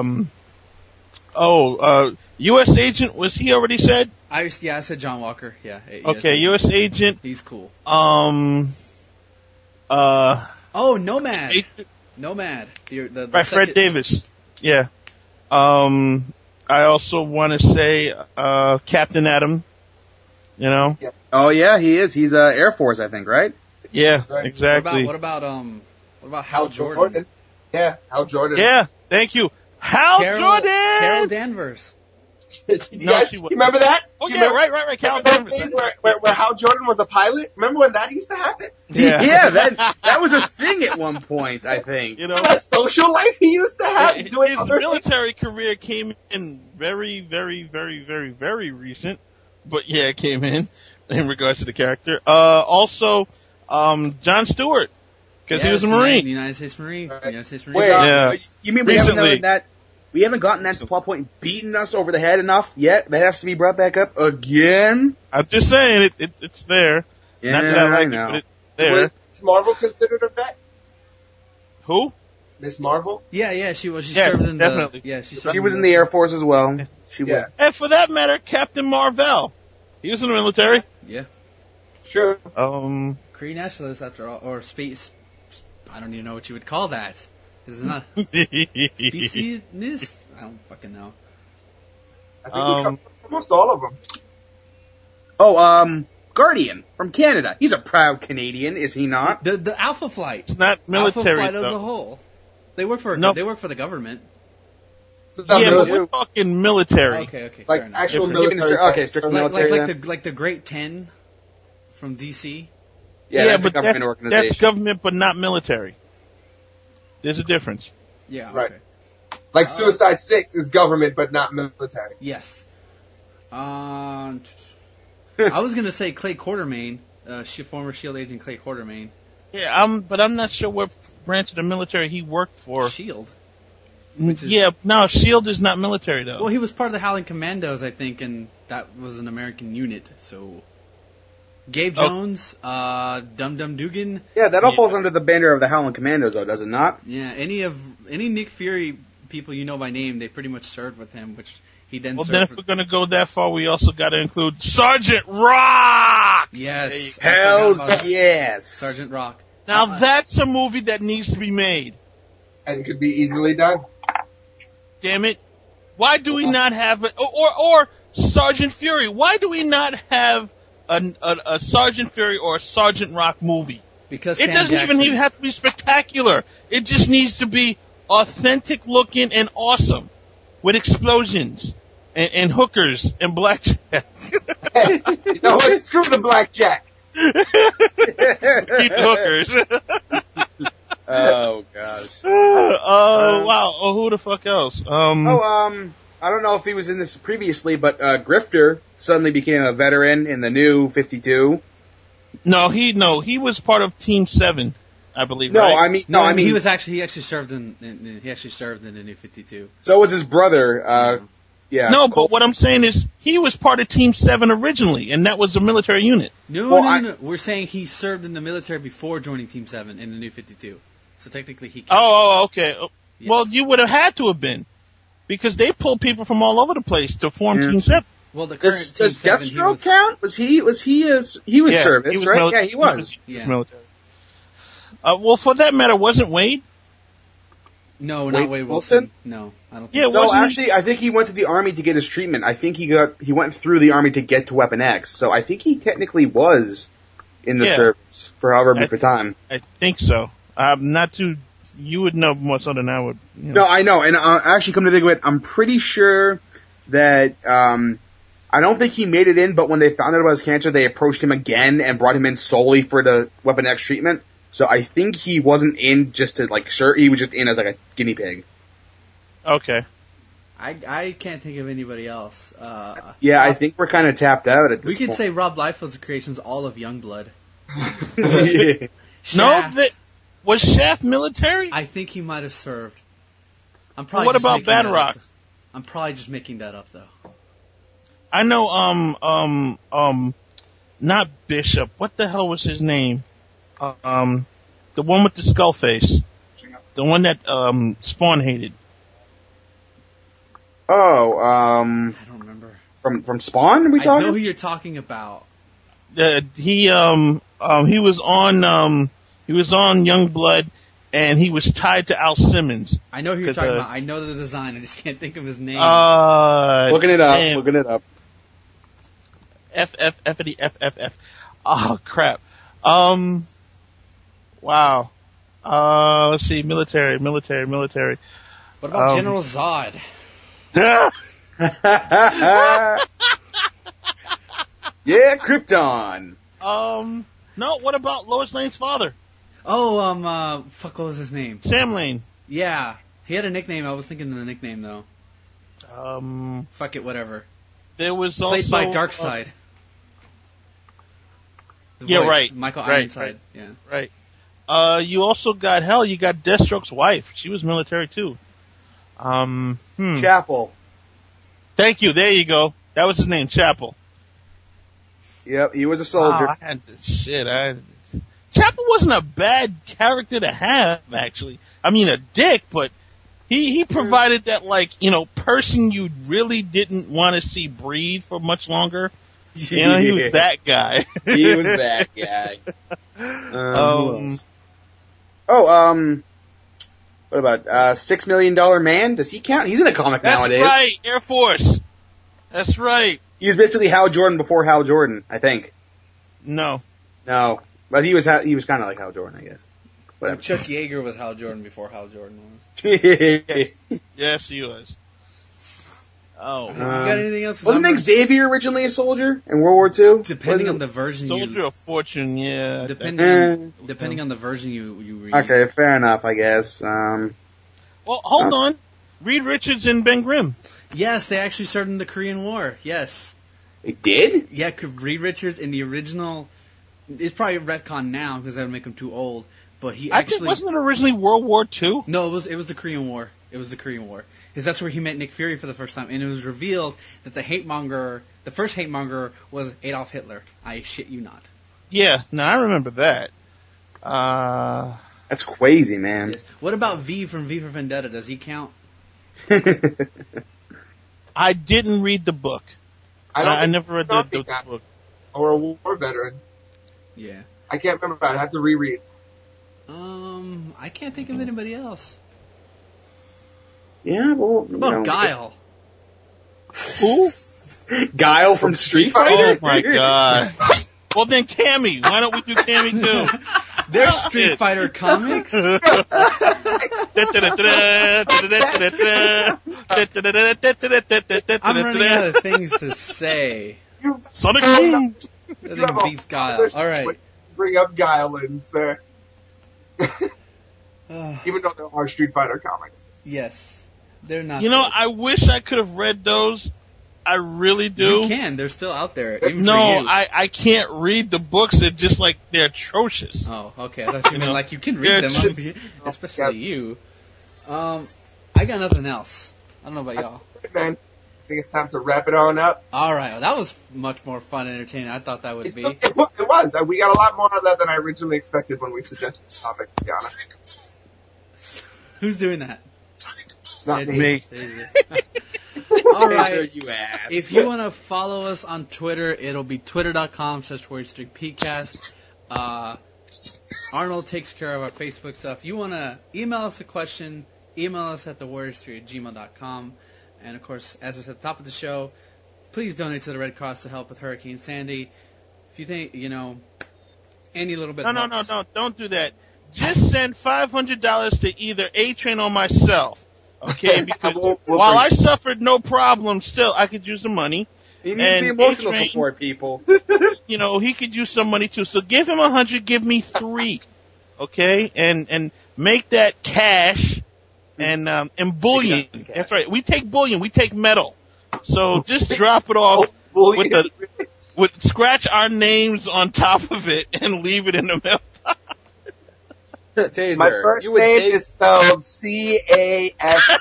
U.S. agent, was he already said? I said John Walker. Yeah. Okay, U.S. agent. He's cool. Oh, Nomad. agent, Nomad. The by Fred second- Davis. Yeah. I also want to say, Captain Atom. You know? Oh yeah, he is. He's Air Force, I think, right? Yeah, Right. exactly. What about Hal Jordan? Yeah, Hal Jordan. Yeah, thank you. Hal Jordan! Carol Danvers. You No, guys, she you wasn't. remember that? Oh, You yeah, remember, right. Carol remember those Danvers. days where Hal Jordan was a pilot? Remember when that used to happen? Yeah. that was a thing at one point, I think. You know, That social life he used to have doing his other military career came in very, very, very, very, very recent. But yeah, it came in regards to the character. Also, John Stewart. Because he was a Marine. The United States Marine. Right. United States Marine. Wait, Yeah. you mean Recently. we haven't gotten that plot point beaten us over the head enough yet? That has to be brought back up again? I'm just saying, it's there. Yeah, Not that I like know. it, but it's there. Was Marvel considered a vet? Who? Miss Marvel? Yeah, she was. She Yes, served in definitely. She was in the Air Force as well. She Yeah. was. And for that matter, Captain Marvel. He was in the military. Yeah. Sure. Kree nationalist after all, or space. I don't even know what you would call that. Is it not speciesnist? I don't fucking know. I think we covered almost all of them. Oh, Guardian from Canada. He's a proud Canadian, is he not? The Alpha Flight. It's not military, Alpha Flight as though. a whole. They work for No. They work for the government. So that's Yeah, but military. we're talking military. Okay, Like fair enough. actual If- military. okay, strict vets. military. Like the Great 10 from DC. Yeah, that's a but government that's organization. government, but not military. There's a difference. Yeah. Right. Okay. Like Suicide 6 is government but not military. Yes. I was gonna say Clay Quartermain, former Shield agent Clay Quartermain. Yeah, but I'm not sure what branch of the military he worked for. Shield. Yeah, no, SHIELD is not military though. Well, he was part of the Howling Commandos, I think, and that was an American unit. So, Gabe Jones, Dum Dum Dugan. Yeah, that all falls under the banner of the Howling Commandos, though, does it not? Yeah, any Nick Fury people you know by name, they pretty much served with him, which he then Well, served then if for. we're gonna go that far, we also gotta include Sergeant Rock! Yes. There I Hells forgot about yes. Sergeant Rock. Now that's a movie that needs to be made. And could be easily done. Damn it. Why do we not have it? Or Sergeant Fury. Why do we not have a Sergeant Fury or a Sergeant Rock movie? Because It Sam doesn't Jackson. even have to be spectacular. It just needs to be authentic looking and awesome. With explosions and hookers and blackjack. Hey, you know what? Screw the blackjack. Keep the hookers. Oh gosh. Wow. Oh, who the fuck else? I don't know if he was in this previously, but Grifter suddenly became a veteran in the new 52. No, he was part of Team 7, I believe. No, right? I mean, he actually served in the new 52. So was his brother. Yeah. No, but what I'm saying is he was part of Team 7 originally, and that was a military unit. No. We're saying he served in the military before joining Team 7 in the new 52. So technically he. Okay. Yes. Well, you would have had to have been, because they pulled people from all over the place to form Team 7. Well, the current Team does 7, Deathstroke count? He was service, right? Yeah, he was. He was military. Well, for that matter, wasn't Wade? No, Wade not Wade Wilson. No, I don't think Yeah, so. So actually, I think he went to the army to get his treatment. I think he went through the army to get to Weapon X. So I think he technically was in the service for however many time. I think so. Not too. You would know more so than I would. No, I know, and actually, come to think of it, I'm pretty sure that I don't think he made it in. But when they found out about his cancer, they approached him again and brought him in solely for the Weapon X treatment. So I think he wasn't in just to he was just in as like a guinea pig. Okay. I can't think of anybody else. I think we're kind of tapped out at this We could point. say Rob Liefeld's creation's all of Youngblood. No, was Shaft military? I think he might have served. What about Badrock? I'm probably just making that up though. I know. Not Bishop. What the hell was his name? The one with the skull face. The one that Spawn hated. Oh, I don't remember. From Spawn? Are we talking? I know who you're talking about. He was on Youngblood, and he was tied to Al Simmons. I know who you're talking about. I know the design. I just can't think of his name. Looking it up. F. Oh crap. Wow. Let's see. Military. What about General Zod? Yeah, Krypton. No. What about Lois Lane's father? Oh, fuck. What was his name? Sam Lane. Yeah, he had a nickname. I was thinking of the nickname though. Fuck it, whatever. There was played also by Darkseid. Right. Michael Ironside. Yeah. Right. You also got Deathstroke's wife. She was military too. Chapel. Thank you. There you go. That was his name, Chapel. Yep, he was a soldier. I had this shit. Chapel wasn't a bad character to have, actually. I mean, a dick, but he provided that, person you really didn't want to see breathe for much longer. He was that guy. He was that guy. What about $6 Million Man? Does he count? He's in a comic nowadays. That's right, Air Force. That's right. He was basically Hal Jordan before Hal Jordan, I think. No, but he was kind of like Hal Jordan, I guess. Whatever. Chuck Yeager was Hal Jordan before Hal Jordan was. Yes, he was. Oh, you got anything else? Wasn't Xavier originally a soldier in World War II? Depending on the version, Soldier of Fortune, yeah. Depending on the version you read. Okay, fair enough, I guess. Well, hold on. Reed Richards and Ben Grimm. Yes, they actually served in the Korean War. Yes. They did? Yeah, Reed Richards in the original. It's probably a retcon now because that would make him too old. But he actually wasn't it originally World War II? No, it was the Korean War. It was the Korean War because that's where he met Nick Fury for the first time, and it was revealed that the first hate monger, was Adolf Hitler. I shit you not. Yeah, no, I remember that. That's crazy, man. Yes. What about V from V for Vendetta? Does he count? I didn't read the book. I never read the book. Or a war veteran. Yeah. I can't remember. I'd have to reread. I can't think of anybody else. Yeah, well... What about Guile? Who? Guile from Street Fighter? Oh my god. Well then Cammy. Why don't we do Cammy too? There's Street Fighter comics. I'm running out of things to say. Sonic Boom! I think beats Guile. Alright. Bring up Guile in, sir. Even though there are Street Fighter comics. Yes. They're not. You know, I wish I could have read those. I really do. You can. They're still out there. No, I can't read the books. They're just like, they're atrocious. Oh, okay. I thought you meant like you can read them, especially you. I got nothing else. I don't know about y'all. Man, I think it's time to wrap it on up. All right. Well, that was much more fun and entertaining. I thought that would be. It was. We got a lot more of that than I originally expected when we suggested the topic, to be honest. Who's doing that? Not me. All right. You ass. If you want to follow us on Twitter, it'll be twitter.com/WarriorStreakPcast. Arnold takes care of our Facebook stuff. If you want to email us a question, email us at thewarriorstreak@gmail.com. And, of course, as I said at the top of the show, please donate to the Red Cross to help with Hurricane Sandy. If you think, any little bit helps. No, don't do that. Just send $500 to either A-Train or myself. Okay, because while I suffered no problem, still I could use the money. He needs the emotional support, people. He could use some money too. So give him 100, give me 3, okay, and make that cash and bullion. That's right. We take bullion. We take metal. So just drop it off with scratch our names on top of it and leave it in the mail. Taser, my first name is spelled C-A-S.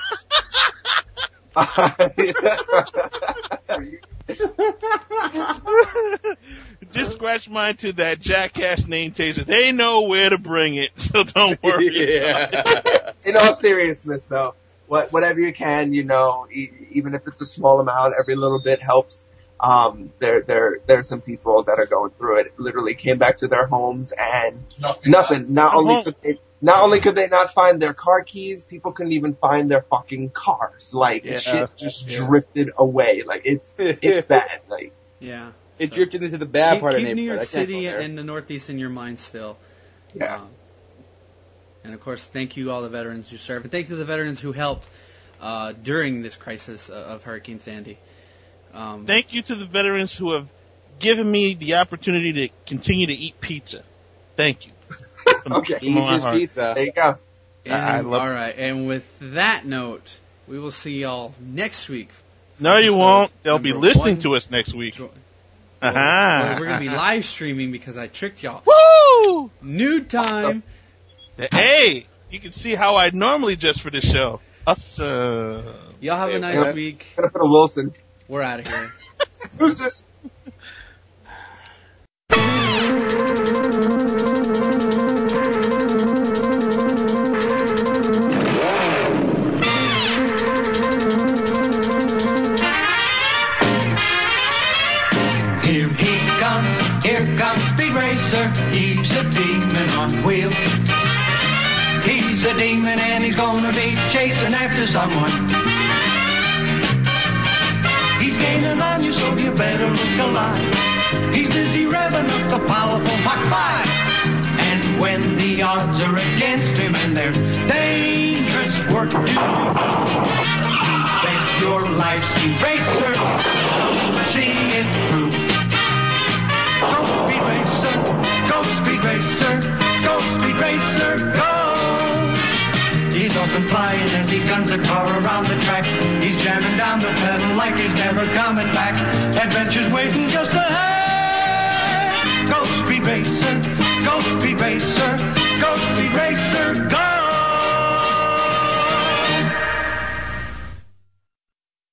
Just scratch mine to that jackass name, Taser. They know where to bring it, so don't worry. In all seriousness, though, whatever you can, even if it's a small amount, every little bit helps. There's some people that are going through it. Literally came back to their homes and nothing. Not only could they not find their car keys, people couldn't even find their fucking cars. Like shit just drifted away. Like it's bad. Like it drifted into the bad part of the neighborhood. Keep New York City and the Northeast in your mind still. Yeah. And of course, thank you all the veterans who served, and thank you to the veterans who helped during this crisis of Hurricane Sandy. Thank you to the veterans who have given me the opportunity to continue to eat pizza. Thank you. Okay, eat his pizza. There you go. All right, and with that note, we will see y'all next week. No, you won't. They'll be listening to us next week. Well, we're going to be live streaming because I tricked y'all. Woo! Nude time. Hey, you can see how I normally dress for this show. Awesome. Y'all have a nice week. I'm gonna put a Wilson. We're out of here. Who's this? Here comes Speed Racer. He's a demon on wheels. He's a demon and he's gonna be chasing after someone. He's gaining on you, so you better look alive. He's busy revving up the powerful Mach 5. And when the odds are against him and there's dangerous work to do, bet your life, Speed Racer, see it through. Go Speed Racer, go Speed Racer, go Speed Racer, go! He's up and flying as he guns a car around the track. He's jamming down the pedal like he's never coming back. Adventure's waiting just ahead. Go Speed Racer, go Speed Racer,